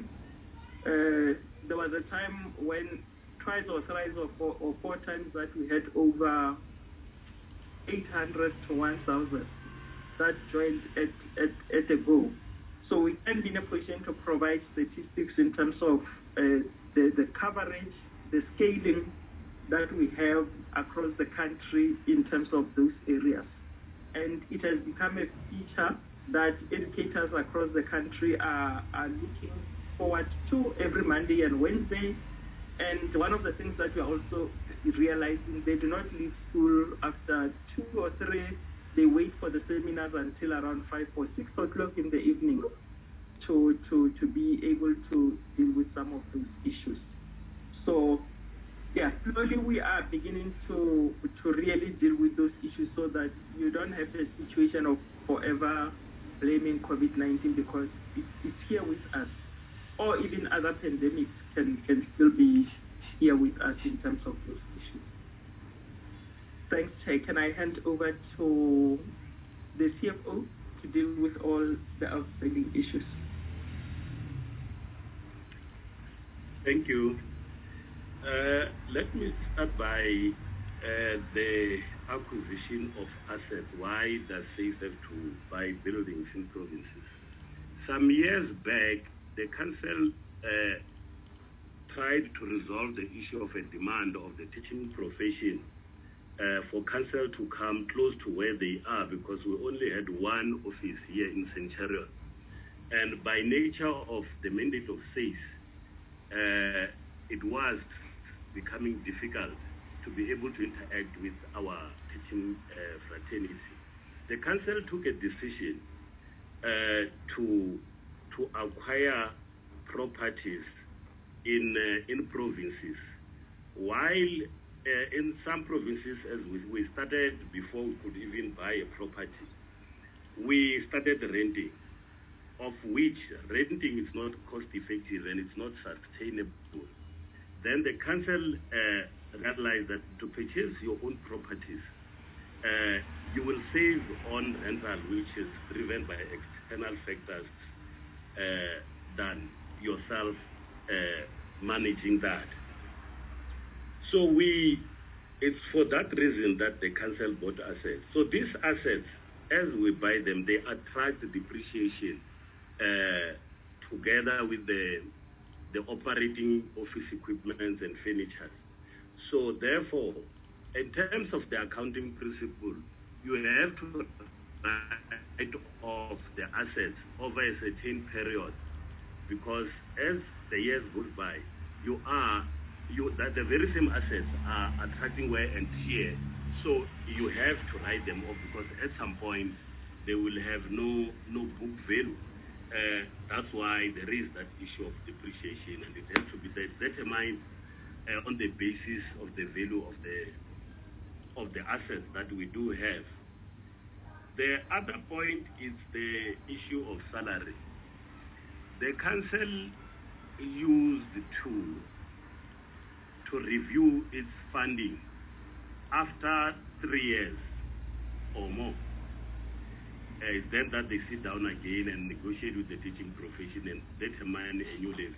There was a time when twice or thrice or 4 times that we had over 800 to 1,000 that joined at a go. So we can be in a position to provide statistics in terms of the coverage, the scaling that we have across the country in terms of those areas. And it has become a feature that educators across the country are looking forward to every Monday and Wednesday. And one of the things that we are also realizing, they do not leave school after 2 or 3. They wait for the seminars until around 5 or 6 o'clock in the evening to be able to deal with some of those issues. So, yeah, slowly we are beginning to really deal with those issues so that you don't have a situation of forever blaming COVID-19 because it's here with us. Or even other pandemics can still be here with us in terms of those issues. Thanks, Chair. Can I hand over to the CFO to deal with all the outstanding issues? Thank you. Let me start by the acquisition of assets. Why does SACE have to buy buildings in provinces? Some years back, the council tried to resolve the issue of a demand of the teaching profession for council to come close to where they are because we only had one office here in Centurion. And by nature of the mandate of SACE, it was becoming difficult to be able to interact with our teaching fraternity. The council took a decision to acquire properties in provinces, while in some provinces, as we started before we could even buy a property, we started renting, of which renting is not cost effective and it's not sustainable. Then the council realized that to purchase your own properties, you will save on rental, which is driven by external factors than yourself managing that. So it's for that reason that the council bought assets. So these assets, as we buy them, they attract depreciation together with the operating office equipment and furniture. So therefore, in terms of the accounting principle, you have to write off the assets over a certain period, because as the years go by, the very same assets are attracting wear and tear. So you have to write them off because at some point they will have no book value. That's why there is that issue of depreciation, and it has to be determined on the basis of the value of the assets that we do have. The other point is the issue of salary. The council used the tool to review its funding after 3 years or more. It's then that they sit down again and negotiate with the teaching profession and determine a new levy.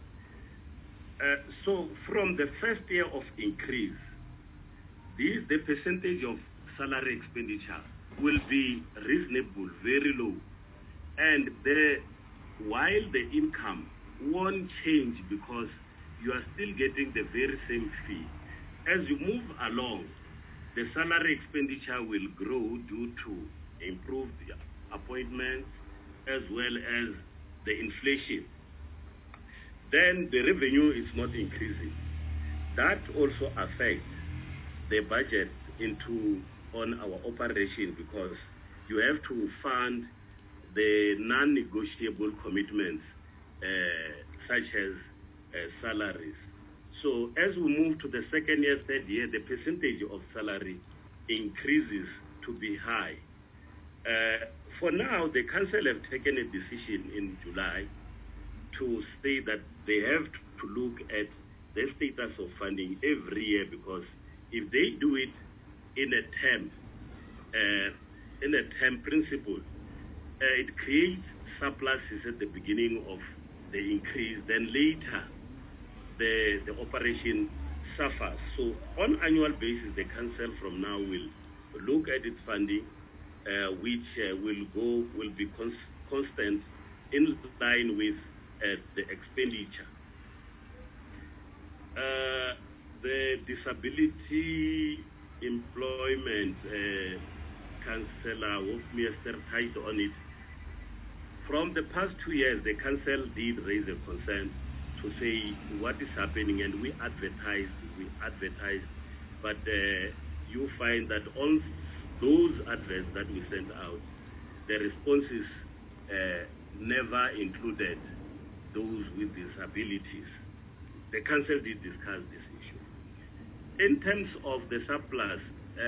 So from the first year of increase, the percentage of salary expenditure will be reasonable, very low. And while the income won't change because you are still getting the very same fee, as you move along, the salary expenditure will grow due to improved appointments as well as the inflation. Then the revenue is not increasing. That also affects the budget on our operation, because you have to fund the non-negotiable commitments such as salaries. So as we move to the second year, third year, the percentage of salary increases to be high. For now, the council have taken a decision in July to say that they have to look at the status of funding every year, because if they do it in a term principle, it creates surpluses at the beginning of the increase, then later the operation suffers. So on annual basis, the council from now will look at its funding, which will be constant in line with the expenditure. The disability employment, Councillor Wolfmeester touched on it. From the past 2 years, the council did raise a concern to say what is happening, and we advertised, but you find that on those adverts that we sent out, the responses never included those with disabilities. The council did discuss this issue. In terms of the surplus,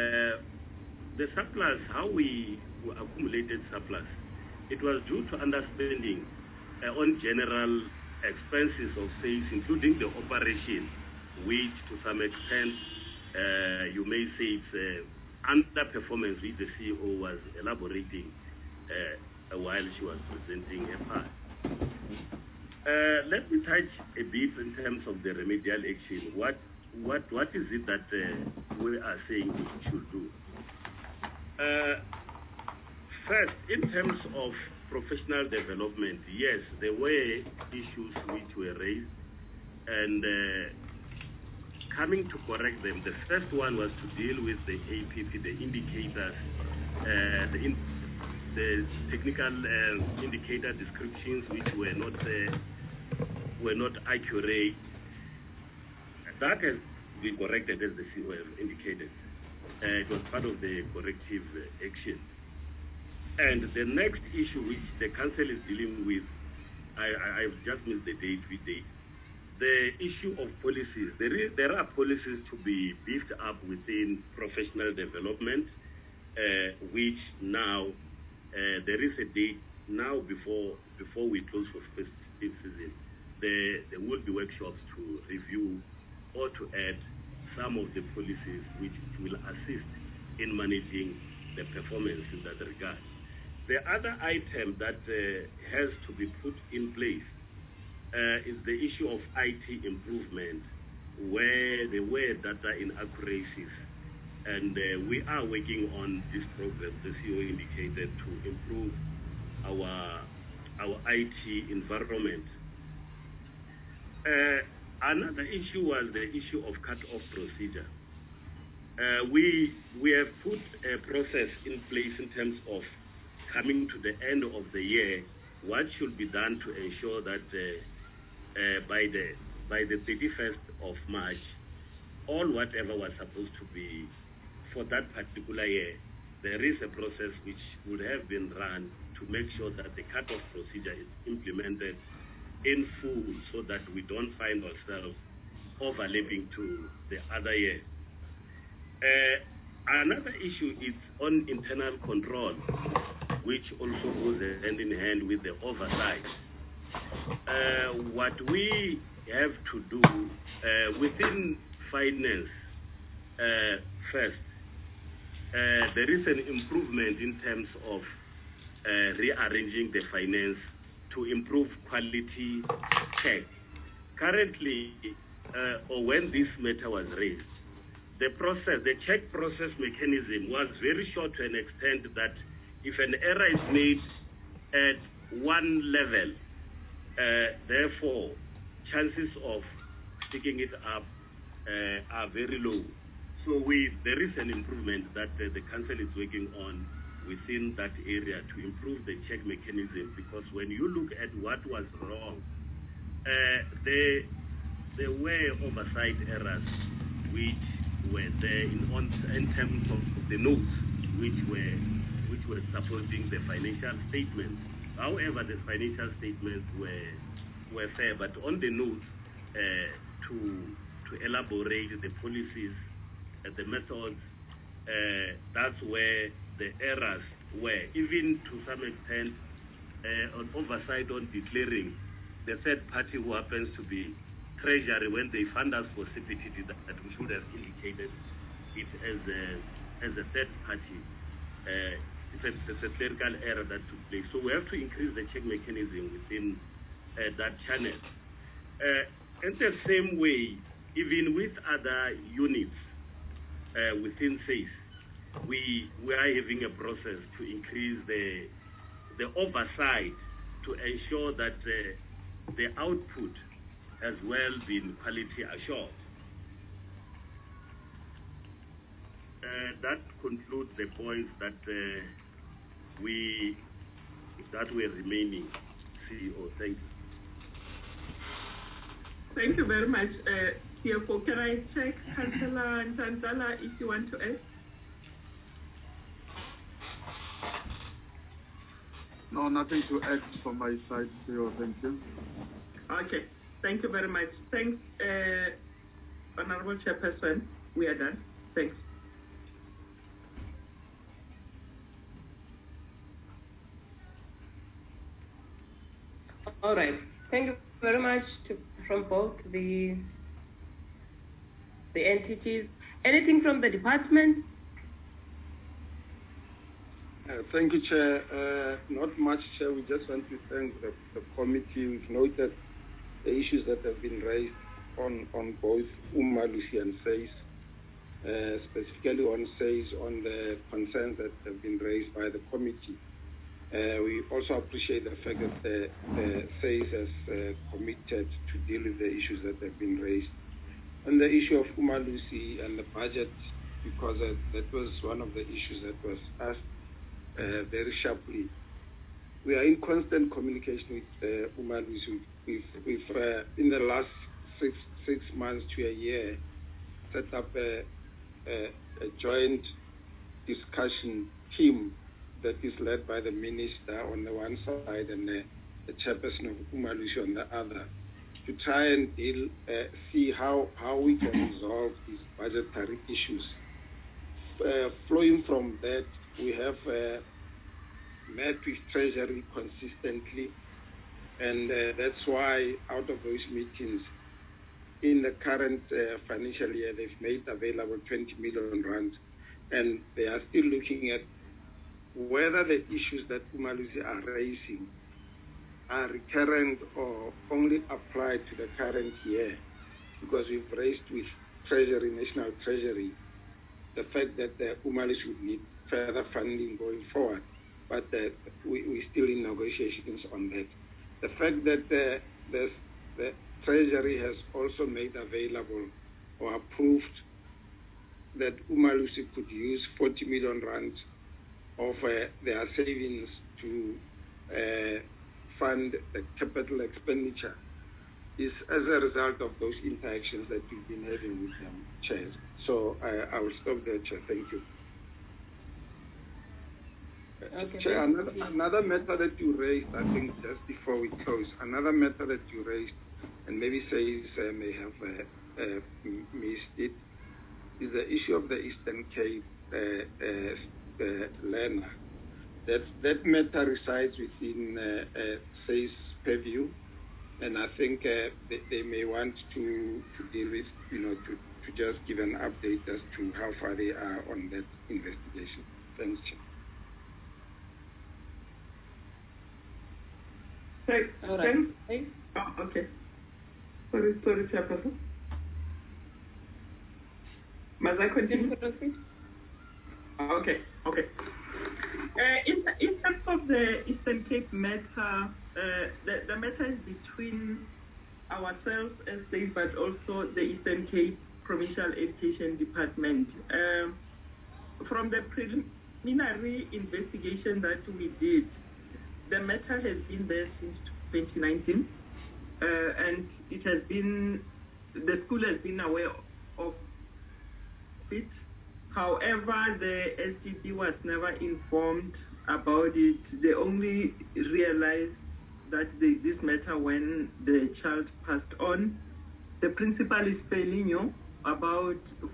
how we accumulated surplus, it was due to understanding on general expenses of sales, including the operation, which to some extent you may say it's underperformance, which the CEO was elaborating while she was presenting her part. Let me touch a bit in terms of the remedial action. What is it that we are saying we should do? First, in terms of professional development, yes, there were issues which were raised, and coming to correct them, the first one was to deal with the APP, the indicators, the technical indicator descriptions which were not accurate. That has been corrected, as the CEO indicated. It was part of the corrective action. And the next issue which the council is dealing with, I've just missed the date with date. The issue of policies. There are policies to be beefed up within professional development, which now there is a date now before we close for festive season. There will be workshops to review or to add some of the policies which will assist in managing the performance in that regard. The other item that has to be put in place is the issue of IT improvement, where there were data inaccuracies, and we are working on this program, the CEO indicated, to improve our IT environment. Another issue was the issue of cut-off procedure. We have put a process in place in terms of coming to the end of the year, what should be done to ensure that by the 31st of March, all whatever was supposed to be for that particular year, there is a process which would have been run to make sure that the cut-off procedure is implemented in full so that we don't find ourselves overlapping to the other year. Another issue is on internal control, which also goes hand in hand with the oversight. What we have to do within finance, first, there is an improvement in terms of rearranging the finance to improve quality check. Currently, or when this matter was raised, the check process mechanism was very short to an extent that if an error is made at one level, therefore, chances of picking it up are very low. So there is an improvement that the council is working on within that area to improve the check mechanism, because when you look at what was wrong, there were oversight errors which were there in terms of the notes which were supporting the financial statements. However, the financial statements were fair, but on the notes to elaborate the policies, the methods, that's where the errors were, even to some extent on oversight on declaring the third party who happens to be Treasury when they fund us for CPTD, that we should have indicated it as a third party. It's a clerical error that took place. So we have to increase the check mechanism within that channel. In the same way, even with other units within SACE, we are having a process to increase the oversight to ensure that the output has well been quality assured. That concludes the points that were remaining. CEO, thank you. Thank you very much, CFO. Can I check Councillor Ntantala if you want to add? No, nothing to add from my side, CEO. Thank you. Okay. Thank you very much. Thanks, Honorable Chairperson. We are done. Thanks. All right. Thank you very much from both the entities. Anything from the department? Thank you, Chair. Not much, Chair. We just want to thank the committee. We've noted the issues that have been raised on both Umalusi and SAIS, specifically on SAIS, on the concerns that have been raised by the committee. We also appreciate the fact that the SAIS has committed to deal with the issues that have been raised. On the issue of Umalusi and the budget, because that was one of the issues that was asked very sharply. We are in constant communication with Umalusi. We've in the last six months to a year, set up a joint discussion team that is led by the minister on the one side and the chairperson of Umalusi on the other, to try and see how we can resolve these budgetary issues. Flowing from that, we have met with Treasury consistently, and that's why out of those meetings, in the current financial year, they've made available 20 million rand, and they are still looking at whether the issues that Umalusi are raising are recurrent or only applied to the current year, because we've raised with Treasury, National Treasury, the fact that the Umalusi would need further funding going forward, but we're still in negotiations on that. The fact that the Treasury has also made available or approved that Umalusi could use 40 million rand of their savings to fund the capital expenditure is as a result of those interactions that we've been having with them, Chair. So I will stop there, Chair. Thank you. Okay. Chair, another matter that you raised, I think just before we close, another matter that you raised, and maybe SAIS may have missed it, is the issue of the Eastern Cape learner. That matter resides within SAIS purview, and I think they may want to deal with, to just give an update as to how far they are on that investigation. Thanks, Chair. All right. Oh, okay. Sorry, Chairperson. Must I continue? Okay. In terms of the Eastern Cape matter, the matter is between ourselves as SAIS, but also the Eastern Cape Provincial Education Department. From the preliminary investigation that we did, the matter has been there since 2019, and it has been, the school has been aware of it. However, the SGB was never informed about it. They only realized that this matter when the child passed on. The principal is fairly new, about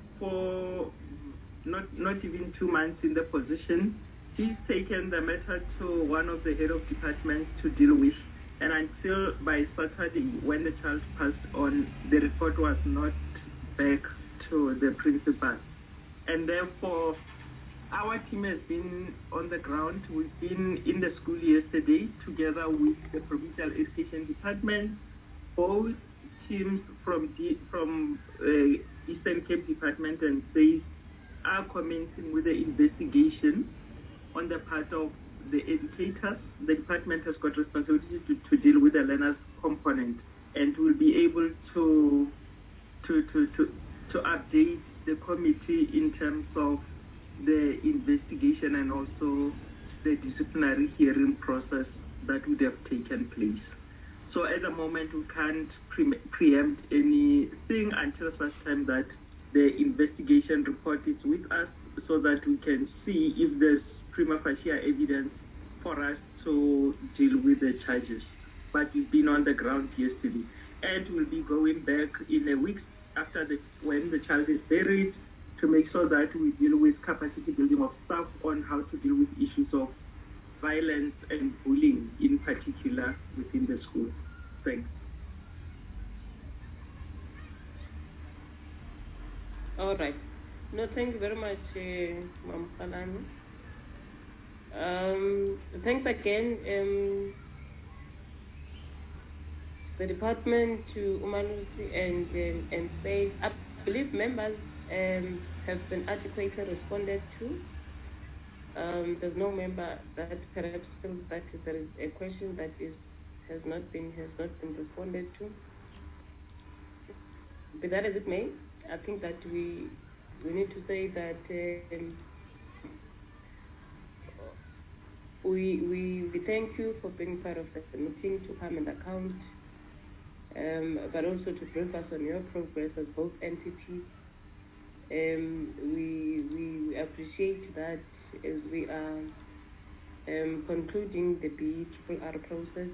not even 2 months in the position. He's taken the matter to one of the head of departments to deal with, and until by Saturday, when the child passed on, the report was not back to the principal. And therefore, our team has been on the ground. We've been in the school yesterday together with the Provincial Education Department, both teams from Eastern Cape Department and SAIS are commencing with the investigation on the part of the educators. The department has got responsibility to deal with the learners component, and will be able to update the committee in terms of the investigation and also the disciplinary hearing process that would have taken place. So at the moment, we can't preempt anything until such time that the investigation report is with us, so that we can see if there's prima facie evidence for us to deal with the charges. But we've been on the ground yesterday, and we'll be going back in a week after when the child is buried, to make sure that we deal with capacity building of staff on how to deal with issues of violence and bullying in particular within the school. Thanks. All right. No, thank you very much, Mam Khalani. Thanks again, the department, to Umalusi and Faith. I believe members have been adequately responded to. There's no member that perhaps feels that there is a question that has not been responded to. Be that as it may, I think that we need to say that we thank you for being part of the meeting, to come and account, but also to brief us on your progress as both entities. We appreciate that as we are concluding the BRRR process.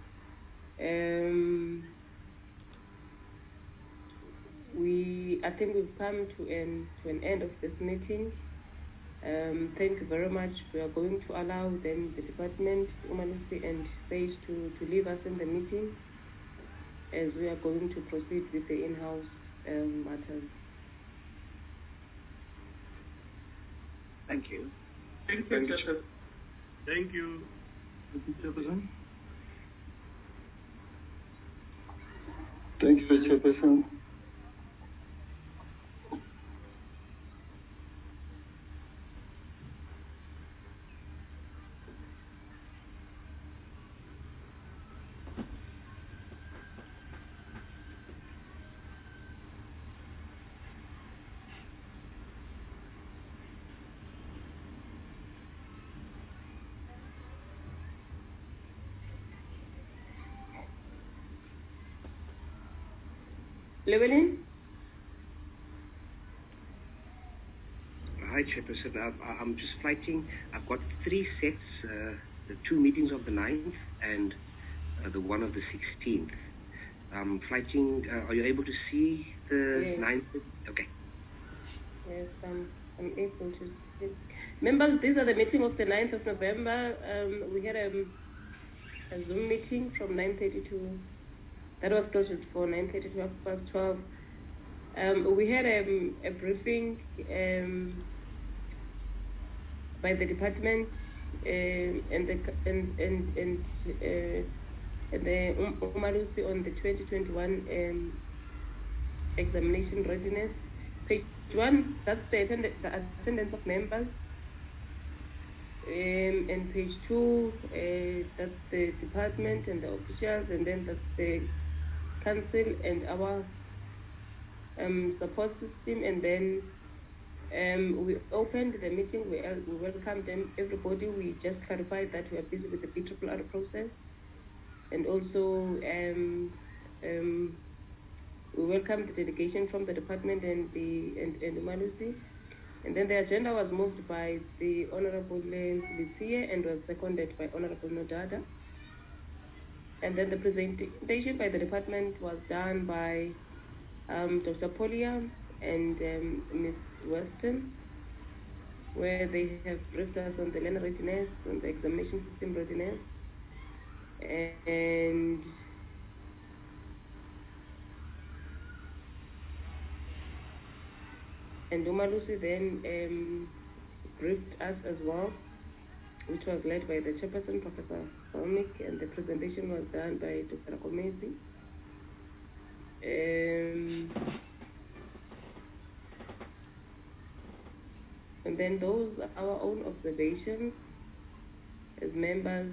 I think we've come to an end of this meeting. Thank you very much. We are going to allow then the department, Umalusi and Sage, to leave us in the meeting, as we are going to proceed with the in-house matters. Thank you. Thank you, Chairperson. Thank you. Thank you, Chairperson. Thank you, Chairperson. Llewellyn? Hi, Chairperson. I'm just fighting. I've got 3 sets, the 2 meetings of the 9th and the one of the 16th. I'm fighting. Are you able to see the Yes. 9th? Okay. Yes, I'm able to see. Members, these are the meeting of the 9th of November. We had a Zoom meeting from 9:30 to, that was scheduled for 9:30 to 12:12. We had a briefing by the department and the Umalusi on the 2021 examination readiness. Page 1, that's the attendance of members. And page 2, that's the department and the officials, and then that's the council and our support system. And then we opened the meeting, we welcomed them, everybody. We just clarified that we are busy with the BRRR process, and also we welcomed the delegation from the department and Umalusi. And then the agenda was moved by the Honorable Litsiye and was seconded by Honorable Nodada. And then the presentation by the department was done by Dr. Polia and Ms. Weston, where they have briefed us on the learner readiness, on the examination system readiness, and Umalusi then briefed us as well, which was led by the chairperson, Professor Salmik, and the presentation was done by Dr. Akomezi. And then those are our own observations as members.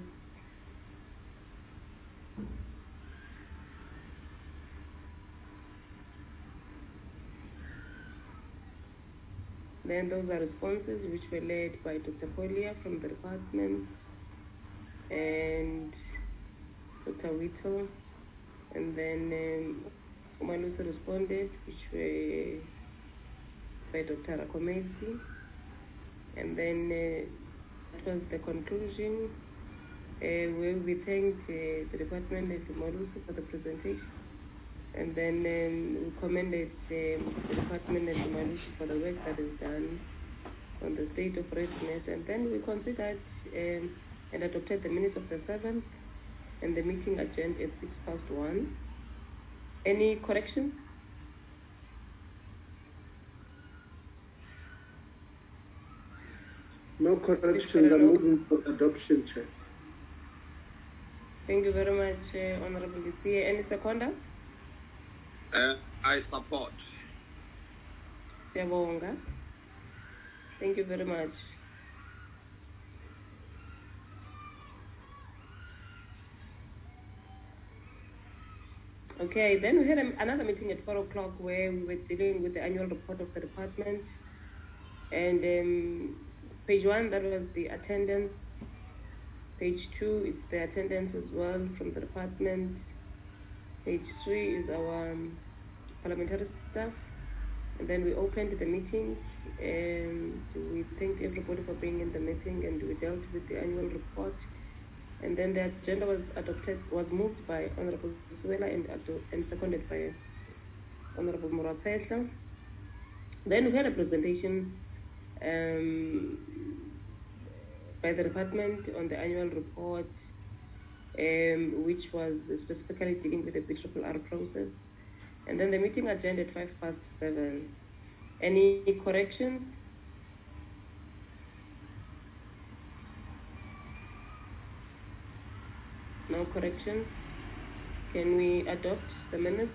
Then those are responses which were led by Dr. Collier from the department and Dr. Whittle. And then Umalusi responded, which were by Dr. Rakomesi. And then that was the conclusion where we thanked the department and Umalusi for the presentation. And then we commended the department and Umalusi for the work that is done on the state of readiness. And then we considered and adopted the minutes of the 7th and the meeting adjourned at 1:06. Any corrections? No corrections. I'm moving for adoption, Chair. Thank you very much, Honorable Lucia. Any seconder? I support. Siyabonga. Thank you very much. Okay, then we had another meeting at 4 o'clock where we were dealing with the annual report of the department. And page 1, that was the attendance. Page 2 is the attendance as well from the department. Page 3 is our parliamentary staff. And then we opened the meeting and we thanked everybody for being in the meeting and we dealt with the annual report. And then the agenda was moved by Honorable Suela and seconded by Honorable Morapetlha. Then we had a presentation by the department on the annual report, which was specifically dealing with the BRRR process. And then the meeting adjourned at 7:05. Any corrections? No corrections. Can we adopt the minutes?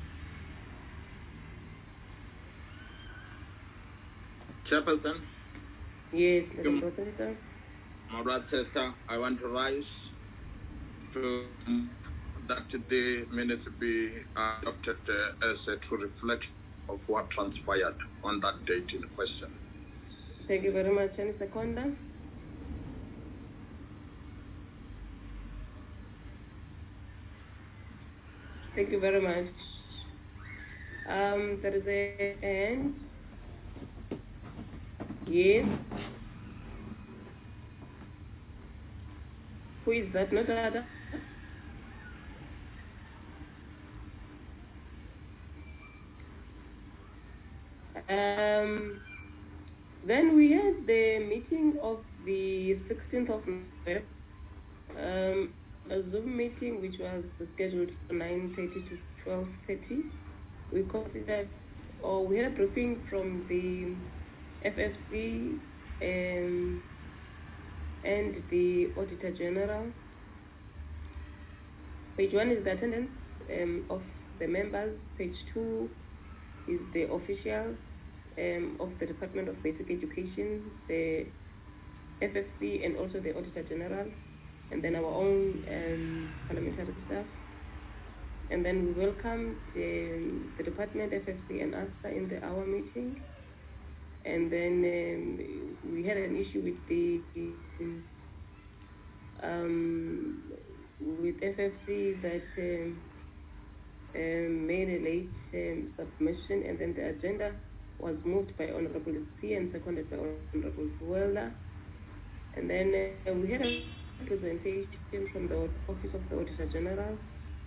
Chairperson? Yes, Mr. Professor. Morapetlha, I want to rise to that the minutes be adopted as a true reflection of what transpired on that date in question. Thank you very much. Any seconder? Thank you very much. There is a hand. Yes. Who is that? Not other. Then we had the meeting of the 16th of November, a Zoom meeting which was scheduled for 9:30 to 12:30. We considered, or we had a briefing from the FFC and the Auditor General. Page 1 is the attendance of the members. Page 2 is the officials of the Department of Basic Education, the FFC, and also the Auditor General, and then our own parliamentary staff. And then we welcomed the department, FFC, and ASTA in our meeting. And then we had an issue with with FFC that made a late submission, and then the agenda was moved by Honorable C and seconded by Honorable Suela. And then we had a presentation from the Office of the Auditor General.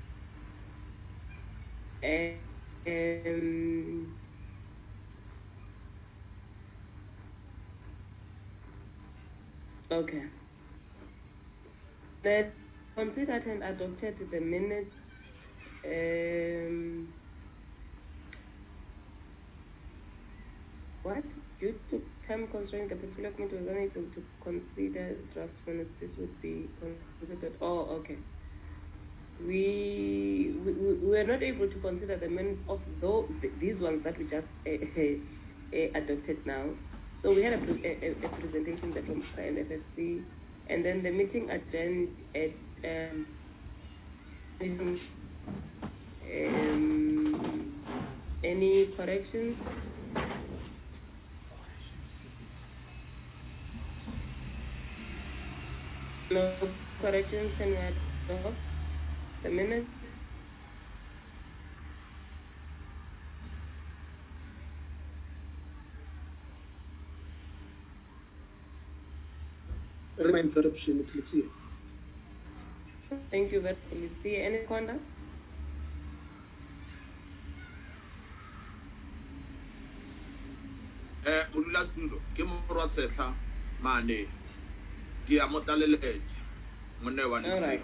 Okay. That considered and adopted the minutes. What? Due to time constraint, the particular committee was unable to consider draft minutes. This would be considered. Oh, okay. We were not able to consider the minutes of these ones that we just adopted now. So we had a presentation there from NFFC, and then the meeting adjourned at any corrections? No corrections, can we adopt the minutes? Interruption, please. Thank you very much. Any conduct? Ulasindo ke morwa setla mane ke a motaleletse mone wa All right.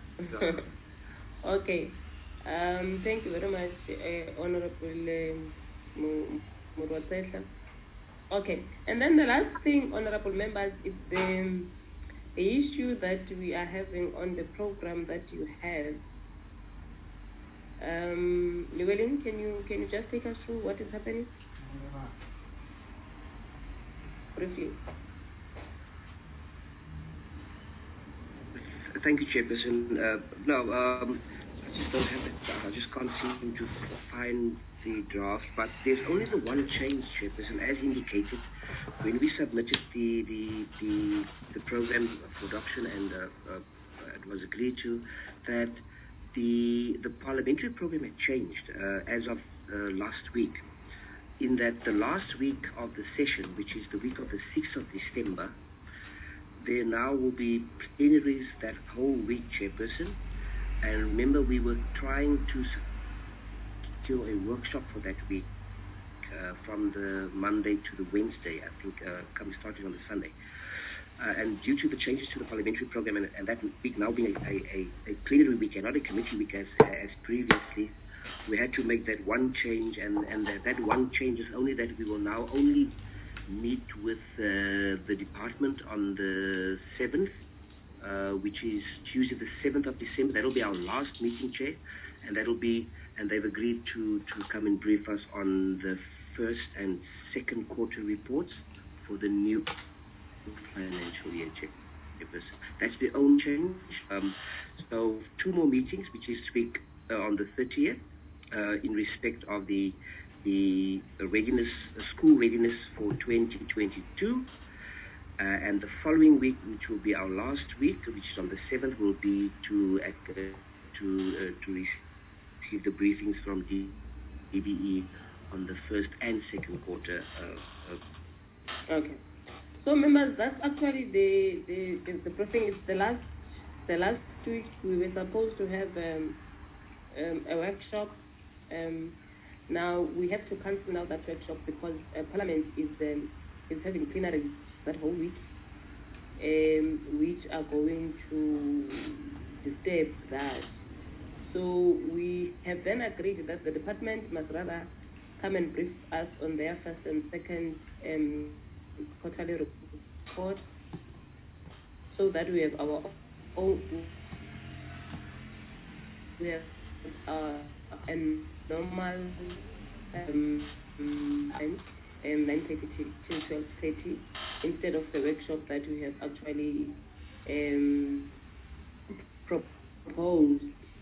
Okay. Thank you very much, Honorable Murwatsetla. Okay, and then the last thing, honorable members, is the issue that we are having on the program that you have. Llewellyn, can you just take us through what is happening? Briefly. Thank you, Chairperson. I just don't have it. I just can't seem to find the draft, but there's only the one change, Chairperson, as indicated when we submitted the program production, and it was agreed to that the parliamentary program had changed as of last week, in that the last week of the session, which is the week of the 6th of December, there now will be plenaries that whole week, Chairperson. And remember, we were trying to secure a workshop for that week, from the Monday to the Wednesday, I think, starting on the Sunday. And due to the changes to the parliamentary program, and that week now being a plenary week and not a committee week as previously, we had to make that one change, and that one change is only that we will now only meet with the department on the 7th, which is Tuesday the 7th of December. That'll be our last meeting, Chair, and they've agreed to come and brief us on the first and second quarter reports for the new financial year, Chair. That's the only change. So 2 more meetings, which is this week on the 30th, in respect of the readiness, school readiness for 2022. And the following week, which will be our last week, which is on the 7th, will be to receive the briefings from DBE on the first and second quarter. Okay. So members, that's actually the briefing. Is the last week we were supposed to have a workshop. Now we have to cancel now that workshop because Parliament is having plenaries that whole week, which are going to disturb that. So we have then agreed that the department must rather come and brief us on their first and second quarterly report, so that we have our own, we have a normal 9:30 till 12:30 instead of the workshop that we have actually proposed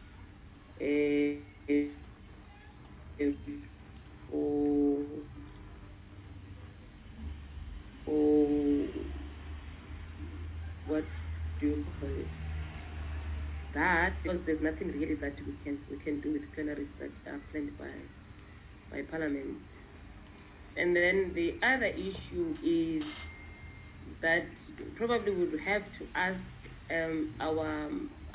or what do you call it? That, because there's nothing really that we can do with plenaries that are planned by Parliament. And then the other issue is that probably we would have to ask our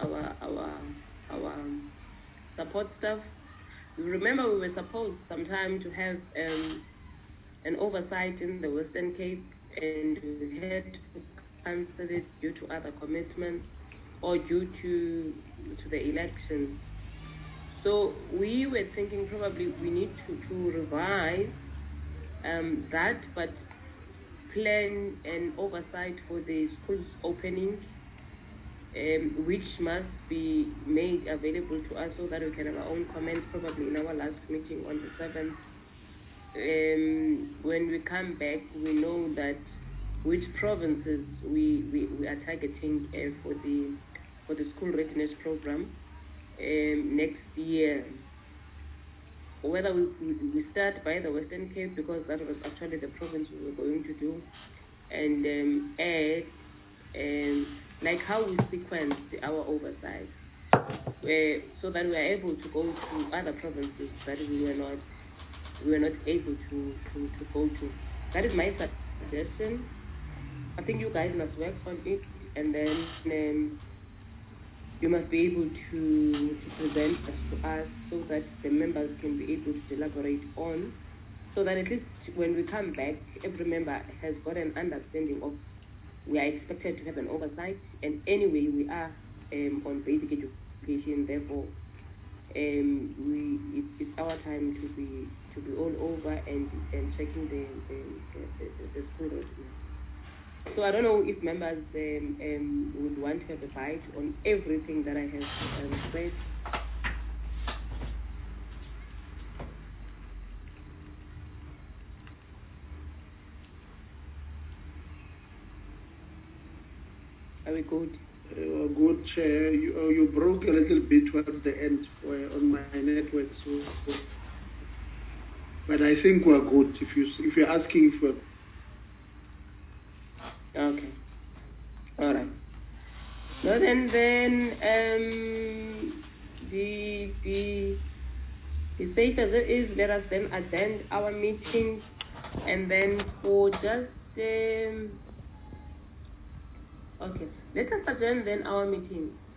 support staff. Remember, we were supposed sometime to have an oversight in the Western Cape, and we had to cancel it due to other commitments or due to the elections. So we were thinking probably we need to revise that, but plan an oversight for the schools opening, which must be made available to us so that we can have our own comments probably in our last meeting on the 7th when we come back, we know that which provinces we are targeting for the school readiness program next year. Whether we start by the Western Cape, because that was actually the province we were going to do, and add like how we sequence our oversight, so that we are able to go to other provinces that we were not able to go to. That is my suggestion. I think you guys must work on it, and then you must be able to present us to us so that the members can be able to elaborate on, so that at least when we come back, every member has got an understanding of we are expected to have an oversight, and anyway we are on basic education. Therefore, it's our time to be all over and checking the school readiness. So I don't know if members would want to have a bite on everything that I have said. Are we good? Good, Chair. You broke a little bit towards the end on my network, so but I think we're good. If you're asking for. Okay. All right. No, then the state as it is, let us then attend our meeting, and then for just okay, let us adjourn then our meeting.